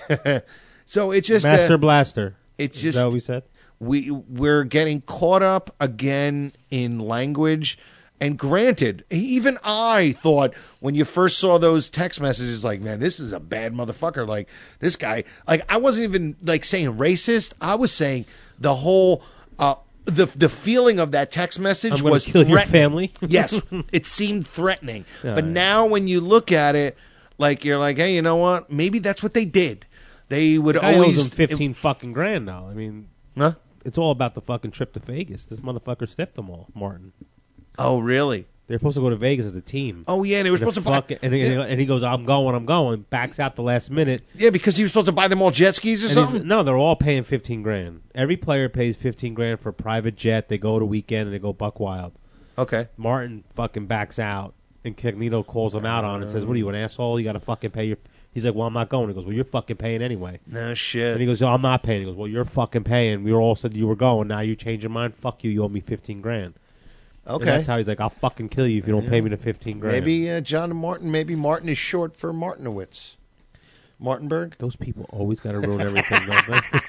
So it just Master uh, Blaster. It's Is just that what we said? we we're getting caught up again in language. And granted, even I thought when you first saw those text messages, like, man, this is a bad motherfucker. Like this guy, like I wasn't even like saying racist. I was saying the whole uh, the the feeling of that text message I'm gonna was kill your threatening. family? Yes, it seemed threatening. Yeah, but yeah. now when you look at it, like you're like, hey, you know what? Maybe that's what they did. They would The guy always owes him fifteen fucking grand now. I mean, Huh? it's all about the fucking trip to Vegas. This motherfucker stiffed them all, Martin. Oh, really? They're supposed to go to Vegas as a team. Oh, yeah, and they were the supposed to buy- fuck- and, he, Yeah. and he goes, "I'm going, I'm going." Backs out the last minute. Yeah, because he was supposed to buy them all jet skis or And he's- something. no, they're all paying fifteen grand. Every player pays fifteen grand for a private jet. They go to weekend and they go buck wild. Okay. Martin fucking backs out, and Cognito calls him out on it and says, "What are you, an asshole? You got to fucking pay your." He's like, "Well, I'm not going." He goes, "Well, you're fucking paying anyway." No shit. And he goes, "Oh, I'm not paying." He goes, "Well, you're fucking paying. We were all said you were going. Now you change your mind. Fuck you. You owe me fifteen grand." And Okay. that's how he's like, "I'll fucking kill you if you don't pay me the fifteen grand." Maybe uh, John Martin. Maybe Martin is short for Martinowitz. Martinberg. Those people always got to ruin everything, don't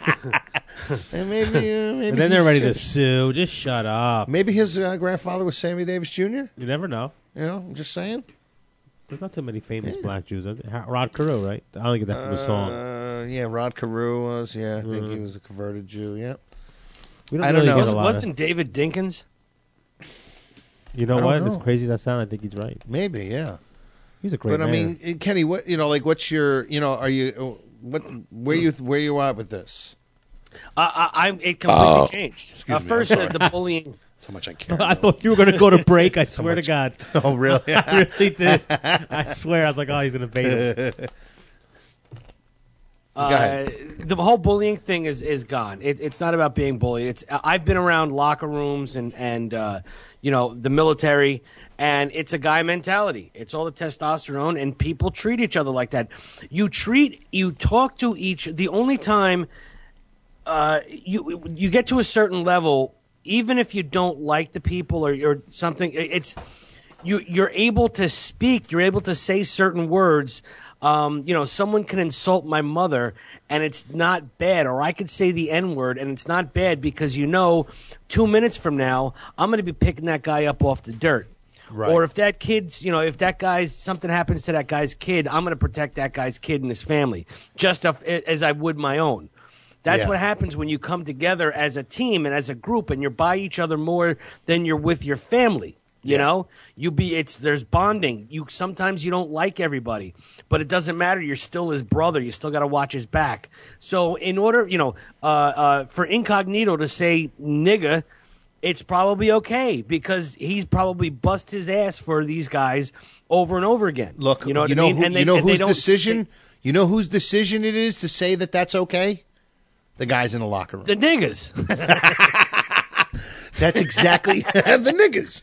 they? And maybe, uh, maybe and then they're he's ready to just- sue. Just shut up. Maybe his uh, grandfather was Sammy Davis Junior You never know. You know, I'm just saying. There's not too many famous black Jews. Rod Carew, right? I don't get that from the song. Uh, yeah, Rod Carew was. Yeah, I think he was a converted Jew. Yeah. We don't I don't really know. get a Wasn't, lot of- wasn't David Dinkins? You know I don't what? know. As crazy as that sounds, I think he's right. Maybe, yeah. He's a great But I man. mean, Kenny, what you know, like, what's your, you know, are you, what, where you, where you at with this? Uh, I, I, it completely Oh. changed. Excuse Uh, me, I'm first, uh, sorry. the bullying. So much I care. I thought you were going to go to break. I swear much- to God. Oh, really? I really did. I swear. I was like, oh, he's going to bait him. Uh, ahead. the whole bullying thing is is gone. It, it's not about being bullied. It's I've been around locker rooms and and uh, you know the military, and it's a guy mentality. It's all the testosterone, and people treat each other like that. You treat you talk to each. The only time uh, you you get to a certain level, even if you don't like the people or, or something, it's you you're able to speak. You're able to say certain words. Um, you know, someone can insult my mother and it's not bad, or I could say the N-word and it's not bad because, you know, two minutes from now, I'm going to be picking that guy up off the dirt. Right. Or if that kid's, you know, if that guy's, something happens to that guy's kid, I'm going to protect that guy's kid and his family just as I would my own. That's Yeah. what happens when you come together as a team and as a group and you're by each other more than you're with your family. You know, you be it's there's bonding. You sometimes you don't like everybody, but it doesn't matter. You're still his brother. You still got to watch his back. So in order, you know, uh, uh, for Incognito to say nigga, it's probably okay because he's probably bust his ass for these guys over and over again. Look, you know what you I know mean? who, And they- you know and they whose don't- decision? You know whose decision it is to say that that's okay? The guys in the locker room. The niggas. That's exactly the niggas.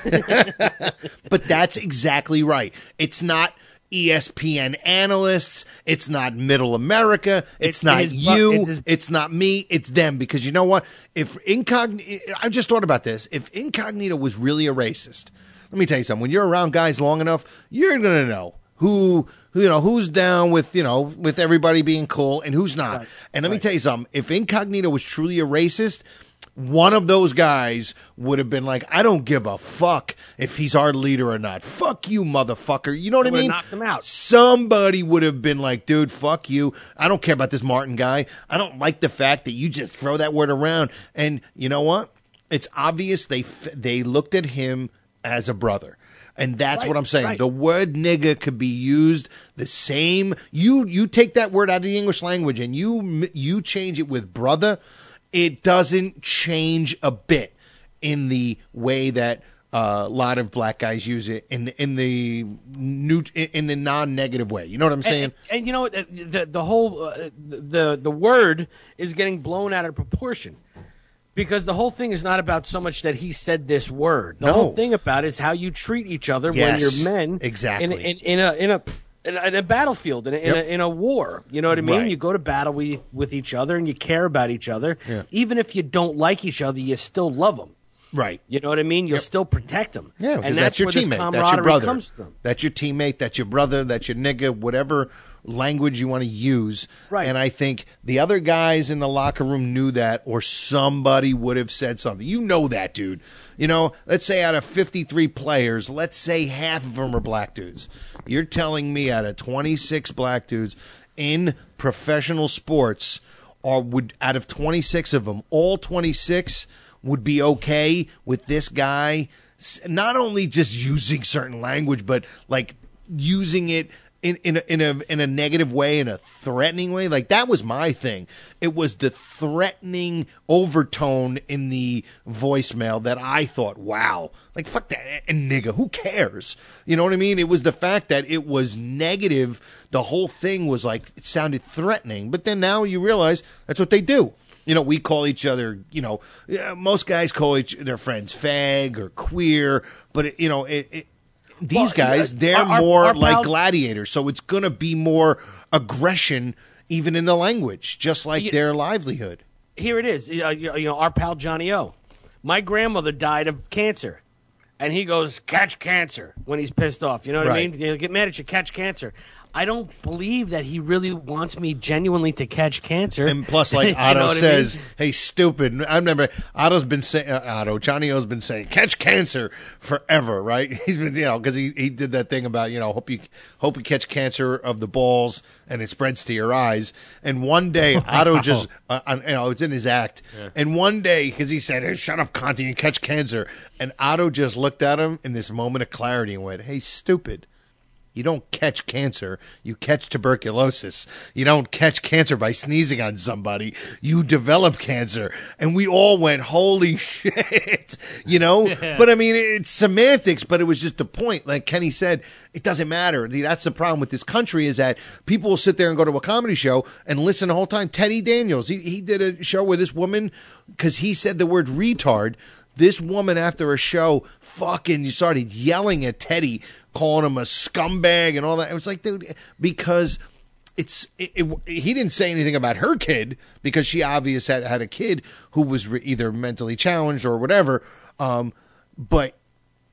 But that's exactly right. It's not E S P N analysts. It's not Middle America. It's, It's not his bu- you. it's It's, his- not me. It's them. Because you know what? If Incognito, I just thought about this. If Incognito was really a racist, let me tell you something. When you're around guys long enough, you're gonna know who, who you know, who's down with you know with everybody being cool and who's not. Right. And let me tell you something. If Incognito was truly a racist, one of those guys would have been like, I don't give a fuck if he's our leader or not. Fuck you, motherfucker. You know what I Would've mean? knocked him out. Somebody would have been like, dude, fuck you. I don't care about this Martin guy. I don't like the fact that you just throw that word around. And you know what? It's obvious they f- they looked at him as a brother. And that's Right, what I'm saying. right. The word nigga could be used the same. You you take that word out of the English language and you you change it with brother. It doesn't change a bit in the way that uh, a lot of black guys use it in in the new in the non-negative way. You know what I'm saying? And, and you know what? The, the, the whole uh, the the word is getting blown out of proportion because the whole thing is not about so much that he said this word. The No. whole thing about is how you treat each other Yes, when you're men. exactly. In, in, in a in a in a, in a battlefield, in a, in, Yep. a, in a war. You know what I mean? Right. You go to battle with, with each other and you care about each other. Yeah. Even if you don't like each other, you still love them. Right. You know what I mean? You'll still protect them. Yeah, because and that's, your where this teammate. That's your camaraderie brother. comes from. That's your teammate. That's your brother. That's your nigga. Whatever language you want to use. Right. And I think the other guys in the locker room knew that, or somebody would have said something. You know that, dude. You know, let's say out of fifty-three players, let's say half of them are black dudes. You're telling me out of twenty-six black dudes in professional sports, or would out of twenty-six of them, all twenty-six would be okay with this guy s- not only just using certain language, but like using it in, in, a, in a in a negative way, in a threatening way. Like that was my thing. It was the threatening overtone in the voicemail that I thought, wow, like fuck that and nigga, who cares? You know what I mean? It was the fact that it was negative. The whole thing was like it sounded threatening, but then now you realize that's what they do. You know, we call each other, you know, yeah, most guys call each their friends fag or queer, but, it, you know, it, it, these Well, guys, uh, they're our- our- more our like pal- gladiators, so it's going to be more aggression even in the language, just like You- their livelihood. Here it is. Uh, you you know, our pal Johnny O. My grandmother died of cancer. And he goes, catch cancer when he's pissed off. You know what I Right. mean? He'll get mad at you, catch cancer. I don't believe that he really wants me genuinely to catch cancer. And plus, like You know Otto what I says, mean? "Hey, stupid!" I remember Otto's been saying, uh, Otto Johnny O's been saying, "Catch cancer" forever, right? He's been, you know, because he, he did that thing about, you know, hope you hope you catch cancer of the balls and it spreads to your eyes. And one day, Otto just, uh, uh, you know, it's in his act. Yeah. And one day, because he said, hey, "Shut up, Conti, and catch cancer," and Otto just looked at him in this moment of clarity and went, "Hey, stupid." You don't catch cancer. You catch tuberculosis. You don't catch cancer by sneezing on somebody. You develop cancer. And we all went, holy shit, you know? Yeah. But I mean, it's semantics, but it was just the point. Like Kenny said, it doesn't matter. That's the problem with this country is that people will sit there and go to a comedy show and listen the whole time. Teddy Daniels, he, he did a show where this woman, because he said the word retard, this woman after a show fucking started yelling at Teddy, calling him a scumbag and all that. It was like, dude, because it's it, it, he didn't say anything about her kid because she obviously had, had a kid who was re- either mentally challenged or whatever. Um, but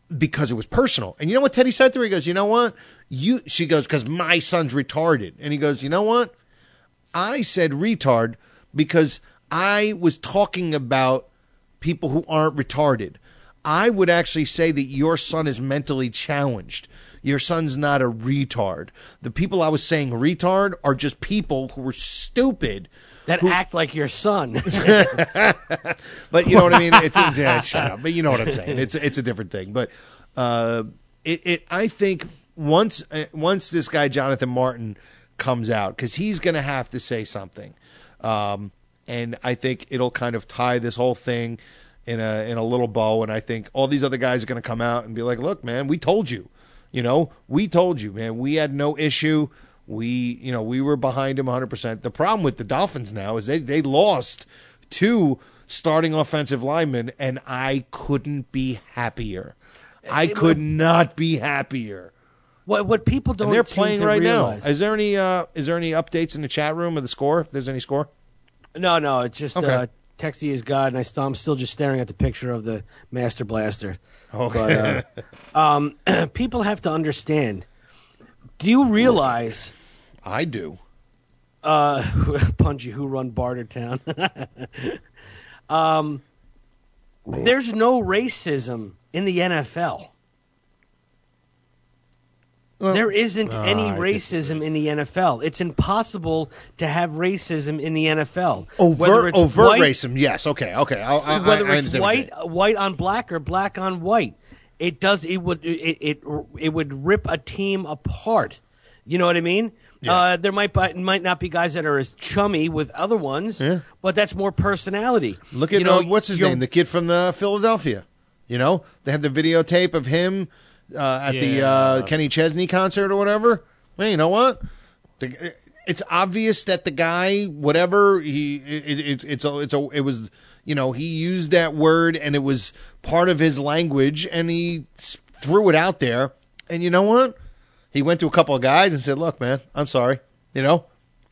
because it was personal. And you know what Teddy said to her? He goes, you know what? You, she goes, because my son's retarded. And he goes, you know what? I said retard because I was talking about people who aren't retarded. I would actually say that your son is mentally challenged. Your son's not a retard. The people I was saying retard are just people who were stupid. That who, act like your son. But you know what I mean? It's, it's yeah, shut up. But you know what I'm saying. It's it's a different thing. But uh, it, it I think once uh, once this guy Jonathan Martin comes out, because he's going to have to say something, um, and I think it'll kind of tie this whole thing in a in a little bow. And I think all these other guys are going to come out and be like, "Look, man, we told you. You know, we told you, man. We had no issue." We, you know, we were behind him one hundred percent. The problem with the Dolphins now is they, they lost two starting offensive linemen, and I couldn't be happier. I could not be happier. What what people don't and they're seem playing to right realize. now. Is there any uh, is there any updates in the chat room of the score? If there's any score? No, no, it's just Okay. uh, Texie is God, and I still, I'm still just staring at the picture of the Master Blaster. Okay. But, uh, um, people have to understand. Do you realize? I do. Uh, Punchy, who run Bartertown? um, there's no racism in the N F L. Well, there isn't uh, any I racism in the N F L. It's impossible to have racism in the N F L. Overt, Whether it's overt white, racism. Yes. Okay. Okay. I, I, whether I, I it's understand what you're white, saying. white on black or black on white, it does. It would. It it, it would rip a team apart. You know what I mean? Yeah. Uh, there might be, might not be guys that are as chummy with other ones, Yeah. but that's more personality. Look at you know, uh, what's his you're- name, the kid from the Philadelphia. You know, they had the videotape of him uh, at the Yeah. uh, Kenny Chesney concert or whatever. Well, you know what? The, it's obvious that the guy, whatever he, it, it, it's a, it's a, it was, you know, he used that word and it was part of his language, and he s- threw it out there. And you know what? He went to a couple of guys and said, "Look, man, I'm sorry. You know,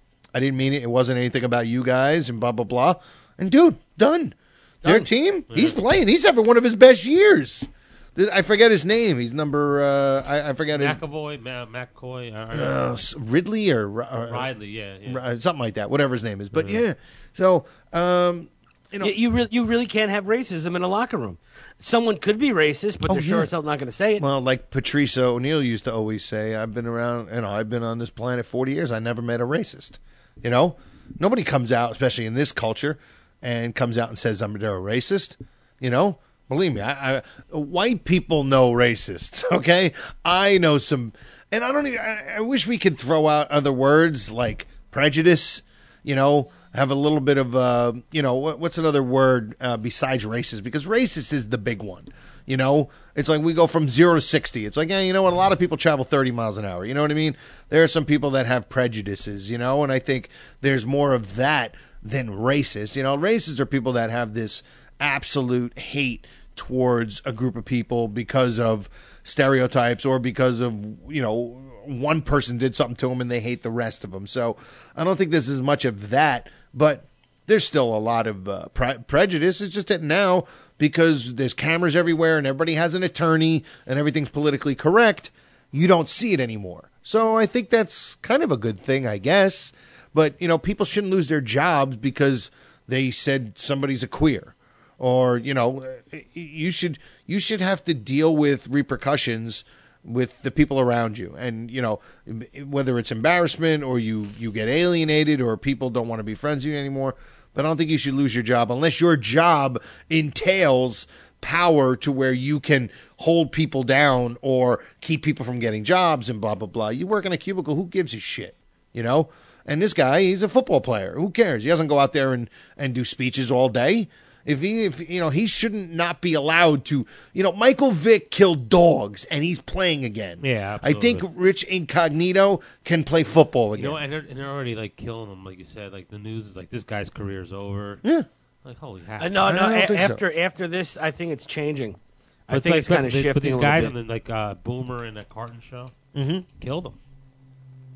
I didn't mean it. It wasn't anything about you guys and blah, blah, blah." And, dude, done. Their team, he's playing. He's having one of his best years. This- I forget his name. He's number, uh, I, I forget his McAvoy, Ma- McCoy, I, I don't uh, know. s- Ridley or, or Ridley, yeah, yeah. uh, something like that, whatever his name is. But, Mhm. yeah. So, um, you know. you you, re- you really can't have racism in a locker room. Someone could be racist, but Oh, they're sure yeah. as hell not going to say it. Well, like Patrice O'Neill used to always say, I've been around, you know, I've been on this planet forty years. I never met a racist. You know, nobody comes out, especially in this culture, and comes out and says, I'm they're a racist. You know, believe me, I, I, white people know racists. Okay. I know some, and I don't even, I, I wish we could throw out other words like prejudice, you know, have a little bit of, uh, you know, what, what's another word uh, besides racist? Because racist is the big one. You know, it's like we go from zero to sixty. It's like, yeah, you know what? A lot of people travel thirty miles an hour. You know what I mean? There are some people that have prejudices, you know, and I think there's more of that than racist. You know, racists are people that have this absolute hate towards a group of people because of stereotypes or because of, you know, one person did something to them and they hate the rest of them. So I don't think there's as much of that, but there's still a lot of uh, pre- prejudice. It's just that now, because there's cameras everywhere and everybody has an attorney and everything's politically correct, you don't see it anymore. So I think that's kind of a good thing, I guess. But, you know, people shouldn't lose their jobs because they said somebody's a queer. Or, you know, you should you should have to deal with repercussions with the people around you. And, you know, whether it's embarrassment or you, you get alienated or people don't want to be friends with you anymore. But I don't think you should lose your job unless your job entails power to where you can hold people down or keep people from getting jobs and blah, blah, blah. You work in a cubicle, who gives a shit, you know? And this guy, he's a football player. Who cares? He doesn't go out there and, and do speeches all day. If he, if, you know, he shouldn't not be allowed to, you know, Michael Vick killed dogs and he's playing again. Yeah, I think Rich Incognito can play football again. You know, and they're, and they're already like killing him, like you said. Like the news is like this guy's career's over. Yeah. Like holy half. Uh, no, no. A- after after this, I think it's changing. I But think like, it's kind of but- shifting. But these a little guys bit. on the like uh, Boomer and that Carton show Mhm. killed him.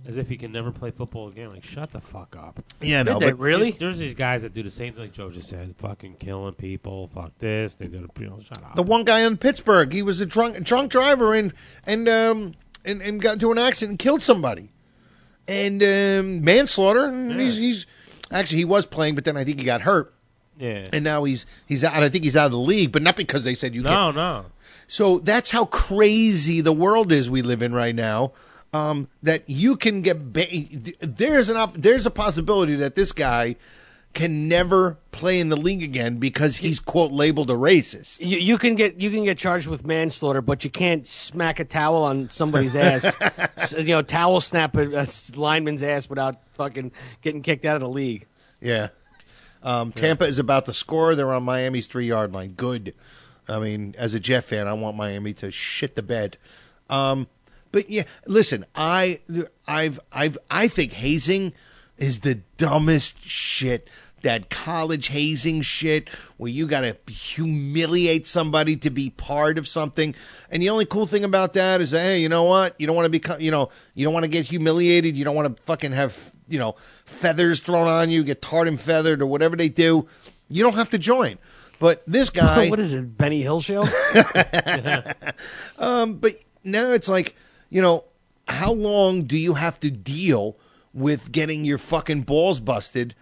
As if he can never play football again. Like, shut the fuck up. Yeah, no, Did they but really? There's these guys that do the same thing like Joe just said. Fucking killing people. Fuck this. They do the, you know, shut up. the one guy in Pittsburgh, he was a drunk drunk driver and and um and, and got into an accident and killed somebody, and um, manslaughter. And Yeah. he's he's actually he was playing, but then I think he got hurt. Yeah. And now he's he's out. I think he's out of the league, but not because they said you No, can't. no. So that's how crazy the world is we live in right now. Um, that you can get ba- there's an op- there's a possibility that this guy can never play in the league again because he's quote labeled a racist. You, you can get you can get charged with manslaughter, but you can't smack a towel on somebody's ass. S- you know, towel snap a, a lineman's ass without fucking getting kicked out of the league. Yeah. Um, Tampa is about to score. They're on Miami's three yard line. Good. I mean, as a Jet fan, I want Miami to shit the bed. Um, but yeah, listen, I, I've, I've, I think hazing is the dumbest shit. That college hazing shit where you got to humiliate somebody to be part of something. And the only cool thing about that is, hey, you know what? You don't want to become, you know, you don't want to get humiliated. You don't want to fucking have, you know, feathers thrown on you, get tarred and feathered or whatever they do. You don't have to join. But this guy. What is it, Benny Hill show? um, but now it's like, you know, how long do you have to deal with getting your fucking balls busted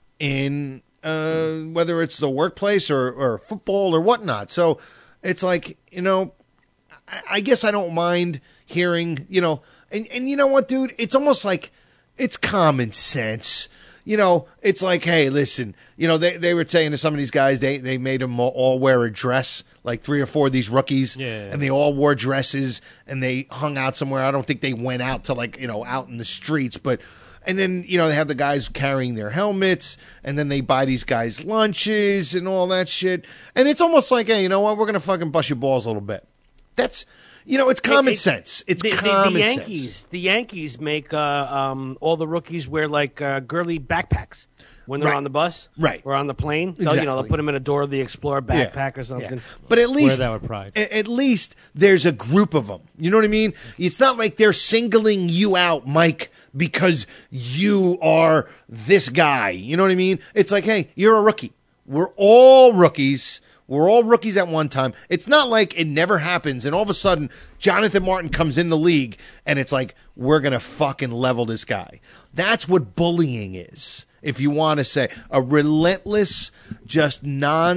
in uh, whether it's the workplace or, or football or whatnot? So it's like, you know, I, I guess I don't mind hearing, you know, and, and you know what, dude? It's almost like it's common sense. You know, it's like, hey, listen, you know, they, they were saying to some of these guys, they, they made them all, all wear a dress, like three or four of these rookies, Yeah. and they all wore dresses, and they hung out somewhere. I don't think they went out to, like, you know, out in the streets, but, and then, you know, they have the guys carrying their helmets, and then they buy these guys lunches and all that shit. And it's almost like, hey, you know what, we're going to fucking bust your balls a little bit. That's, you know, it's common It- it- sense. It's the, the- common the sense. Yankees, the Yankees make uh, um, all the rookies wear like uh, girly backpacks when they're Right. on the bus, Right. or on the plane. They'll, You know, they'll Exactly. put them in a Dora the Explorer Yeah. backpack or something. Yeah. But at least, that with pride. a- at least there's a group of them. You know what I mean? It's not like they're singling you out, Mike, because you are this guy. You know what I mean? It's like, hey, you're a rookie. We're all rookies. We're all rookies at one time. It's not like it never happens, and all of a sudden, Jonathan Martin comes in the league, and it's like, we're going to fucking level this guy. That's what bullying is, if you want to say. A relentless, just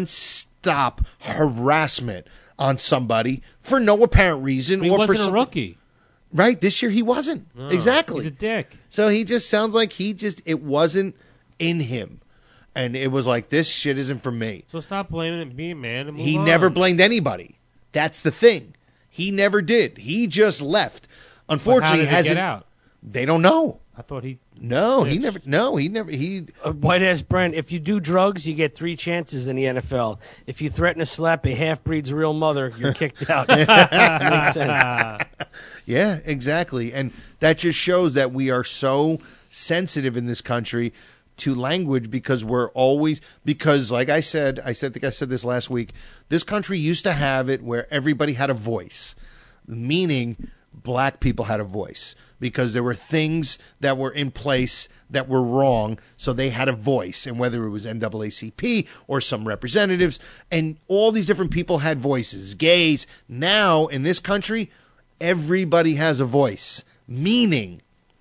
nonstop harassment on somebody for no apparent reason. He or wasn't for a some- rookie. Right? This year he wasn't. No, exactly. He's a dick. So he just sounds like he just, it wasn't in him. And it was like, this shit isn't for me. So stop blaming it, be a man, and move He on. never blamed anybody. That's the thing. He never did. He just left. But Unfortunately, how did he hasn't. get out? They don't know. I thought he. No, he Bitch. never. No, he never. He. Uh, White ass Brent, if you do drugs, you get three chances in the N F L. If you threaten to slap a half breed's real mother, you're kicked out. Makes sense. Yeah, exactly. And that just shows that we are so sensitive in this country to language because we're always, because like I said, I said, I think I said this last week, this country used to have it where everybody had a voice, meaning black people had a voice because there were things that were in place that were wrong. So they had a voice, and whether it was N double A C P or some representatives, and all these different people had voices, gays. Now in this country, everybody has a voice, meaning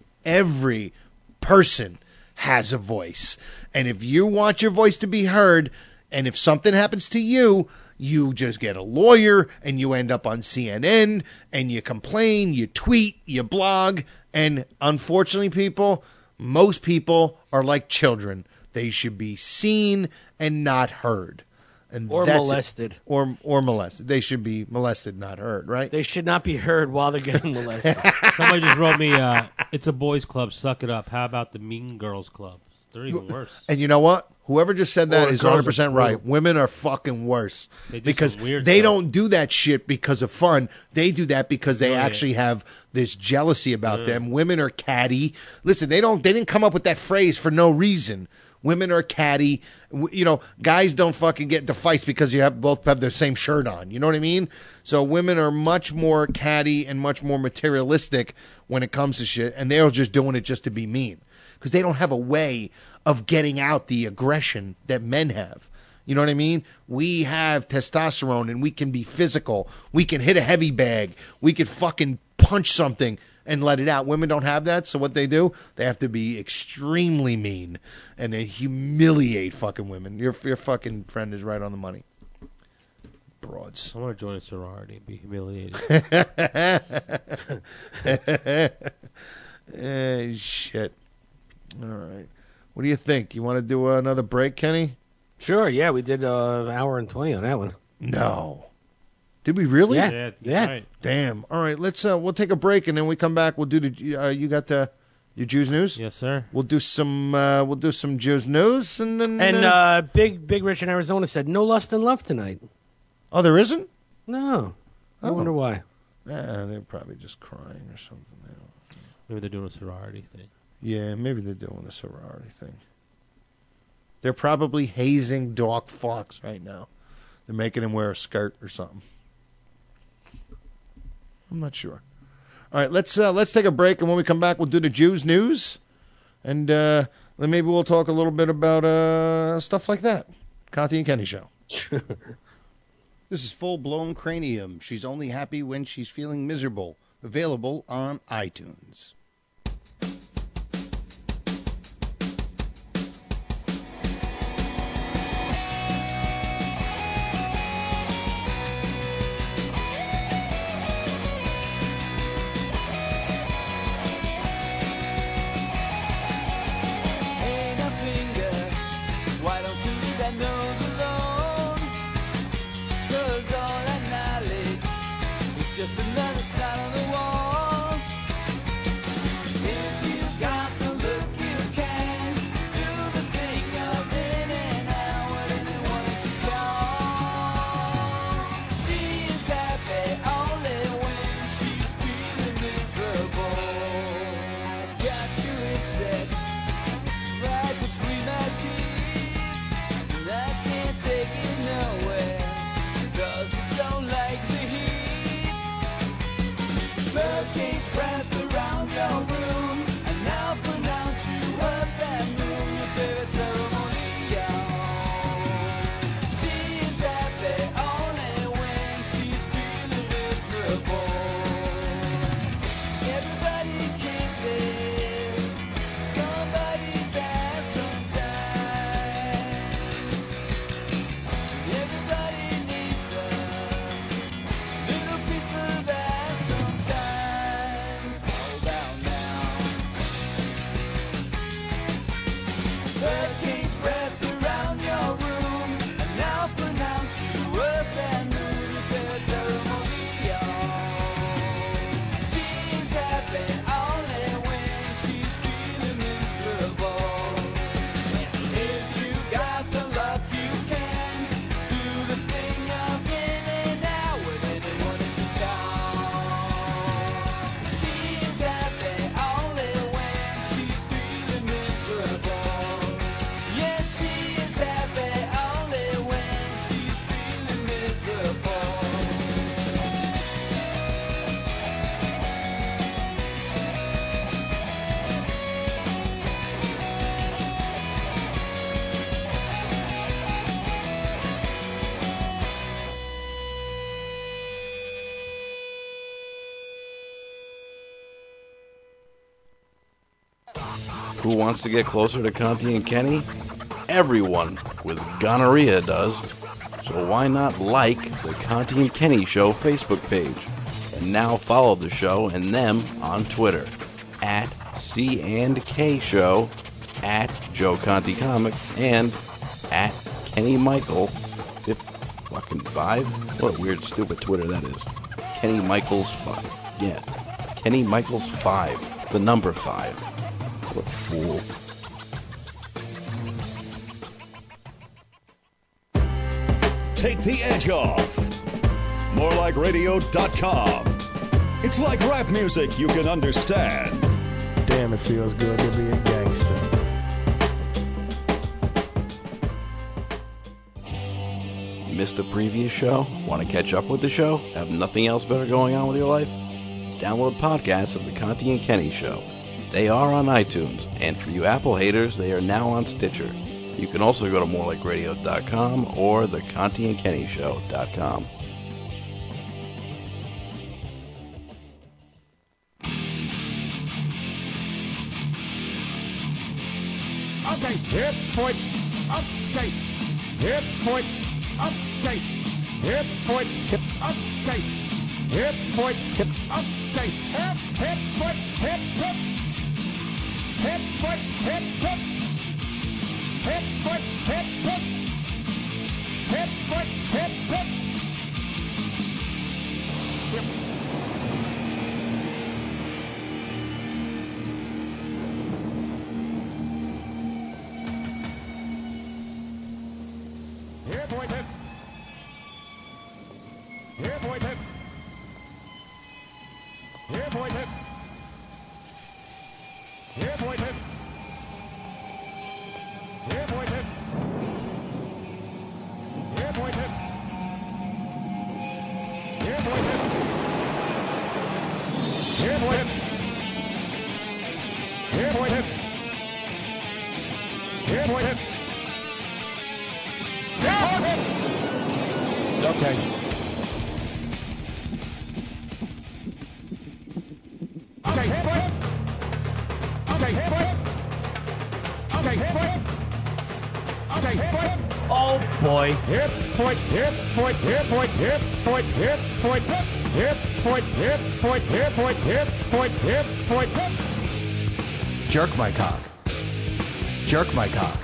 every person has a voice. And if you want your voice to be heard, and if something happens to you, you just get a lawyer and you end up on C N N and you complain, you tweet, you blog. And unfortunately, people, most people are like children. They should be seen and not heard. And Or that's it. molested. Or or molested. They should be molested, not heard, right? They should not be heard while they're getting molested. Somebody just wrote me, uh, it's a boys' club, suck it up. How about the Mean Girls Club? They're even worse. And you know what? Whoever just said that Or is girls one hundred percent are right. brutal. Women are fucking worse They do because some weird they stuff. don't do that shit because of fun. They do that because they Oh, yeah. actually have this jealousy about Yeah. them. Women are catty. Listen, they don't. They didn't come up with that phrase for no reason. Women are catty. W- You know, guys don't fucking get into fights because you have both have their same shirt on. You know what I mean? So women are much more catty and much more materialistic when it comes to shit, and they're just doing it just to be mean because they don't have a way of getting out the aggression that men have. You know what I mean? We have testosterone and we can be physical. We can hit a heavy bag. We can fucking punch something and let it out. Women don't have that, so what they do, they have to be extremely mean and they humiliate fucking women. Your your fucking friend is right on the money. Broads. I want to join a sorority and be humiliated. Eh, shit. All right. What do you think? You want to do another break, Kenny? Sure, yeah, we did uh, an hour and twenty on that one. No. Did we really? Yeah, Yeah, yeah. right. Damn. All right, let's. Uh, we'll take a break and then we come back. We'll do the. Uh, you got the your Jews news? Yes, sir. We'll do some. Uh, we'll do some Jews news and then. And uh, Big Big Rich in Arizona said, no lust and love tonight. Oh, there isn't? No. I Oh. wonder why. Yeah, they're probably just crying or something. They don't- Maybe they're doing a sorority thing. Yeah, maybe they're doing a sorority thing. They're probably hazing Doc Fox right now. They're making him wear a skirt or something. I'm not sure. All right, let's uh, let's take a break, and when we come back, we'll do the Jews news, and uh, then maybe we'll talk a little bit about uh, stuff like that. Conti and Kenny show. This is Full Blown Cranium. She's only happy when she's feeling miserable. Available on iTunes. Ain't a finger, why don't you leave that nose alone? 'Cause all that knowledge is just another slide on the wall. If you got the look, you can do the thing of in and out with anyone that you call. She is happy only when she's feeling miserable. I've got you insect right between my teeth, and I can't take it nowhere, 'cause it don't like the heat. Hurricane's breath around your room, and I'll pronounce you up that moon, your favorite ceremonial. She is happy only when she's feeling miserable. Everybody kisses somebody's ass sometimes. Everybody needs a little piece of ass sometimes. Hold down now. Hurricane's breath around your room, and I'll pronounce you up and moon, your favorite ceremonial. She's happy only when she's feeling miserable. If you got the luck, you can do the thing of in and out with anyone that you call. She's happy only when she's feeling miserable. Yes, she is happy only when she's feeling miserable. Who wants to get closer to Conti and Kenny? Everyone with gonorrhea does. So why not like the Conti and Kenny Show Facebook page? And now follow the show and them on Twitter. At C and K Show, at Joe Conti Comic, and at Kenny Michael fif- fucking five? What a weird, stupid Twitter that is. Kenny Michaels five. Yeah. Kenny Michaels five. The number five. What a fool. Take the edge off. more like radio dot com. It's like rap music you can understand. Damn, it feels good to be a gangster. Missed a previous show? Want to catch up with the show? Have nothing else better going on with your life? Download podcasts of The Conti and Kenny Show. They are on iTunes, and for you Apple haters, they are now on Stitcher. You can also go to more like radio dot com or the conti and kenny show dot com. Okay, hip point, okay, hip point, okay, hip point, hip, okay, hip point, hip, okay, hip, hip point, hip, hip, hip point, hip, hip, hip point, hip, hip, hip point, hip, hip, hip. Here, point hip. Here, point hip. Here, point hip. Here, point hip. Here, point hip. Here, point hip. Here, point hip. Here, point hip. Here, point hip. Here, point hip. Okay. Okay, hip point. Okay, hip point. Okay, hip point. Okay, hip point. Oh boy. Hip point, hip point, hip point, hip point, hip point, hip point, hip point, hip point, hip point, hip point, hip. Jerk my cock. Jerk my cock.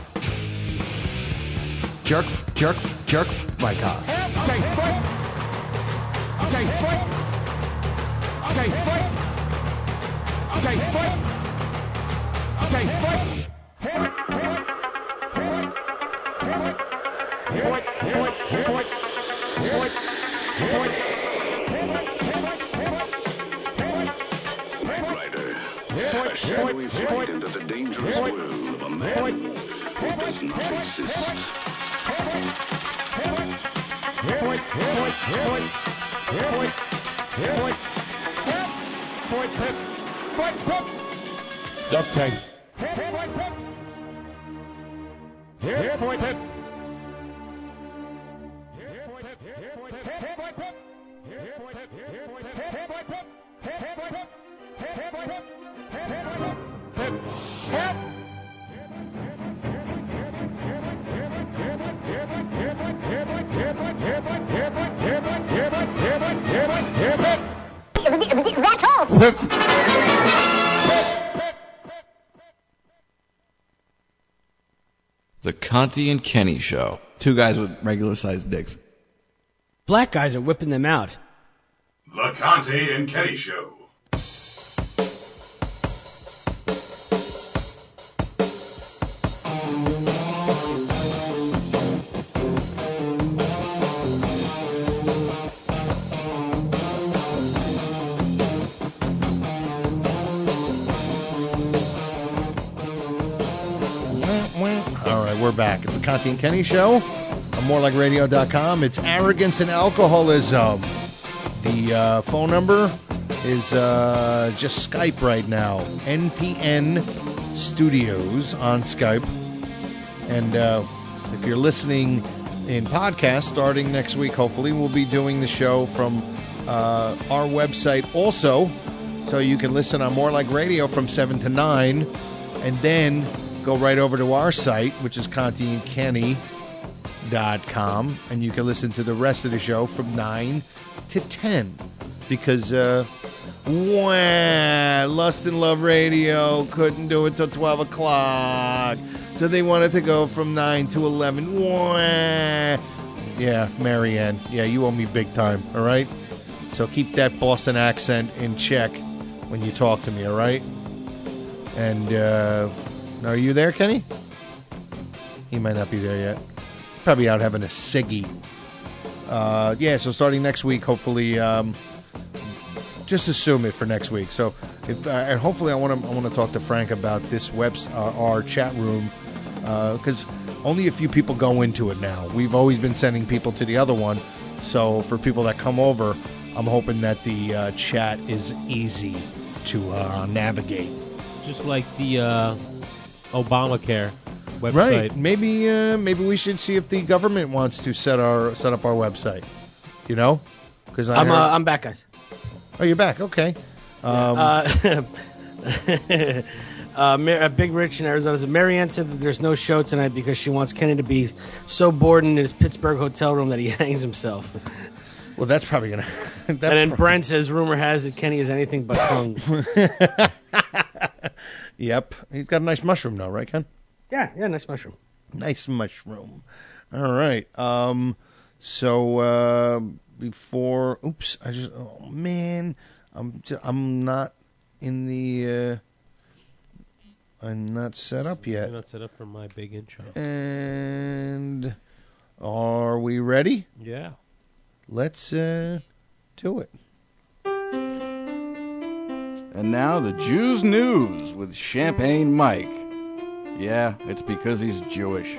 Jerk, jerk, jerk my cock. Okay, hip point. Okay, hip point. Okay, hip point. Okay, hip point. Okay, hip point. Hip, hip, hip, hip, hip, hip, hip, hip, hip, A shadowy flight into the dangerous world of a man who does not exist. Okay. Here, point hip. That's all. The Conti and Kenny Show. Two guys with regular-sized dicks. Black guys are whipping them out. The Conti and Kenny Show. All right, we're back. It's the Conti and Kenny Show on more like radio dot com. It's arrogance and alcoholism. The uh, phone number is uh, just Skype right now. N P N Studios on Skype. And uh, if you're listening in podcast, starting next week, hopefully, we'll be doing the show from uh, our website also. So you can listen on More Like Radio from seven to nine. And then go right over to our site, which is conti and kenny dot com, and you can listen to the rest of the show from nine to ten. Because, uh, wah, Lust and Love Radio couldn't do it till twelve o'clock. So they wanted to go from nine to eleven. Wah. Yeah, Marianne. Yeah, you owe me big time, all right? So keep that Boston accent in check when you talk to me, all right? And, uh... are you there, Kenny? He might not be there yet. Probably out having a ciggy. Uh, yeah, so starting next week, hopefully, um, just assume it for next week. So, if, uh, and hopefully, I want to I want to talk to Frank about this web uh, our chat room because uh, only a few people go into it now. We've always been sending people to the other one. So for people that come over, I'm hoping that the uh, chat is easy to uh, navigate. Just like the uh, Obamacare website. Right. Maybe uh, maybe we should see if the government wants to set our set up our website. You know? Because I'm uh, I'm back, guys. Oh, you're back. Okay. Um, Uh, uh, Mar- uh, Big Rich in Arizona said Marianne said that there's no show tonight because she wants Kenny to be so bored in his Pittsburgh hotel room that he hangs himself. Well, that's probably gonna. that and then pro- Brent says, rumor has it Kenny is anything but hung. Yep. He's got a nice mushroom, though, right, Ken? Yeah, yeah, nice mushroom. Nice mushroom. All right. Um. So uh, before, oops, I just. Oh man, I'm. Just, I'm not in the. Uh, I'm not set up yet. You're not set up for my big intro. And are we ready? Yeah. Let's uh, do it. And now the Jews News with Champagne Mike. Yeah, it's because he's Jewish.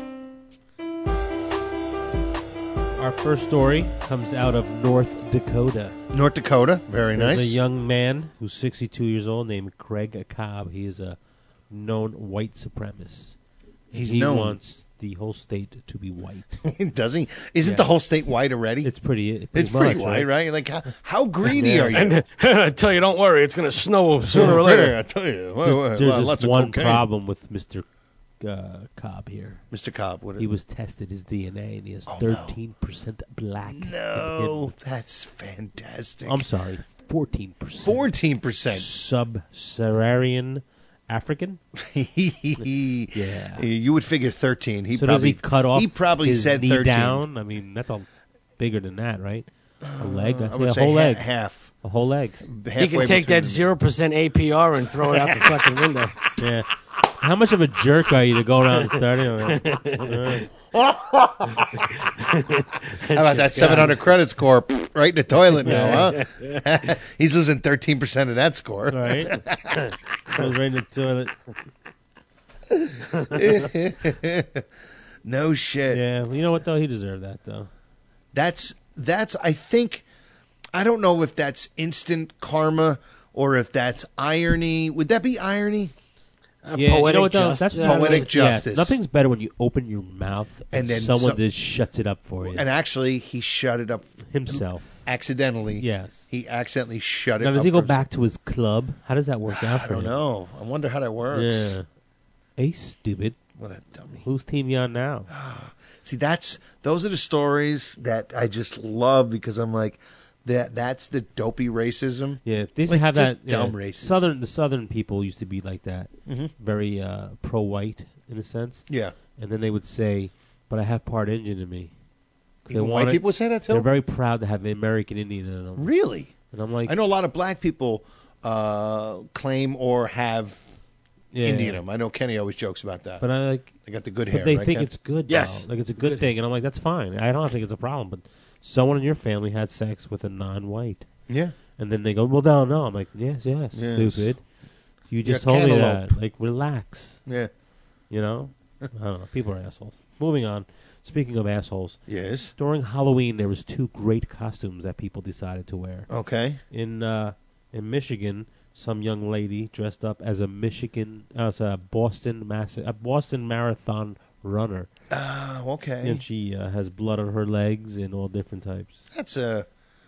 Our first story comes out of North Dakota. North Dakota, very There's nice. a young man who's sixty-two years old named Craig Cobb. He is a known white supremacist. He's he known. wants the whole state to be white. Does he? Isn't Yeah. the whole state white already? It's pretty. It's much, pretty white, right? Like, how, how greedy Yeah. are you? And I tell you, don't worry, it's going to snow sooner or later. Yeah, I tell you. There- Well, well, There's well, this lots of one cocaine. problem with Mister Uh, Cobb here. Mister Cobb, what? He was tested his D N A, and he has Oh, no. thirteen percent black. No, that's fantastic. I'm sorry, fourteen percent. Fourteen percent Sub-Saharan African. yeah, you would figure thirteen. He so probably does he cut off? He probably his said knee thirteen. down. I mean, that's a bigger than that, right? A leg. Uh, I'd I would a say whole ha- leg. half. A whole leg. He can take that zero percent A P R and throw it out the fucking window. Yeah. How much of a jerk are you to go around starting? Right. How about that seven hundred credit score? Pfft, right in the toilet now, huh? He's losing thirteen percent of that score. Right. Goes right in the toilet. No shit. Yeah, well, you know what though? He deserved that though. That's that's. I think. I don't know if that's instant karma or if that's irony. Would that be irony? Uh, Yeah, you poetic know what, though? justice. That's Poetic yeah, justice. Nothing's better when you open your mouth and, And then someone some- just shuts it up for you. And actually, he shut it up Himself. accidentally. Yes. He accidentally shut it Now, up. does he go for- back to his club? How does that work out I for don't him? know. I wonder how that works. Yeah. Hey, stupid. What a dummy. Whose team you on now? See, that's those are the stories that I just love because I'm like, that that's the dopey racism. Yeah, they used Like, to have just that. Yeah, dumb racism. Southern, the Southern people used to be like that, Mhm. very uh, pro-white in a sense. Yeah. and then they would say, "But I have part Indian in me." They Even white wanted- people would say that too? They're very proud to have the American Indian in them. Really? And I'm like, I know a lot of black people uh, claim or have Yeah. Indian in them. I know Kenny always jokes about that. But I like they got the good but hair. They right, think Ken? it's good. Yes. though. like it's a good, thing, and I'm like, that's fine. I don't think it's a problem. But someone in your family had sex with a non-white. Yeah. And then they go, well, no, no. I'm like, yes, yes, Yes. stupid. You You're just a told me cantaloupe. that. Like, relax. Yeah. You know? I don't know. People are assholes. Moving on. Speaking of assholes. Yes. During Halloween, there was two great costumes that people decided to wear. Okay. In uh, in Michigan, some young lady dressed up as a Michigan, uh, as a Boston mass, a Boston Marathon runner. Oh, okay. And she uh, has blood on her legs and all different types. That's a.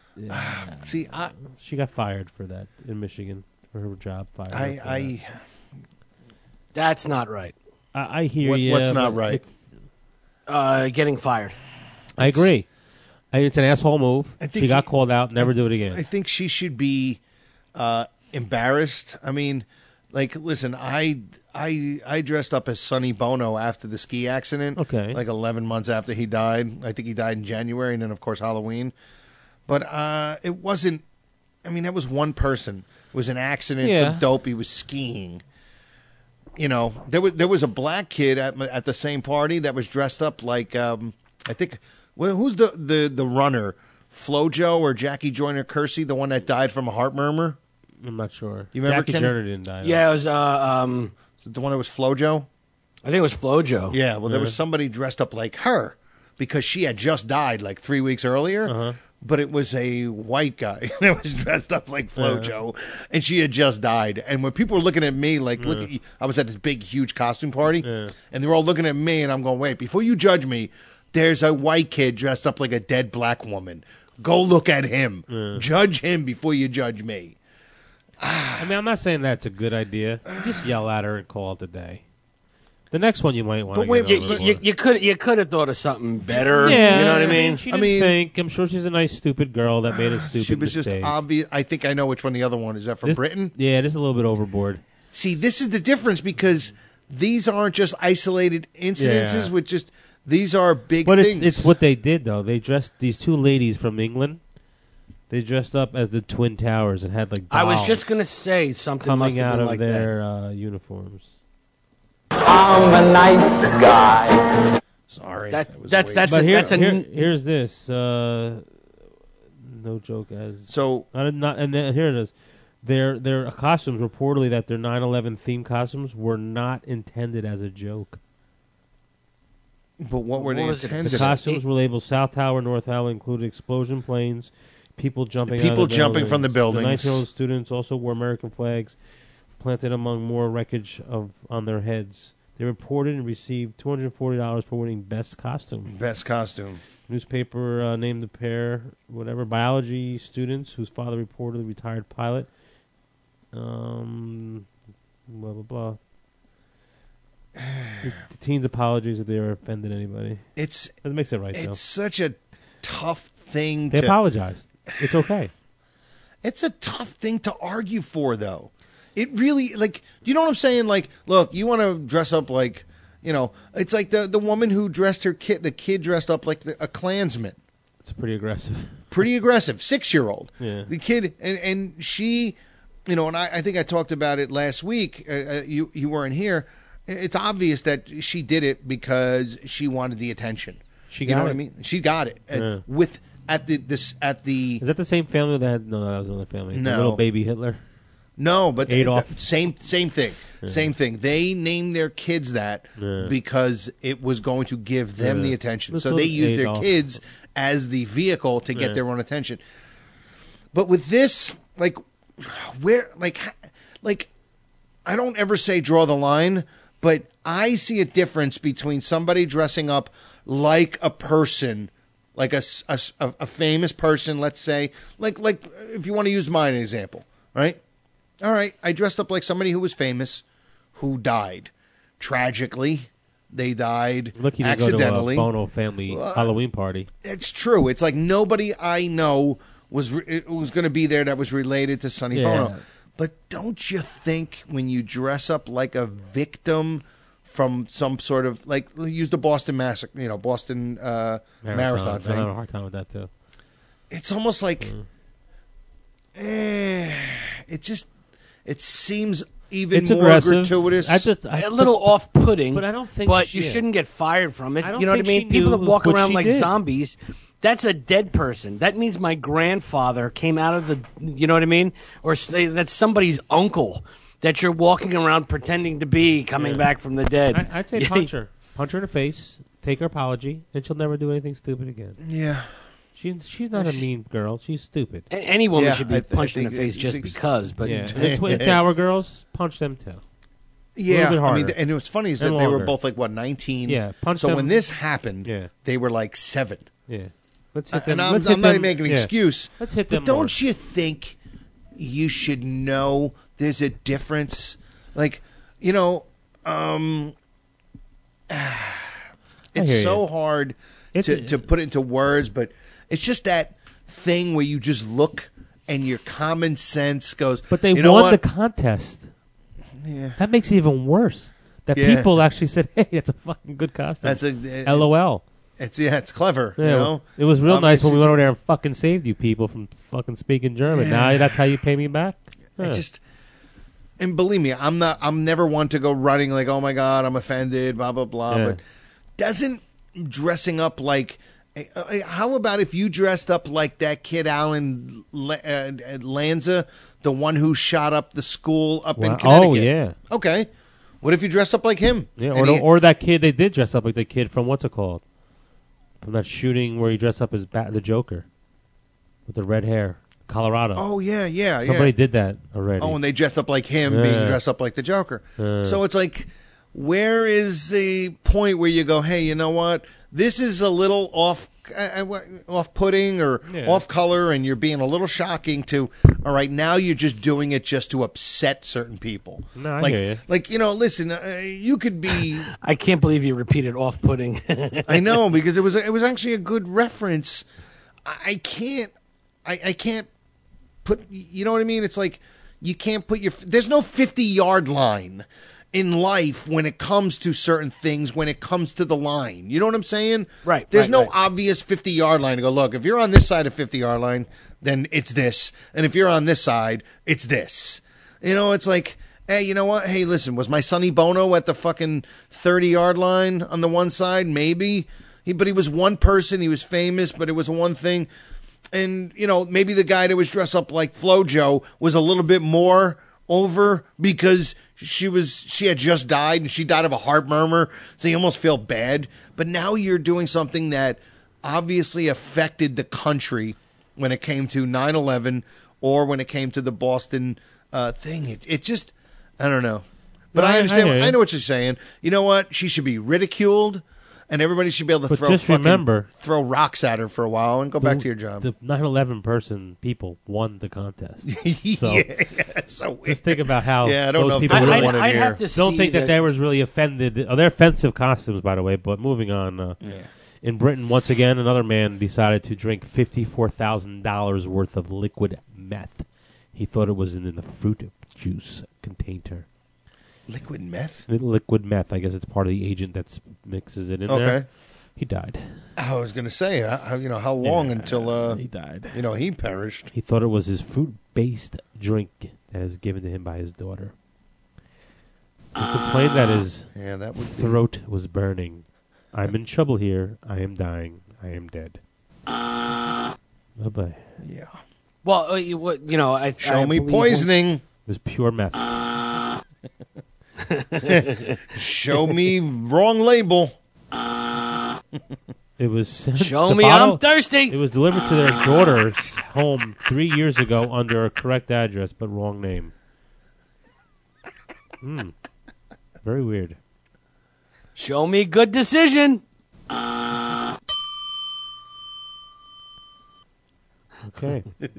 see, I, she got fired for that in Michigan for her job. Fired her I, for I that. That's not right. I, I hear What- you. what's but not right? it's- Uh, getting fired. I agree. I, it's an asshole move. I think She got he- called out. Never do it again. I think she should be uh, embarrassed. I mean, like, listen, I, I, I dressed up as Sonny Bono after the ski accident. Okay. Like eleven months after he died. I think he died in January, and then of course Halloween. But uh, it wasn't. I mean, that was one person. It was an accident. Yeah. Some dope. He was skiing. You know, there was there was a black kid at my- at the same party that was dressed up like um, I think. Well, who's the, the, the runner? Flojo or Jackie Joyner Kersey, the one that died from a heart murmur? I'm not sure. You remember Jackie Kenny? Joyner didn't die. Yeah, it was uh, um, The one that was Flojo? I think it was FloJo. Yeah, well, there was somebody dressed up like her because she had just died like three weeks earlier. Uh-huh. But it was a white guy that was dressed up like FloJo, and she had just died. And when people were looking at me, like, look, at you, I was at this big, huge costume party, Yeah. and they were all looking at me, and I'm going, wait, before you judge me, there's a white kid dressed up like a dead black woman. Go look at him. Yeah. Judge him before you judge me. I mean, I'm not saying that's a good idea. You just yell at her and call it a day. The next one you might want to. But wait, get you, on you, the you could you could have thought of something better. Yeah, you know what I mean. She didn't think. I'm sure she's a nice, stupid girl that made a stupid She was mistake. just obvious. I think I know which one the other one is. That from This- Britain? Yeah, just a little bit overboard. See, this is the difference because these aren't just isolated incidences Yeah. with just these are big But things. it's it's what they did though. They dressed these two ladies from England. They dressed up as the Twin Towers and had like dolls I was just gonna say something must coming have out been of like their uh, uniforms. I'm a nice guy. Sorry, That, that's that's But a, here, that's a here- here's this. Uh, no joke, as so. Not, not, and then here it is. Their their costumes reportedly that their nine eleven themed costumes were not intended as a joke. But what were What they was it? intended? The costumes were labeled South Tower, North Tower, included explosion planes, people jumping, People out of the jumping from the buildings. The nineteen-year-old students also wore American flags, planted among more wreckage of on their heads. They reported and received two hundred forty dollars for winning best costume. Best costume. Newspaper uh, named the pair whatever biology students whose father reportedly retired pilot. Um, blah blah blah. The, the teens' apologies if they ever offended anybody. It's that makes it right. It's though. such a tough thing. They to, apologized. It's okay. It's a tough thing to argue for, though. It really, like, do you know what I'm saying? Like, look, you want to dress up like, you know, it's like the the woman who dressed her kid, the kid dressed up like the, a Klansman. It's pretty aggressive. Pretty aggressive, six year old. Yeah. The kid, and and she, you know, and I, I think I talked about it last week. Uh, uh, you you weren't here. It's obvious that she did it because she wanted the attention. She you got know what it. I mean? She got it And Yeah. with at the this at the. Is that the same family that had? No, that was another family. The No. little baby Hitler. No, but Adolf. the- same same thing. Yeah. Same thing. They named their kids that Yeah. because it was going to give them Yeah. the attention. This So was they used Adolf. their kids as the vehicle to get Yeah. their own attention. But with this, like, where, like, like, I don't ever say draw the line, but I see a difference between somebody dressing up like a person, like a, s- a s- a- a famous person, let's say, like, like if you want to use mine as an example, right? All right, I dressed up like somebody who was famous, who died tragically. They died Look, you didn't accidentally. go to a Bono family Halloween party. It's true. It's like nobody I know was re- was going to be there that was related to Sonny Yeah. Bono. But don't you think when you dress up like a victim from some sort of like use the Boston massacre, you know, Boston uh, marathon, I thing? have a hard time with that too. It's almost like eh, it just it seems even It's more aggressive. gratuitous. I just I, a little off-putting, but I don't think But she- you shouldn't get fired from it. I don't You know what I think mean? she People knew that walk what around she like did. zombies. That's a dead person. That means my grandfather came out of the. You know what I mean? Or say that's somebody's uncle that you're walking around pretending to be coming Yeah. back from the dead. I, I'd say punch her, punch her in the face, take her apology, and she'll never do anything stupid again. Yeah. She's she's not a mean girl. She's stupid. A- Any woman Yeah, should be I th- I punched in the think- face I just think so. because. But Yeah, and the Twin Tower girls, punch them too. Yeah, A little bit I mean, harder. and what's funny is that And they were longer. both like what nineteen. Yeah, punch So them- when this happened, Yeah. they were like seven. Yeah, let's hit them. And I'm, let's I'm hit not them- even making an yeah. excuse. Let's hit but them don't more. you think you should know there's a difference? Like, you know, um, it's hear so you. hard It's to, a- to put it into words, but it's just that thing where you just look and your common sense goes. But they you know won what? the contest. Yeah. That makes it even worse. That Yeah. people actually said, "Hey, that's a fucking good costume." That's a- LOL. It's yeah, it's clever. Yeah, you know, it was real Um, nice it's- when we went over there and fucking saved you people from fucking speaking German. Yeah. Now that's how you pay me back. I Huh. just, and believe me, I'm not. I'm never one to go running like, oh my god, I'm offended, blah blah blah. Yeah. But doesn't dressing up like, uh, how about if you dressed up like that kid Alan La- uh, Lanza, the one who shot up the school up in Wow. Connecticut? Oh, yeah. Okay. What if you dressed up like him? Yeah, And or, he- or that kid, they did dress up like the kid from, what's it called? From that shooting where he dressed up as Bat- the Joker with the red hair. Colorado. Oh, yeah, yeah, Somebody yeah. did that already. Oh, and they dressed up like him, Yeah. being dressed up like the Joker. Yeah. So it's like, where is the point where you go, hey, you know what? This is a little off, uh, off-putting or Yeah. off-color, and you're being a little shocking to. All right, now you're just doing it just to upset certain people. No, I like, hear you. like you know, listen, uh, you could be. I can't believe you repeated off-putting. I know, because it was it was actually a good reference. I, I can't, I, I can't put. You know what I mean? It's like you can't put your. There's no fifty-yard line in life when it comes to certain things, when it comes to the line. You know what I'm saying? Right. There's right, no right. obvious fifty-yard line to go, look, if you're on this side of fifty-yard line, then it's this. And if you're on this side, it's this. You know, it's like, hey, you know what? Hey, listen, was my Sonny Bono at the fucking thirty-yard line on the one side? Maybe. He, but he was one person. He was famous, but it was one thing. And, you know, maybe the guy that was dressed up like FloJo was a little bit more over because she was she had just died and she died of a heart murmur, so you almost feel bad. But now you're doing something that obviously affected the country when it came to nine eleven or when it came to the Boston uh, thing. It, it just, I don't know. But No, I I- understand. I hear I, you. know what you're saying. You know what? She should be ridiculed, and everybody should be able to But throw just fucking- remember- throw rocks at her for a while and go back The- to your job. The nine eleven person people won the contest. So Yeah, it's so weird. just think about how Yeah, I don't those know if people they really want it I'd here. have to don't see think that, that- they was really offended. Oh, they're offensive costumes, by the way. But moving on. Uh, In Britain, once again, another man decided to drink fifty-four thousand dollars worth of liquid meth. He thought it was in, in the fruit juice container. Liquid meth? Liquid meth. I guess it's part of the agent that mixes it in Okay. there. He died. I was going to say, uh, how- you know, how long Yeah, until uh, he died? You know, he perished. He thought it was his fruit-based drink that is given to him by his daughter. He complained that his Yeah, that would be- throat was burning. I'm in trouble here. I am dying. I am dead. Bye-bye. Yeah. Well, uh, you, what, you know, I Show I me believe- poisoning. It was pure meth. Show me wrong label. It was sent, Show the me bottle- I'm thirsty. It was delivered to their daughter's home three years ago under a correct address, but wrong name. Hmm. Very weird. Show me good decision. Okay.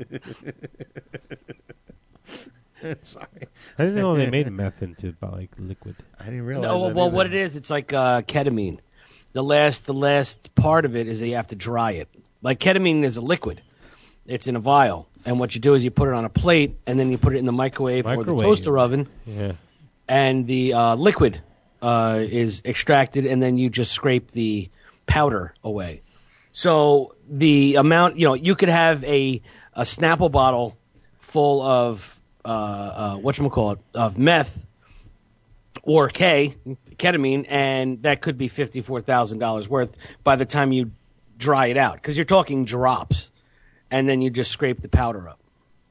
Sorry. I didn't know they made meth into about like liquid. I didn't realize No, that well, either. what it is, it's like uh, ketamine. The last, the last part of it is that you have to dry it. Like ketamine is a liquid; it's in a vial, and what you do is you put it on a plate, and then you put it in the microwave, or the Microwave. toaster oven. Yeah. And the uh, liquid uh, is extracted, and then you just scrape the powder away. So the amount, you know, you could have a a Snapple bottle full of uh, uh, whatchamacallit, of meth or K, ketamine, and that could be fifty-four thousand dollars worth by the time you dry it out. Because you're talking drops, and then you just scrape the powder up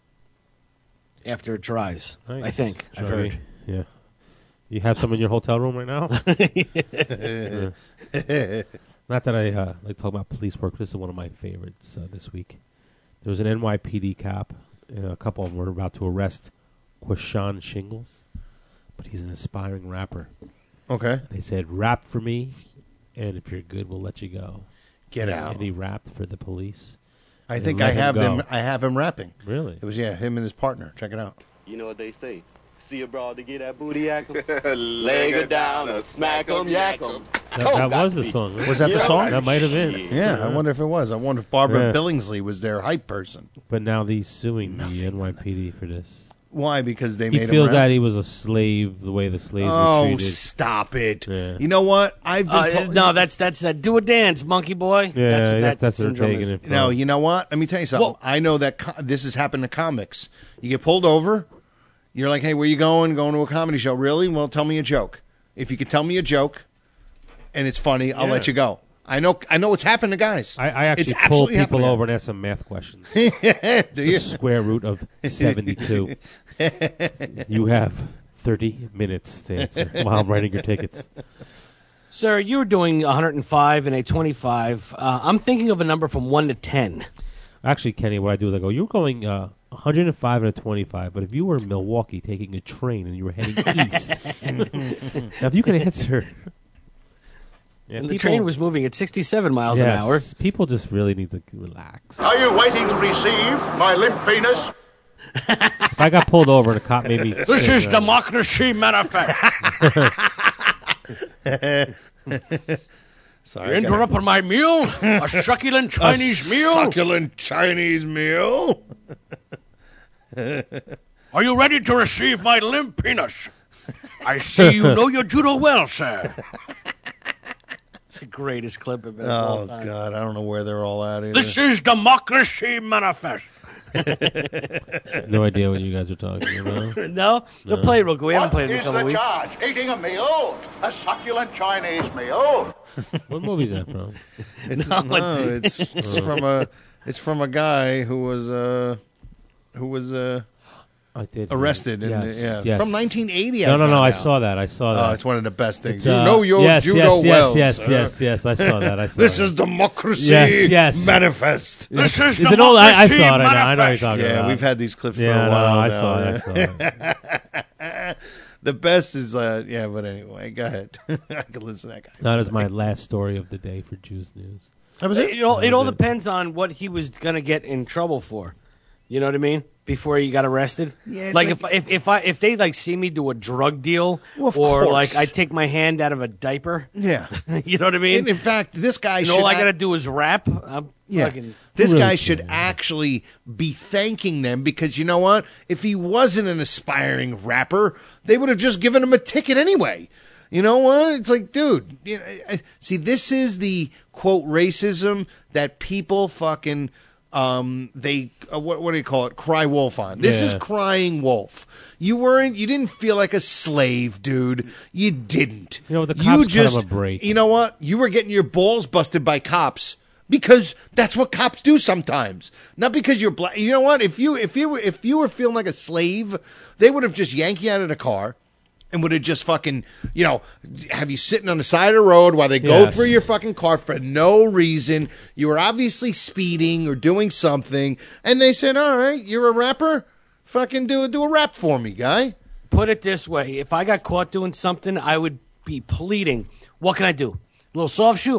after it dries, I Nice. think. I've Sorry. heard. Yeah. You have some in your hotel room right now? Yeah. Not that I uh, like talking about police work. This is one of my favorites uh, this week. There was an N Y P D cop. And a couple of them were about to arrest Quashawn Shingles, but he's an aspiring rapper. Okay. They said, rap for me, and if you're good, we'll let you go. Get and, out. And he rapped for the police. I and think let I have go. them. I have him rapping. Really? It was yeah, him and his partner. Check it out. You know what they say? See a broad to get that booty yak 'em? Leg her down or smack 'em, yak 'em. That, that was the song. right? Was that the song? That might have been. Yeah, I wonder if it was. I wonder if Barbara Yeah. Billingsley was their hype person. But now he's suing the N Y P D for this. Why? Because they He made feels him that rap? he was a slave the way the slaves were Oh, treated. stop it! Yeah. You know what? I've been Uh, po- no, that's that's uh, do a dance, monkey boy. Yeah, that's what that- that that's what they're syndrome taking is. it from. No, you know what? Let me tell you something. Well- I know that co- this has happened to comics. You get pulled over. You're like, hey, where you going? Going to a comedy show. Really? Well, tell me a joke. If you could tell me a joke and it's funny, I'll Yeah. let you go. I know I know what's happened to guys. I, I actually It's pull absolutely people happened to over and ask some math questions. Do The you? square root of seventy-two. You have thirty minutes to answer while I'm writing your tickets. Sir, you were doing one hundred five and a twenty-five. Uh, I'm thinking of a number from one to ten. Actually, Kenny, what I do is I go, you're going uh, one hundred five and a twenty-five, but if you were in Milwaukee taking a train and you were heading east, now if you can answer... Yeah, and the people- train was moving at sixty-seven miles Yes, an hour. People just really need to relax. Are you waiting to receive my limp penis? If I got pulled over and a cop made me... This is Democracy Manifest. Sorry, You I gotta- interrupted my meal? A succulent Chinese A meal? Succulent Chinese meal? Are you ready to receive my limp penis? I see you know your judo well, sir. It's the greatest clip of it. Oh, God, I don't know where they're all at either. This is Democracy Manifest. No idea what you guys are talking about. No? They'll play it real good. We haven't played it in a Is couple the weeks. charge? Eating a meal? A succulent Chinese meal? What movie's that from? It's, No, no, it's, it's from a it's from a guy who was uh who was uh I did arrested in yes, the, yeah yes. from nineteen eighty. No, I no, no. found I out. saw that. I saw that. Oh, it's one of the best things. It's, uh, you know your yes, judo yes, well. yes, sir. yes, yes. I saw that. I saw This that. is democracy Yes, yes. manifest. This is It's an old. I, I Democracy saw it. I know. I know what you're Manifest. talking Yeah, about. we've had these clips Yeah, for a no, while. no, I now. saw it. I saw it. The best is uh yeah, but anyway, go ahead. I could listen to that guy. That is my last story of the day for Jews News. That was it. It all, That it all was it. depends on what he was going to get in trouble for. You know what I mean? Before he got arrested. Yeah, it's like, like- if if if I if they like see me do a drug deal, Well, of or course. like I take my hand out of a diaper. Yeah. You know what I mean? And in fact, this guy and should all I act- got to do is rap. I'm Yeah. fucking. This Really guy should cares? actually be thanking them because you know what? If he wasn't an aspiring rapper, they would have just given him a ticket anyway. You know what? It's like, dude, you know, I- see, this is the quote racism that people fucking um they uh, what what do you call it? Cry wolf on. This is Yeah. crying wolf. You weren't you didn't feel like a slave, dude. You didn't. You know, the you cops cut just him a break. You know what? You were getting your balls busted by cops. Because that's what cops do sometimes. Not because you're black. You know what? If you if you were if you were feeling like a slave, they would have just yanked you out of the car and would have just fucking, you know, have you sitting on the side of the road while they go Yes. through your fucking car for no reason. You were obviously speeding or doing something, and they said, "All right, you're a rapper. Fucking do do a rap for me, guy." Put it this way: if I got caught doing something, I would be pleading. What can I do? A little soft shoe,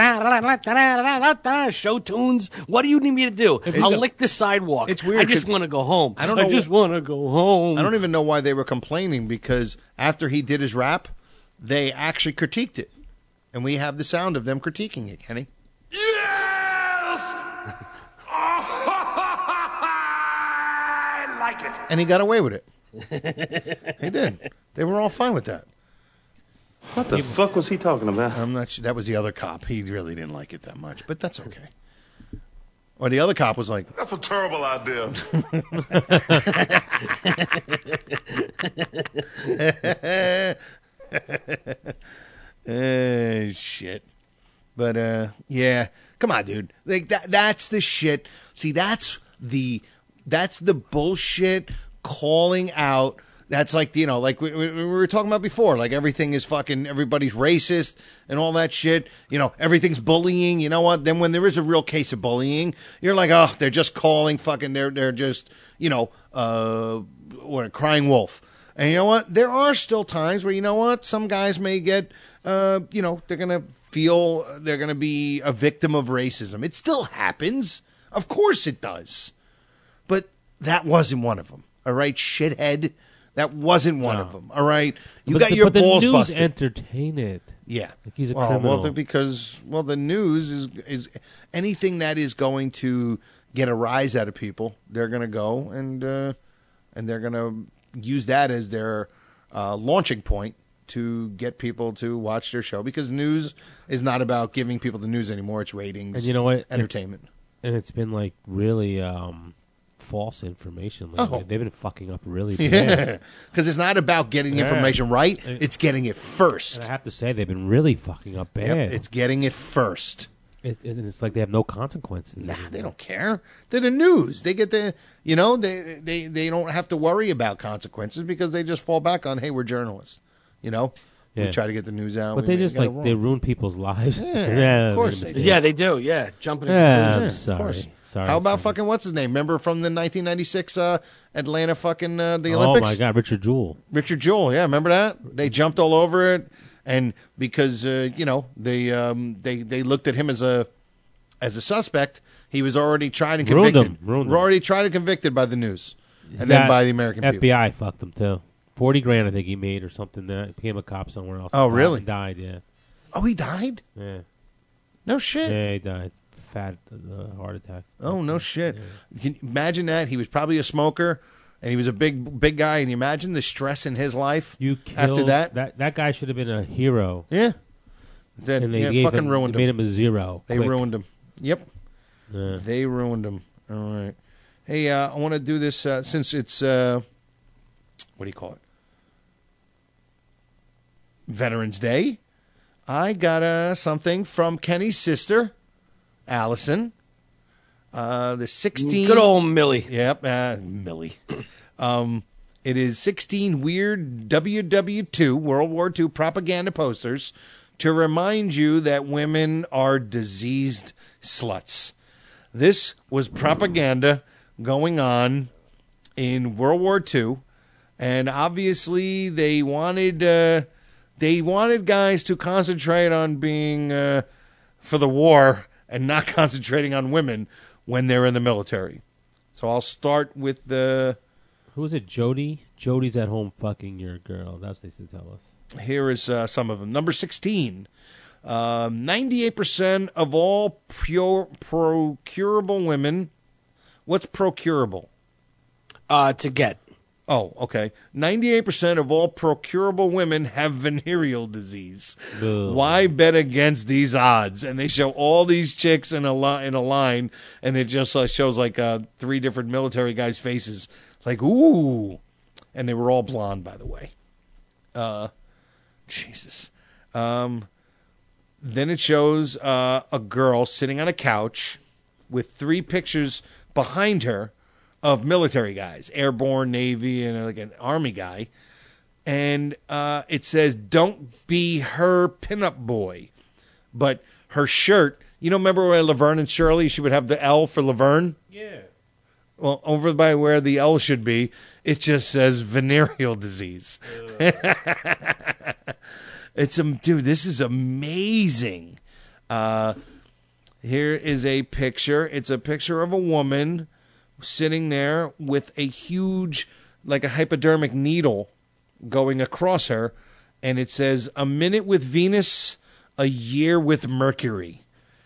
show tunes. What do you need me to do? I'll lick the sidewalk. It's weird I just 'cause want to go home. I don't I know just wh- want to go home. I don't even know why they were complaining because after he did his rap, they actually critiqued it. And we have the sound of them critiquing it, Kenny. I like it. And he got away with it. He did. They were all fine with that. What the fuck was he talking about? I'm not sure. That was the other cop. He really didn't like it that much, but that's okay. Or the other cop was like, That's a terrible idea. eh, shit. But uh, yeah, come on, dude. Like that. That's the shit. See, that's the that's the bullshit calling out. That's like, you know, like we, we we were talking about before. Like everything is fucking, everybody's racist and all that shit. You know, everything's bullying. You know what? Then when there is a real case of bullying, you're like, oh, they're just calling fucking, they're they're just, you know, uh, what, crying wolf. And you know what? There are still times where, you know what? Some guys may get, uh, you know, they're going to feel they're going to be a victim of racism. It still happens. Of course it does. But that wasn't one of them. All right, shithead. That wasn't one No. of them. All right, you But got the, your but the balls news busted. entertain it. Yeah, Like he's a well, criminal. well, the- because well, the news is is anything that is going to get a rise out of people, they're going to go and uh, and they're going to use that as their uh, launching point to get people to watch their show. Because news is not about giving people the news anymore; it's ratings. And you know what? It's- Entertainment. and it's been like really um, false information lately. Oh. They've been fucking up really Yeah, bad. because it's not about getting Yeah. information right; it's getting it first. And I have to say, they've been really fucking up bad. Yep, it's getting it first. It, it, it's like they have no consequences. Nah, they don't care. They're the news. They get the, you know, they, they, they don't have to worry about consequences because they just fall back on, hey, we're journalists. You know? Yeah. We try to get the news out. But we they just, get it like, wrong. they ruin people's lives. Yeah, of course they do. Yeah, they do. Yeah, jumping. into Yeah, I'm conclusions. sorry. Of course. Sorry. How about fucking what's his name? Remember from the nineteen ninety-six uh, Atlanta fucking uh, the Oh, Olympics? my God, Richard Jewell. Richard Jewell, yeah, remember that? They jumped all over it, and because uh, you know they um, they they looked at him as a as a suspect, he was already tried and Ruined convicted. him, ruined We're him. already tried and convicted by the news, and Yeah, then by the American F B I people. fucked him, too. Forty grand, I think he made or something. That became a cop somewhere else. Oh, Died- really? Died, yeah. Oh, he died? Yeah. No shit. Yeah, he died. Fat uh, heart attack. Oh no shit! Can you imagine that? He was probably a smoker, and he was a big big guy. And you imagine the stress in his life You after killed- that. that that guy should have been a hero. Yeah. Then and they yeah, gave fucking him, ruined they him. made him a zero. They quick. ruined him. Yep. Yeah. They ruined him. All right. Hey, uh, I want to do this uh, since it's uh, what do you call it? Veterans Day. I got uh, something from Kenny's sister, Allison. Uh, the sixteen. Good old Millie. Yep, uh, Millie. Um, it is sixteen weird W W two, World War Two propaganda posters to remind you that women are diseased sluts. This was propaganda going on in World War Two, and obviously they wanted uh, they wanted guys to concentrate on being uh, for the war and not concentrating on women when they're in the military. So I'll start with the. Who was it? Jody. Jody's at home fucking your girl. That's what they used to tell us. Here is uh, some of them. Number sixteen. Um, ninety-eight percent of all pure, procurable women. What's procurable? Uh, to get. Oh, okay. ninety-eight percent of all procurable women have venereal disease. Ugh. Why bet against these odds? And they show all these chicks in a, li- in a line, and it just uh, shows like uh, three different military guys' faces. Like, ooh. And they were all blonde, by the way. Uh, Jesus. Um, then it shows uh, a girl sitting on a couch with three pictures behind her of military guys, airborne, Navy, and like an Army guy. And uh, it says, don't be her pinup boy. But her shirt, you know, remember where Laverne and Shirley, she would have the L for Laverne? Yeah. Well, over by where the L should be, it just says venereal disease. It's a dude. This is amazing. Uh, here is a picture. It's a picture of a woman sitting there with a huge, like a hypodermic needle going across her, and it says, "A minute with Venus, a year with Mercury."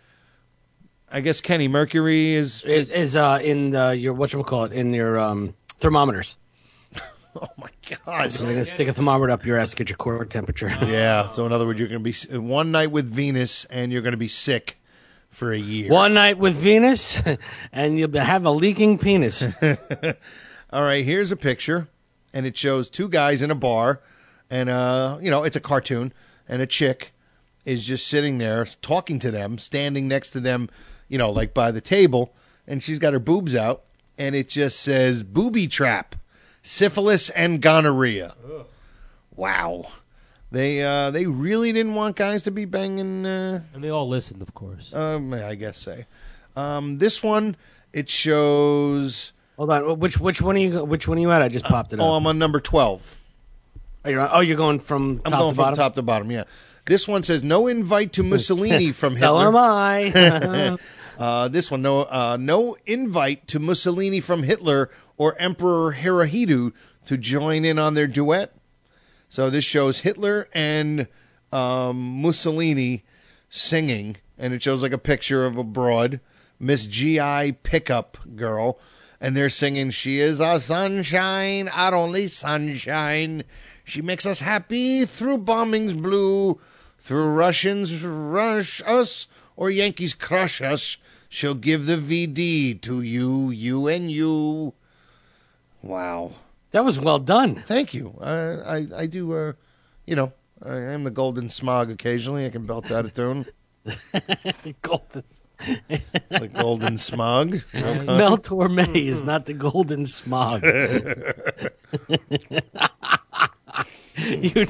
I guess Kenny, Mercury is is is uh, in the, your whatchamacallit, in your um, thermometers. Oh my God! So they're gonna stick a thermometer up your ass to get your core temperature. Yeah. So in other words, you're going to be one night with Venus, and you're going to be sick for a year. One night with Venus, and you'll have a leaking penis. All right. Here's a picture, and it shows two guys in a bar, and uh, you know, it's a cartoon, and a chick is just sitting there talking to them, standing next to them, you know, like by the table, and she's got her boobs out, and it just says "booby trap." Syphilis and gonorrhea. Ugh. Wow. They uh, they really didn't want guys to be banging. Uh, and they all listened, of course. Um, I guess say. Um, this one, it shows. Hold on. Which which one are you? Which one are you at? I just popped it Oh, up. I'm on number twelve. Oh, you're, oh, you're going from top I'm going to from bottom? top to bottom. Yeah. This one says no invite to Mussolini from Hitler. So am I. Uh, this one, no, uh, no invite to Mussolini from Hitler or Emperor Hirohito to join in on their duet. So this shows Hitler and um, Mussolini singing, and it shows like a picture of a broad, Miss G I pickup girl, and they're singing, "She is our sunshine, our only sunshine. She makes us happy through bombings blue, through Russians rush us or Yankees crush us. She'll give the V D to you, you and you." Wow. That was well done. Thank you. I I, I do, uh, you know, I am the golden smog occasionally. I can belt out a tune. golden. The golden smog. No, Mel Torme is not the golden smog. you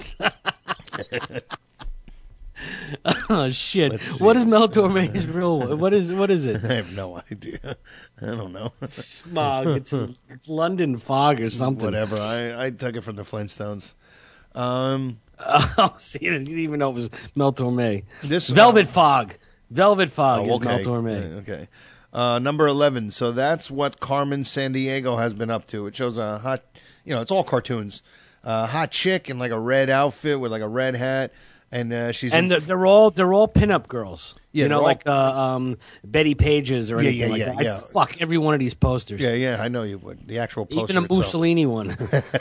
oh shit! What is Mel Torme's real? What is what is it? I have no idea. I don't know. Smog. It's, it's London fog or something. Whatever. I, I took it from the Flintstones. Um. Oh, see, you didn't even know it was Mel Torme. This Velvet uh, Fog. Velvet Fog oh, is Mel okay. Torme. Okay. Uh, number eleven. So that's what Carmen Sandiego has been up to. It shows a hot, you know, it's all cartoons. A hot chick in like a red outfit with like a red hat, and uh, she's and in they're, they're all they're all pinup girls. Yeah, you know, they're all- like uh, um, Betty Pages or Yeah, anything yeah, like yeah, that. I'd yeah. fuck every one of these posters. Yeah, yeah, I know you would. The actual poster Even a itself. Mussolini one.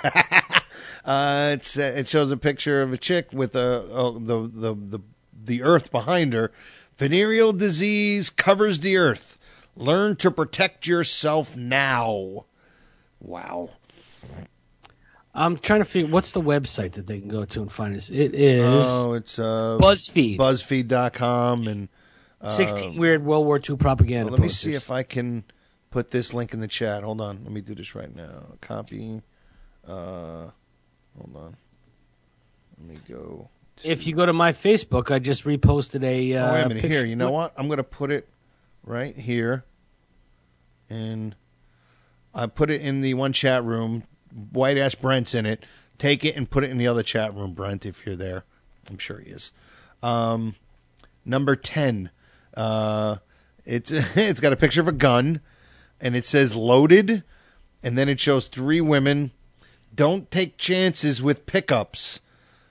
Uh, it's uh, it shows a picture of a chick with a, a the, the the the earth behind her. Venereal disease covers the earth. Learn to protect yourself now. Wow. I'm trying to figure what's the website that they can go to and find this. It is Oh, it's uh, BuzzFeed. BuzzFeed dot com and uh, sixteen weird World War Two propaganda. well, let me posters. see if I can put this link in the chat. Hold on. Let me do this right now. Copy. Uh, hold on. Let me go. If you go to my Facebook, I just reposted a. Uh, oh, wait a minute. picture. Here, you know what? I'm going to put it right here. And I put it in the one chat room. White ass Brent's in it. Take it and put it in the other chat room, Brent, if you're there. I'm sure he is. Um, number ten. Uh, it's it's got a picture of a gun, and it says loaded, and then it shows three women. Don't take chances with pickups.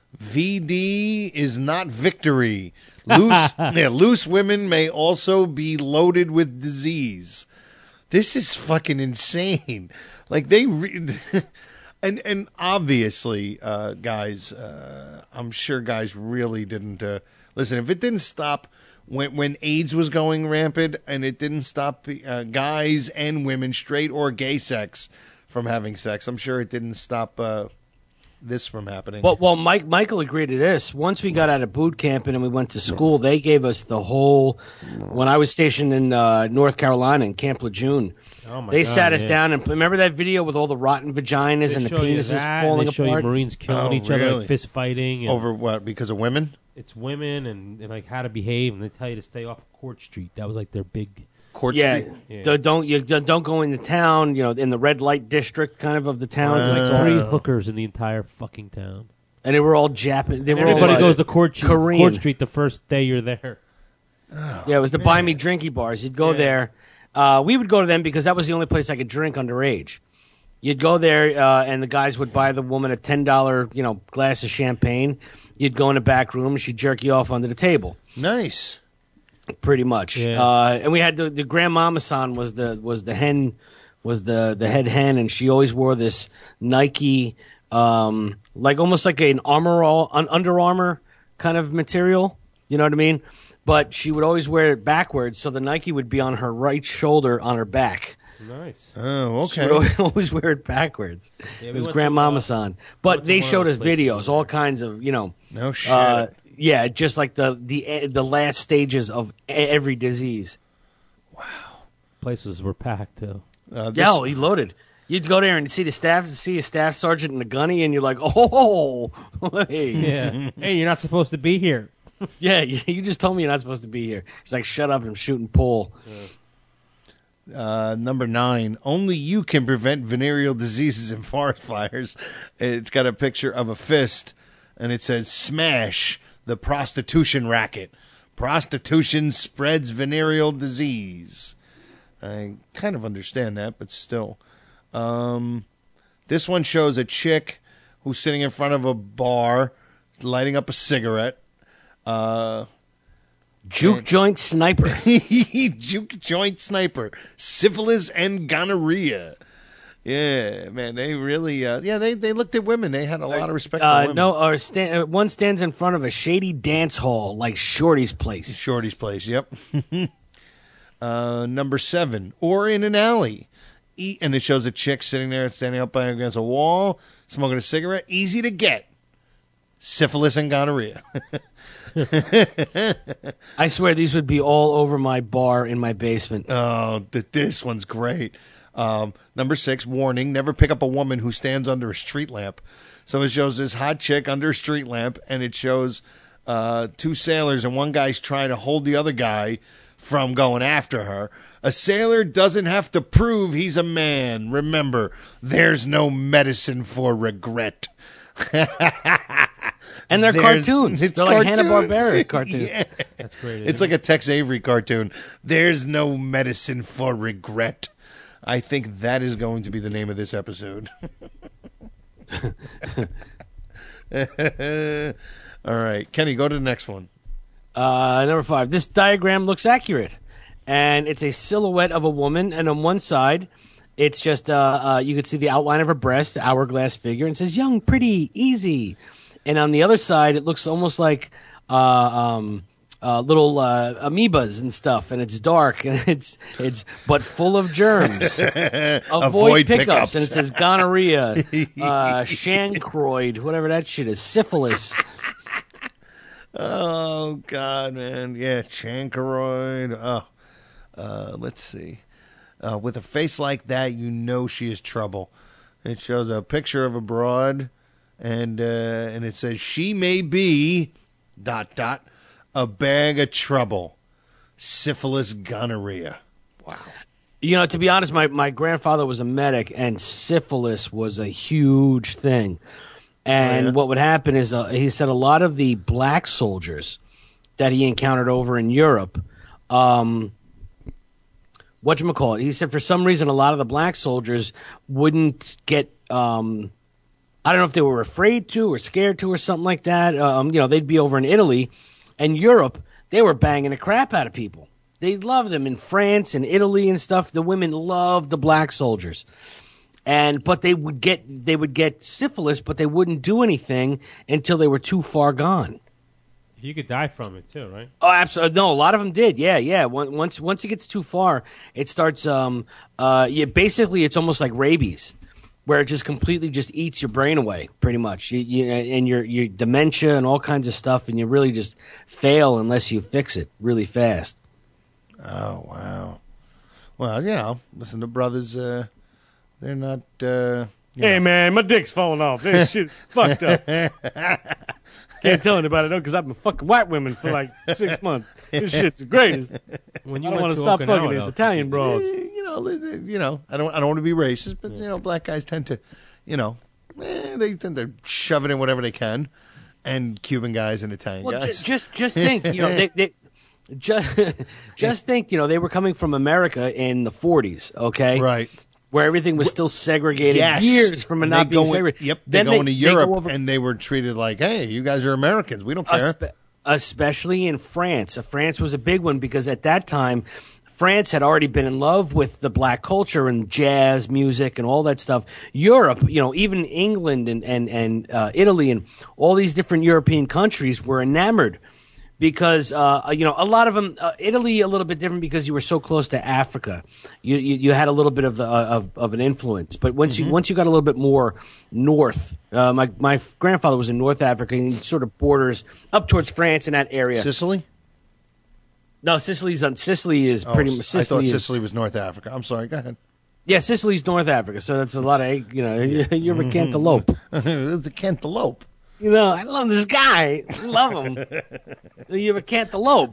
V D is not victory. Loose, yeah, loose women may also be loaded with disease. This is fucking insane. Like they, re- and and obviously, uh, guys, uh, I'm sure guys really didn't uh, listen. If it didn't stop when when AIDS was going rampant, and it didn't stop uh, guys and women, straight or gay sex, from having sex, I'm sure it didn't stop uh, this from happening. Well, well, Mike Michael agreed to this. Once we got out of boot camp and we went to school, they gave us the whole. When I was stationed in uh, North Carolina in Camp Lejeune, Oh my they God, sat us yeah. down and remember that video with all the rotten vaginas They and the show you penises that, falling they show apart. you Marines killing Oh, each other, really? like fist fighting. And Over what? Because of women? It's women and, and like how to behave, and they tell you to stay off Court Street. That was like their big Court yeah, Street? Yeah. d- don't you d- don't go into town. You know, in the red light district, kind of of the town. Like It's all- three hookers in the entire fucking town. and they were all Japanese. They And were everybody all, uh, goes to Court Street, Korean. Court Street the first day you're there. Yeah, it was the buy me drinky bars. You'd go there. Uh, we would go to them because that was the only place I could drink underage. You'd go there, uh, and the guys would buy the woman a ten dollar, you know, glass of champagne. You'd go in the back room, and she'd jerk you off under the table. Nice. Pretty much. Yeah. Uh, and we had the the grandmama san was the was the hen was the the head hen, and she always wore this Nike, um, like almost like an armor all un, Under Armour kind of material. You know what I mean? But she would always wear it backwards, so the Nike would be on her right shoulder on her back. Nice. Oh, She okay. would always wear it backwards. Yeah, it we was went to, grandmama uh, san. went But to they one of showed those us places videos, all kinds of, you know. No shit. Uh, yeah, just like the the the last stages of e- every disease. Places were packed too. Uh, Yeah, oh, he loaded. You'd go there and see the staff, see a staff sergeant and a gunny, and you're like, oh, hey, Yeah. Hey, you're not supposed to be here. yeah. You you just told me you're not supposed to be here. He's like, shut up, I'm shooting pool. Uh, number nine, only you can prevent venereal diseases and forest fires. It's got a picture of a fist, and it says, smash the prostitution racket. Prostitution spreads venereal disease. I kind of understand that, but still. Um, this one shows a chick who's sitting in front of a bar, lighting up a cigarette. Uh... Juke joint sniper. Juke joint sniper. Syphilis and gonorrhea. Yeah, man, they really, uh, yeah, they, they looked at women. They had a lot of respect for Uh, women. no, or sta- uh, one stands in front of a shady dance hall like Shorty's place. Shorty's place, yep. uh, number seven, or in an alley. Eat, and it shows a chick sitting there, standing up by against a wall, smoking a cigarette. Easy to get. syphilis and gonorrhea. I swear these would be all over my bar in my basement. Oh, th- this one's great. Um, number six, warning, never pick up a woman who stands under a street lamp. So it shows this hot chick under a street lamp, and it shows uh, two sailors, and one guy's trying to hold the other guy from going after her. A sailor doesn't have to prove he's a man. Remember, there's no medicine for regret. And they're There's- cartoons. It's They're like cartoons. Hanna-Barbera cartoons. Yeah. That's great. It's like a Tex Avery cartoon. There's no medicine for regret. I think that is going to be the name of this episode. All right. Kenny, go to the next one. Uh, number five. This diagram looks accurate, and it's a silhouette of a woman, and on one side, it's just uh, uh, you could see the outline of her breast, the hourglass figure, and it says "young, pretty, easy." And on the other side, it looks almost like uh, um, uh, little uh, amoebas and stuff, and it's dark, and it's it's but full of germs. Avoid, Avoid pickups. pickups. And it says gonorrhea, uh, chancroid, whatever that shit is, syphilis. Oh, God, man. Yeah, chancroid. Oh, uh, let's see. Uh, with a face like that, you know she is trouble. It shows a picture of a broad, and uh, and it says, she may be, dot, dot, a bag of trouble. Syphilis, gonorrhea. Wow. You know, to be honest, my, my grandfather was a medic, and syphilis was a huge thing. And Oh, yeah? what would happen is, uh, he said a lot of the black soldiers that he encountered over in Europe, um, whatchamacallit, he said for some reason a lot of the black soldiers wouldn't get, um, I don't know if they were afraid to or scared to or something like that. Um, you know, they'd be over in Italy, and Europe, they were banging the crap out of people. They loved them in France and Italy and stuff. The women loved the black soldiers. And but they would get they would get syphilis, but they wouldn't do anything until they were too far gone. You could die from it too, right? Oh, absolutely. No, a lot of them did. Yeah, yeah. Once once once it gets too far, it starts. Um, uh, yeah, basically, it's almost like rabies, where it just completely just eats your brain away, pretty much. You, you, and your your dementia and all kinds of stuff, and you really just fail unless you fix it really fast. Oh, wow. Well, you know, listen, the brothers, uh, they're not... Uh, you Hey, know. man, my dick's falling off. This shit's fucked up. Can't tell anybody, though, because I've been fucking white women for like six months. This shit's the greatest. When I you don't went want to to stop Okinawa, fucking these though. Italian broads. You know, they- they- you know, I don't, I don't want to be racist, but you know, black guys tend to, you know, eh, they tend to shove it in whatever they can, and Cuban guys and Italian Well, ju- guys. just just think, you know, they, they just just think, you know, they were coming from America in the forties, okay, right, where everything was still segregated Yes. years from it And not they being go in- segregated. Yep, they Then go into they go Europe over- and they were treated like, hey, you guys are Americans. We don't care. Espe- especially in France. Uh, France was a big one because at that time, France had already been in love with the black culture and jazz music and all that stuff. Europe, you know, even England and and and uh, Italy and all these different European countries were enamored because uh, you know a lot of them. Uh, Italy a little bit different because you were so close to Africa. You you, you had a little bit of the, uh, of of an influence, but once Mm-hmm. you once you got a little bit more north, uh, my my grandfather was in North Africa and he sort of borders up towards France in that area. Sicily? No, Sicily's on. Sicily is Oh, pretty much. I Sicily thought is, Sicily was North Africa. I'm sorry. Go ahead. Yeah, Sicily's North Africa, so that's a lot of you know. You're a cantaloupe. The cantaloupe. You know, I love this guy. I love him. You're a cantaloupe.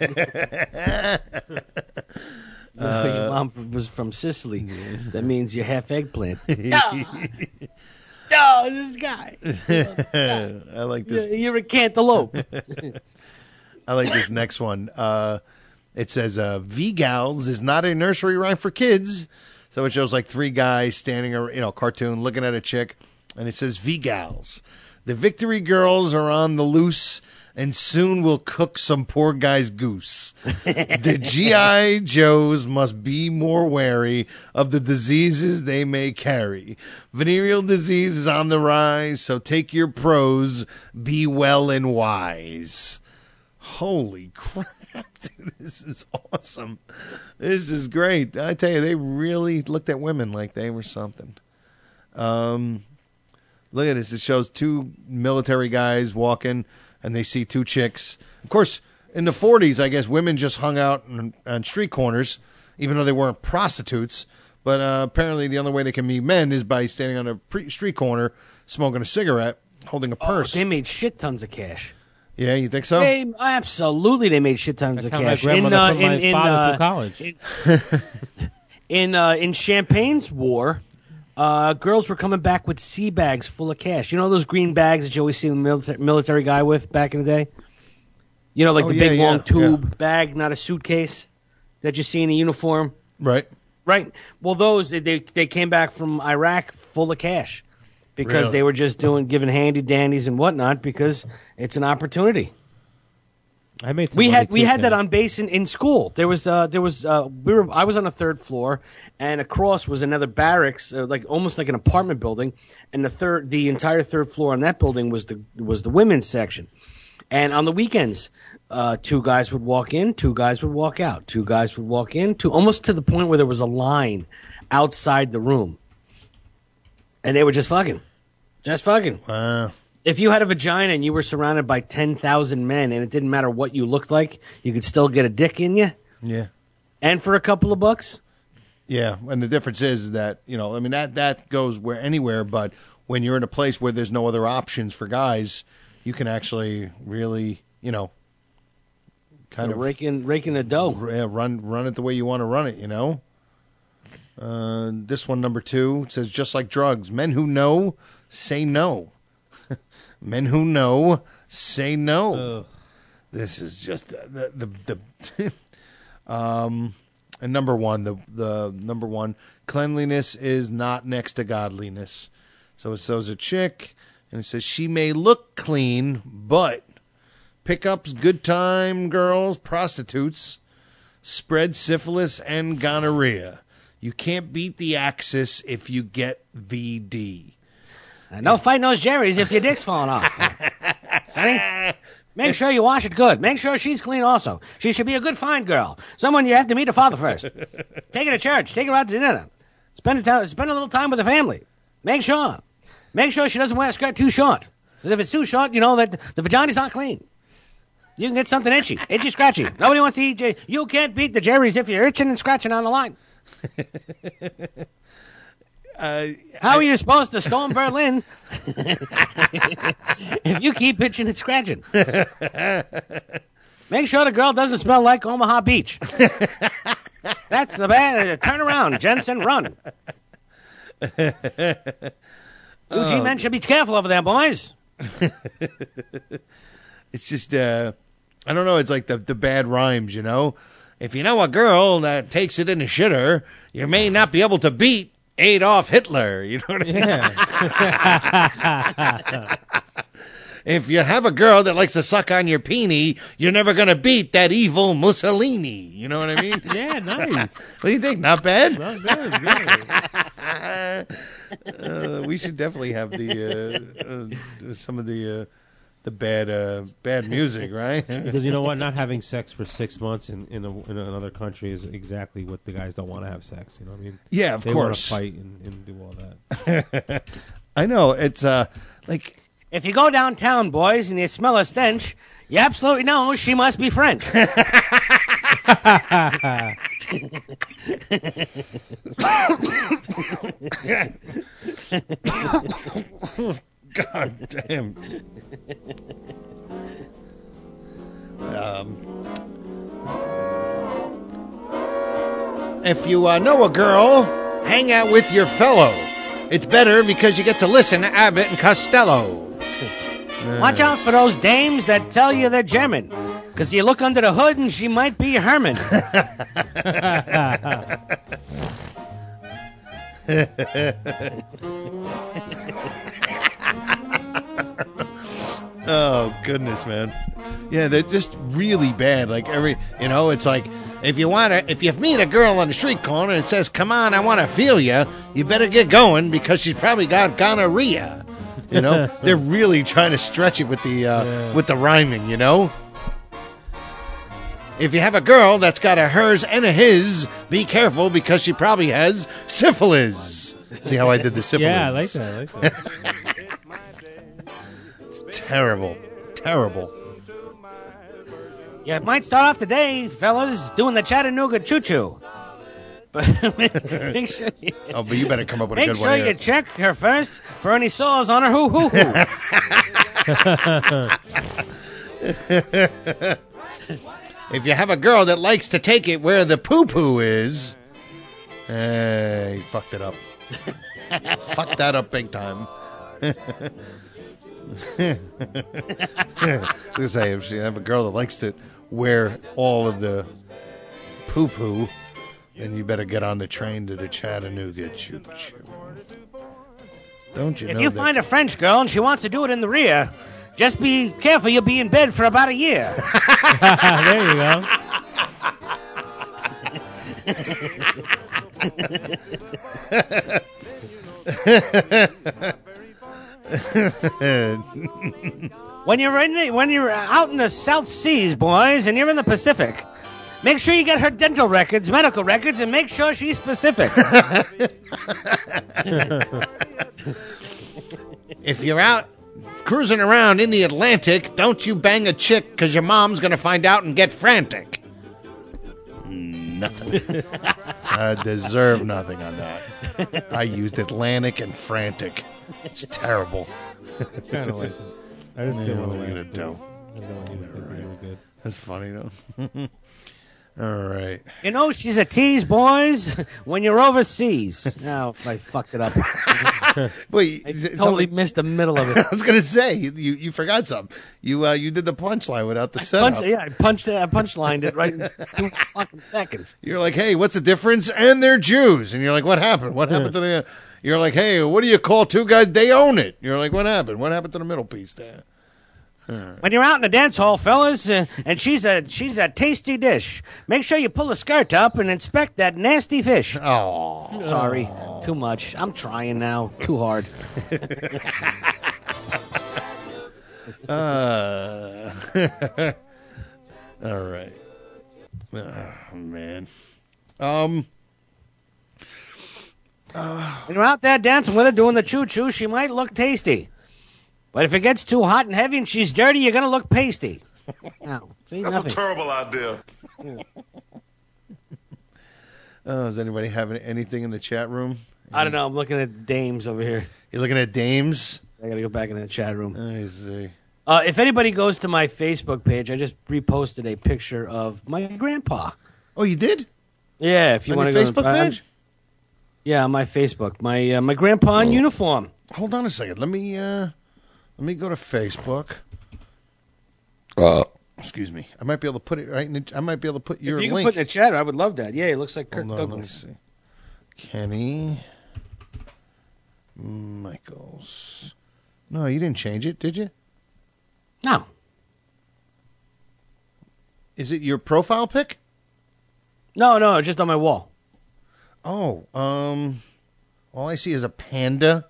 Uh, Your mom from, was from Sicily. That means you're half eggplant. Oh, oh, this guy. I like this. You're, you're a cantaloupe. I like this next one. Uh, it says, uh, V-Gals is not a nursery rhyme for kids. So it shows like three guys standing, ar- you know, cartoon, looking at a chick. And it says, V-Gals. The Victory Girls are on the loose and soon will cook some poor guy's goose. The G I. Joes must be more wary of the diseases they may carry. Venereal disease is on the rise, so take your pros, be well and wise. Holy crap, dude, this is awesome. This is great. I tell you, they really looked at women like they were something. Um, Look at this. It shows two military guys walking, and they see two chicks. Of course, in the forties, I guess women just hung out on, on street corners, even though they weren't prostitutes. But uh, apparently, the only way they can meet men is by standing on a pre- street corner, smoking a cigarette, holding a purse. Oh, they made shit tons of cash. Yeah, you think so? They absolutely they made shit tons That's of how my cash. grandmother in, uh, put my in, in, father uh, through college. In in, uh, in Champagne's war, uh, girls were coming back with sea bags full of cash. You know those green bags that you always see the military, military guy with back in the day? You know, like Oh, the yeah, big yeah, long tube yeah. bag, not a suitcase that you see in a uniform. Right. Right. Well, those they they came back from Iraq full of cash because Really? they were just doing giving handy dandies and whatnot because it's an opportunity. I made some we money had we too, had that Kenny. on base in, in school. There was uh, there was uh, we were I was on the third floor, and across was another barracks, uh, like almost like an apartment building, and the third the entire third floor on that building was the was the women's section. And on the weekends, uh, two guys would walk in, two guys would walk out, two guys would walk in, to almost to the point where there was a line outside the room, and they were just fucking, just fucking. Wow. If you had a vagina and you were surrounded by ten thousand men and it didn't matter what you looked like, you could still get a dick in you. Yeah. And for a couple of bucks? Yeah, and the difference is that, you know, I mean, that, that goes where anywhere, but when you're in a place where there's no other options for guys, you can actually really, you know, kind You're of raking, raking the dough. Yeah, run, run it the way you want to run it, you know? Uh, this one, number two, it says, just like drugs, men who know say no. Men who know say no. Ugh. This is just the the, the um and number one, the the number one, cleanliness is not next to godliness. So it shows a chick and it says she may look clean, but pickups, good time girls, prostitutes spread syphilis and gonorrhea. You can't beat the Axis if you get V D. No fighting those Jerry's if your dick's falling off. Sonny, make sure you wash it good. Make sure she's clean also. She should be a good, fine girl. Someone you have to meet her father first. Take her to church. Take her out to dinner. Spend a, time, spend a little time with the family. Make sure. Make sure she doesn't wear a skirt too short. Because if it's too short, you know that the vagina's not clean. You can get something itchy. Itchy, scratchy. Nobody wants to eat J- You can't beat the Jerry's if you're itching and scratching on the line. Uh, How are you supposed to storm Berlin if you keep itching and scratching? Make sure the girl doesn't smell like Omaha Beach. That's the bad. Turn around, Jensen, run. U G men should be careful over there, boys. It's just, uh, I don't know, it's like the, the bad rhymes, you know? If you know a girl that takes it in a shitter, you may not be able to beat Adolf Hitler, you know what I mean? Yeah. If you have a girl that likes to suck on your peenie, you're never going to beat that evil Mussolini, you know what I mean? Yeah, nice. What do you think? Not bad? Not good, good. uh, we should definitely have the uh, uh, some of the uh, the bad uh, bad music, right? Because you know what, not having sex for six months in in, a, in another country is exactly what the guys don't want to have sex. You know what I mean? Yeah, of they course. They want to fight and, and do all that. I know it's uh, like if you go downtown, boys, and you smell a stench, you absolutely know she must be French. God damn. Um, if you uh, know a girl, hang out with your fellow. It's better because you get to listen to Abbott and Costello. Watch out for those dames that tell you they're German. Because you look under the hood and she might be Herman. Oh, goodness, man. Yeah, they're just really bad. Like, every, you know, it's like, if you want to, if you meet a girl on the street corner and says, come on, I want to feel you, you better get going because she's probably got gonorrhea. You know, they're really trying to stretch it with the, uh, yeah. with the rhyming, you know? If you have a girl that's got a hers and a his, be careful because she probably has syphilis. See how I did the syphilis? Yeah, I like that. I like that. It's terrible. Terrible. You might start off today, fellas, doing the Chattanooga choo-choo. But make sure you, Oh, but you better come up with a make good sure one you here. check her first for any sores on her hoo-hoo-hoo. If you have a girl that likes to take it where the poo-poo is, eh, you fucked it up. Fucked that up big time. I was gonna say, if you have a girl that likes to wear all of the poo-poo, then you better get on the train to the Chattanooga choo-choo. Don't you If know you that? find a French girl and she wants to do it in the rear, just be careful you'll be in bed for about a year. There you go. When you're in the, when you're out in the South Seas, boys, and you're in the Pacific, make sure you get her dental records, medical records, and make sure she's specific. If you're out cruising around in the Atlantic, don't you bang a chick because your mom's going to find out and get frantic. Nothing. I deserve nothing on that. I used Atlantic and frantic. It's terrible. Kind of like it. I just Yeah, didn't what want are to you laugh. gonna do? I don't want you to think they were good. That's funny, though. All right. You know she's a tease, boys, when you're overseas. Now, I fucked it up. Wait, I totally missed the middle of it. I was gonna say you you forgot something. You uh, you did the punchline without the setup. Punch, yeah, I punched it. I punchlined it right in two fucking seconds. You're like, hey, what's the difference? And they're Jews. And you're like, what happened? What happened to the? You're like, hey, what do you call two guys? They own it. You're like, what happened? What happened to the middle piece there? When you're out in the dance hall, fellas, uh, and she's a she's a tasty dish, make sure you pull the skirt up and inspect that nasty fish. Oh, sorry, too much. I'm trying now, too hard. uh, all right. Oh, man. Um. When you're out there dancing with her, doing the choo choo, she might look tasty. But if it gets too hot and heavy and she's dirty, you're gonna look pasty. No, see, That's nothing. a terrible idea. Oh, does anybody have any- anything in the chat room? I don't know. I'm looking at dames over here. You're looking at dames? I gotta go back in the chat room. I see. Uh, if anybody goes to my Facebook page, I just reposted a picture of my grandpa. Oh, you did? Yeah, if you On want your to go Facebook uh, page? Yeah, on my Facebook. My uh, my grandpa in uniform. Hold on a second. Let me uh, let me go to Facebook. Uh, Excuse me. I might be able to put it right in. The, I might be able to put your if you link. can put in the chat, I would love that. Yeah, it looks like Kirk Hold on, Douglas. let's see. Kenny Michaels. No, you didn't change it, did you? No. Is it your profile pic? No, no, just on my wall. Oh, um, all I see is a panda.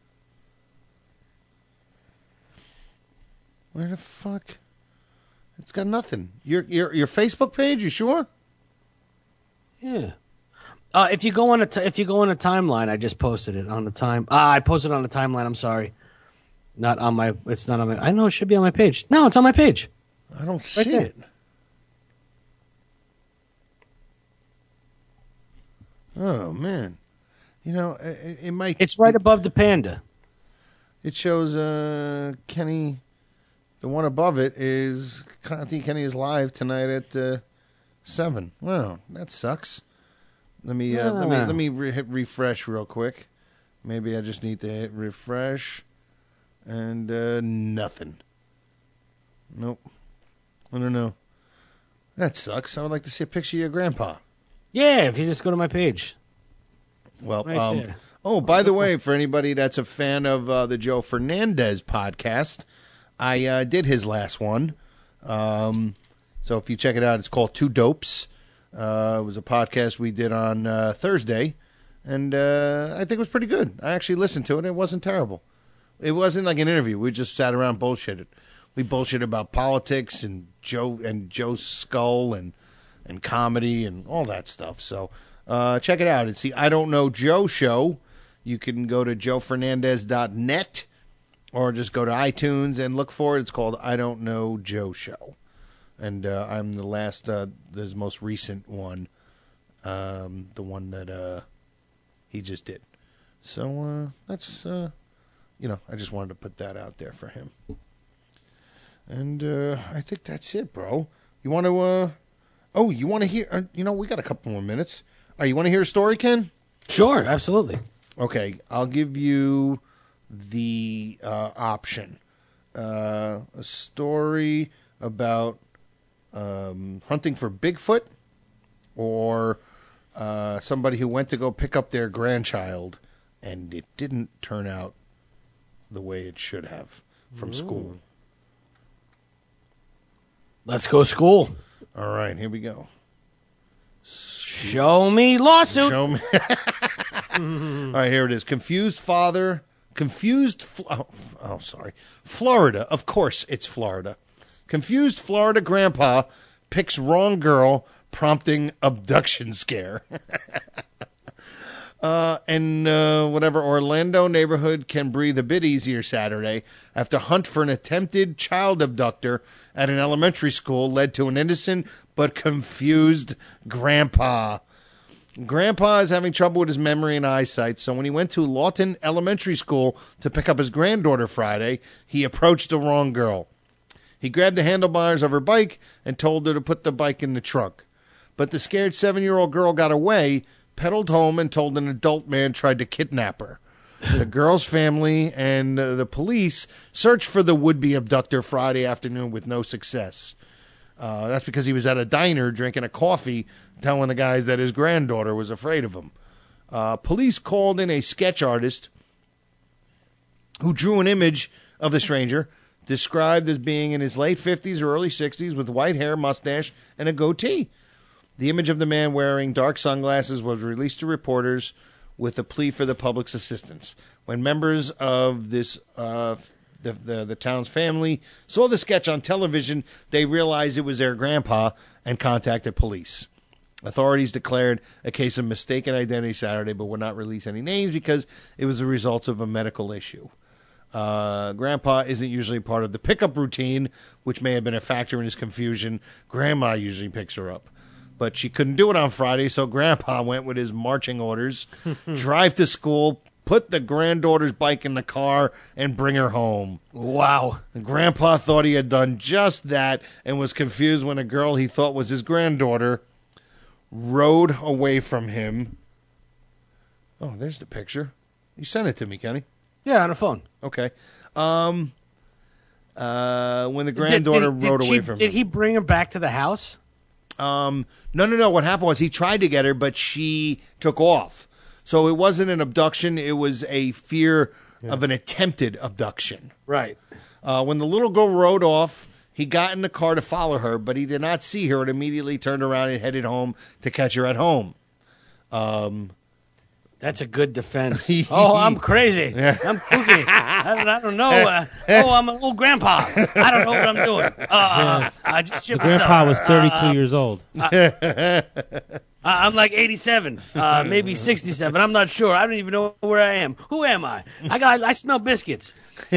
Where the fuck? It's got nothing. Your your your Facebook page? You sure? Yeah. Uh, if you go on a t- if you go on a timeline, I just posted it on the time. Ah, I posted it on the timeline. I'm sorry, not on my. It's not on my. I know it should be on my page. No, it's on my page. I don't see there. it. Oh man, you know it, it might. It's right above the panda. It shows uh, Kenny. The one above it is Conti Kenny is live tonight at uh, seven. Wow, that sucks. Let me uh, let me Ah. let me re- hit refresh real quick. Maybe I just need to hit refresh, and uh, nothing. Nope. I don't know. That sucks. I would like to see a picture of your grandpa. Yeah, if you just go to my page. Well, Right um, there. oh, by the way, for anybody that's a fan of uh, the Joe Fernandez podcast, I uh, did his last one. Um, so if you check it out, it's called Two Dopes. Uh, it was a podcast we did on uh, Thursday, and uh, I think it was pretty good. I actually listened to it. It wasn't terrible. It wasn't like an interview. We just sat around bullshitted. We bullshitted about politics and Joe and Joe's skull and and comedy and all that stuff. So uh, check it out. It's the I Don't Know Joe show. You can go to joe fernandez dot net or just go to iTunes and look for it. It's called I Don't Know Joe Show. And uh, I'm the last, uh, the most recent one, um, the one that uh, he just did. So uh, that's, uh, you know, I just wanted to put that out there for him. And uh, I think that's it, bro. You want to, uh, oh, you want to hear, uh, you know, we got a couple more minutes. All right, you want to hear a story, Ken? Sure, absolutely. Okay, I'll give you the uh, option. Uh, a story about um, hunting for Bigfoot, or uh, somebody who went to go pick up their grandchild and it didn't turn out the way it should have from Ooh. school. Let's go school. All right, here we go. Show me lawsuit. Show me. All right, here it is. Confused father. Confused. Fl- oh, oh, sorry. Florida. Of course, it's Florida. Confused Florida grandpa picks wrong girl, prompting abduction scare. uh, and uh, whatever, Orlando neighborhood can breathe a bit easier Saturday after hunt for an attempted child abductor at an elementary school led to an innocent but confused grandpa. Grandpa is having trouble with his memory and eyesight, so when he went to Lawton Elementary School to pick up his granddaughter Friday, he approached the wrong girl. He grabbed the handlebars of her bike and told her to put the bike in the trunk. But the scared seven-year-old girl got away, pedaled home, and told an adult man tried to kidnap her. The girl's family and uh, the police searched for the would-be abductor Friday afternoon with no success. Uh, that's because he was at a diner drinking a coffee, telling the guys that his granddaughter was afraid of him. Uh, police called in a sketch artist who drew an image of the stranger, described as being in his late fifties or early sixties with white hair, mustache, and a goatee. The image of the man wearing dark sunglasses was released to reporters with a plea for the public's assistance. When members of this uh, the, the the town's family saw the sketch on television, they realized it was their grandpa and contacted police. Authorities declared a case of mistaken identity Saturday, but would not release any names because it was the result of a medical issue. Uh, Grandpa isn't usually part of the pickup routine, which may have been a factor in his confusion. Grandma usually picks her up. But she couldn't do it on Friday, so Grandpa went with his marching orders, drive to school, put the granddaughter's bike in the car, and bring her home. Wow. And Grandpa thought he had done just that and was confused when a girl he thought was his granddaughter rode away from him. Oh, there's the picture. You sent it to me, Kenny. Yeah, on a phone. Okay. Um, uh, when the granddaughter did, did, rode did away she, from did him. he bring her back to the house? Um, no, no, no. What happened was he tried to get her, but she took off. So it wasn't an abduction. It was a fear yeah. of an attempted abduction. Right. Uh, when the little girl rode off, he got in the car to follow her, but he did not see her and immediately turned around and headed home to catch her at home. Um, That's a good defense. Oh, I'm crazy. Yeah. I'm kooky. I don't, I don't know. Uh, oh, I'm an old grandpa. I don't know what I'm doing. Uh, uh, I just the grandpa was thirty-two uh, years old. Uh, I'm like eighty-seven, uh, maybe sixty-seven. I'm not sure. I don't even know where I am. Who am I? I got. I smell biscuits. who,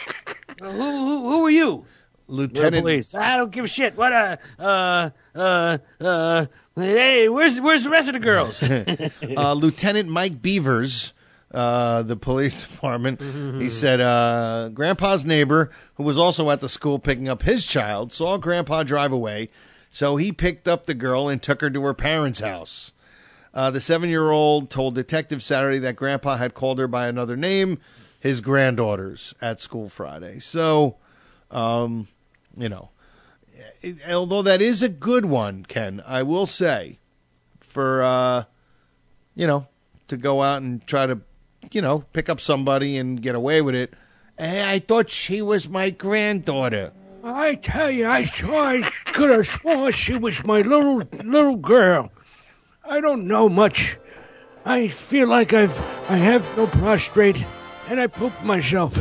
who? Who are you? Lieutenant. Police. I don't give a shit. What? Uh. Uh. Uh. uh Hey, where's where's the rest of the girls? uh, Lieutenant Mike Beavers, uh, the police department, he said, uh, Grandpa's neighbor, who was also at the school picking up his child, saw Grandpa drive away, so he picked up the girl and took her to her parents' house. Uh, the seven-year-old told detectives Saturday that Grandpa had called her by another name, his granddaughter's, at school Friday. So, um, you know. Although that is a good one, Ken, I will say, for, uh, you know, to go out and try to, you know, pick up somebody and get away with it. Hey, I thought she was my granddaughter. I tell you, I saw, I could have sworn she was my little, little girl. I don't know much. I feel like I've, I have no prostrate, and I pooped myself.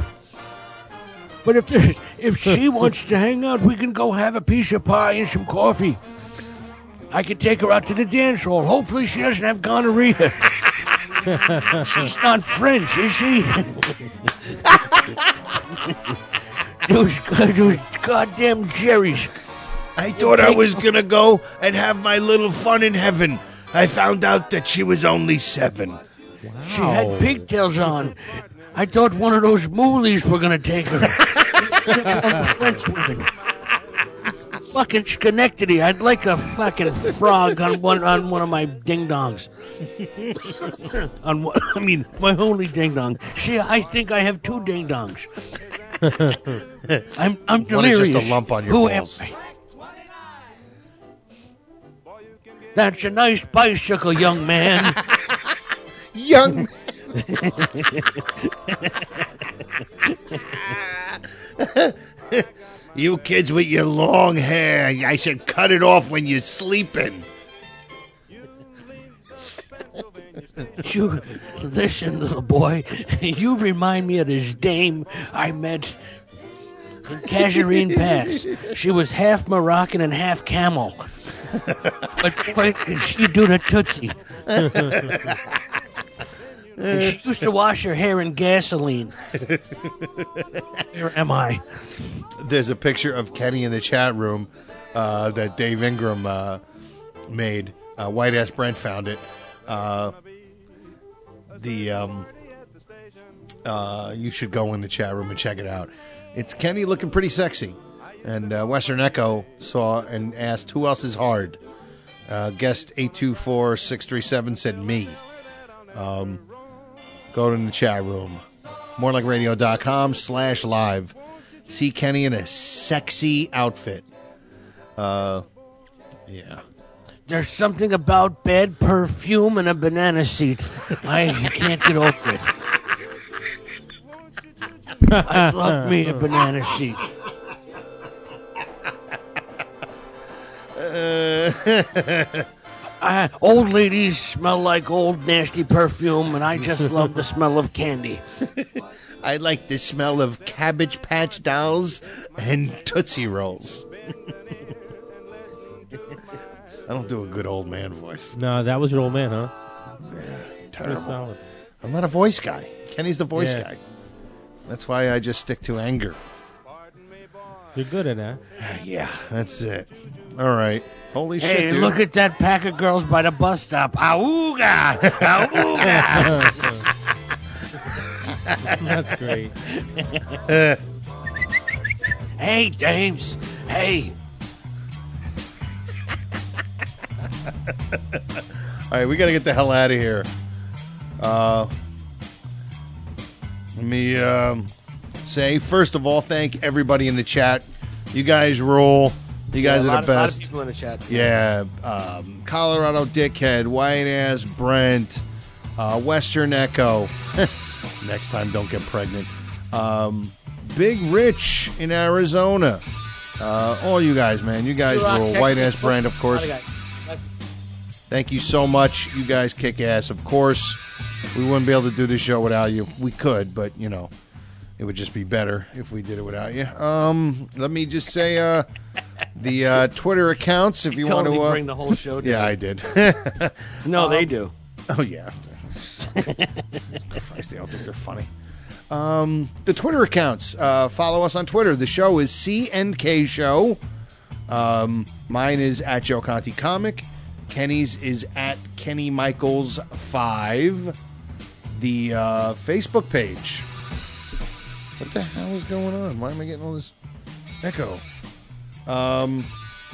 But if there, if she wants to hang out, we can go have a piece of pie and some coffee. I can take her out to the dance hall. Hopefully she doesn't have gonorrhea. She's not French, is she? those, those goddamn Jerry's. I thought I was going to go and have my little fun in heaven. I found out that she was only seven. She had pigtails on. I thought one of those moolies were going to take her. French women. Fucking Schenectady. I'd like a fucking frog on one on one of my ding dongs. on one, I mean, my only ding dong. See, I think I have two ding dongs. I'm I'm delirious. One is just a lump on your Who balls. am I? That's a nice bicycle, young man. Young. You kids with your long hair, I should cut it off when you're sleeping. You listen, little boy. You remind me of this dame I met in Casuarine Pass. She was half Moroccan and half camel. But what did she do to Tootsie? And she used to wash her hair in gasoline. Where am I? There's a picture of Kenny in the chat room uh, that Dave Ingram uh, made. Uh, White Ass Brent found it. Uh, the um, uh, you should go in the chat room and check it out. It's Kenny looking pretty sexy. And uh, Western Echo saw and asked, who else is hard? Uh, guest eight two four, six three seven said me. Um, go to the chat room. morelikeradio.com slash live. See Kenny in a sexy outfit. Uh, yeah. There's something about bad perfume and a banana seat I can't get over it. I love me a banana seat. Uh, old ladies smell like old nasty perfume, and I just love the smell of candy. I like the smell of Cabbage Patch Dolls and Tootsie Rolls. I don't do a good old man voice. No, that was your old man, huh? Yeah, Pretty terrible. solid. I'm not a voice guy. Kenny's the voice Yeah. guy. That's why I just stick to anger. You're good at that. Yeah, that's it. All right. Holy Hey, shit, dude. look at that pack of girls by the bus stop. Auga! Auga! That's great. Hey, dames. Hey. All right, we got to get the hell out of here. Uh, let me um, say, first of all, thank everybody in the chat. You guys rule. You guys Yeah, a are lot, the a lot of best. people in the chat. Yeah, um, Colorado Dickhead, White Ass Brent, uh, Western Echo. Next time, don't get pregnant. Um, Big Rich in Arizona. Uh, all you guys, man. You guys Rock, rule. Texas, White Ass Brent, Brooks, of course. a lot of guys. Thank you so much. You guys kick ass. Of course, we wouldn't be able to do this show without you. We could, but, you know, it would just be better if we did it without you. Um, let me just say uh, the uh, Twitter accounts, if you want totally to... Uh, bring the whole show down. Yeah, I did. No, they Um, do. Oh, yeah. Christ, they don't think they're funny. Um, the Twitter accounts. Uh, follow us on Twitter. The show is C N K Show. Um, mine is at Joe Conti Comic. Kenny's is at Kenny Michaels five. The uh, Facebook page. What the hell is going on? Why am I getting all this echo? Um,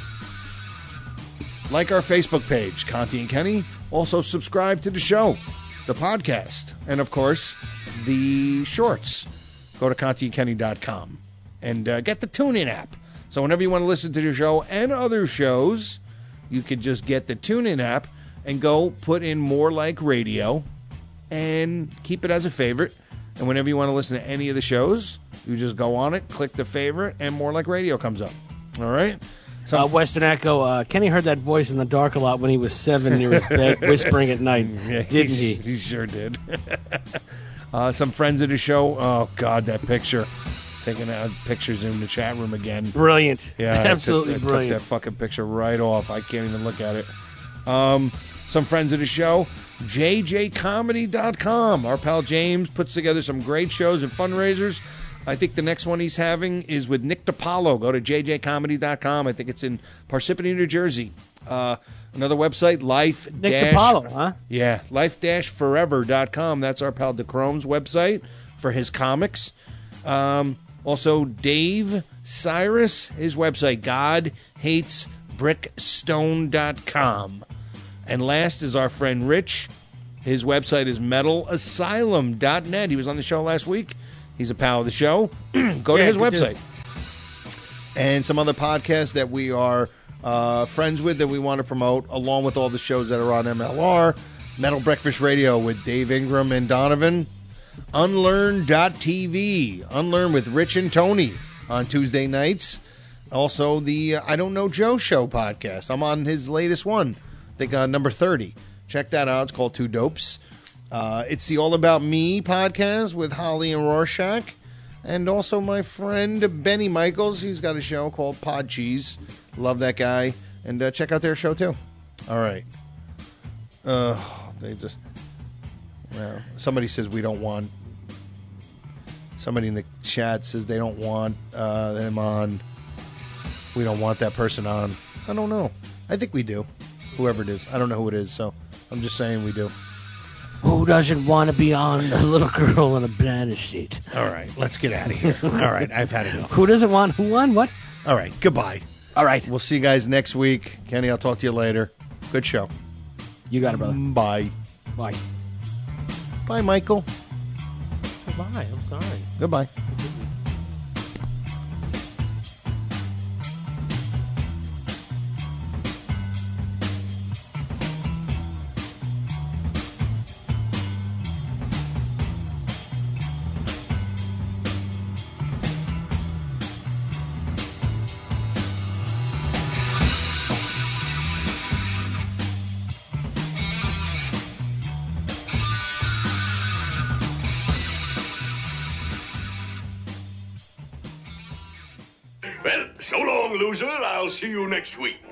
like our Facebook page, Conti and Kenny. Also subscribe to the show, the podcast, and of course, the shorts. Go to conti and kenny dot com and uh, get the TuneIn app. So whenever you want to listen to the show and other shows, you could just get the TuneIn app and go put in More Like Radio and keep it as a favorite. And whenever you want to listen to any of the shows, you just go on it, click the favorite, and More Like Radio comes up. All right? Uh, Western Echo, uh, Kenny heard that voice in the dark a lot when he was seven near his bed, whispering at night. Yeah, Didn't he? He sure did. uh, some friends of the show. Oh, God, that picture. Taking out pictures in the chat room again. Brilliant. Yeah, I took- Absolutely I brilliant. Took that fucking picture right off. I can't even look at it. Um, some friends of the show. J J comedy dot com. Our pal James puts together some great shows and fundraisers. I think the next one he's having is with Nick DiPaolo. Go to j j comedy dot com. I think it's in Parsippany, New Jersey. Uh, another website, Life. Nick DiPaolo, huh? Yeah, life dash forever dot com. That's our pal DeChrome's website for his comics. Um, also, Dave Cyrus, his website, god hates brickstone dot com. And last is our friend Rich. His website is metal asylum dot net. He was on the show last week. He's a pal of the show. Go to Yeah, his good website. dude. And some other podcasts that we are uh, friends with that we want to promote, along with all the shows that are on M L R. Metal Breakfast Radio with Dave Ingram and Donovan. Unlearn dot t v. Unlearn with Rich and Tony on Tuesday nights. Also, the uh, I Don't Know Joe Show podcast. I'm on his latest one. I think uh, number thirty. Check that out. It's called Two Dopes. Uh, it's the All About Me podcast with Holly and Rorschach. And also my friend Benny Michaels. He's got a show called Pod Cheese. Love that guy. And uh, check out their show, too. All right. Uh, they just... Well, somebody says we don't want... Somebody in the chat says they don't want uh, them on. We don't want that person on. I don't know. I think we do. Whoever it is. I don't know who it is, so I'm just saying we do. Who doesn't want to be on a little girl in a banana seat? All right, let's get out of here. All right, I've had enough. Who doesn't want who won? What? All right, goodbye. All right. We'll see you guys next week. Kenny, I'll talk to you later. Good show. You got it, brother. Bye. Bye. Bye, Michael. Goodbye. I'm sorry. Goodbye. Well, so long, loser. I'll see you next week.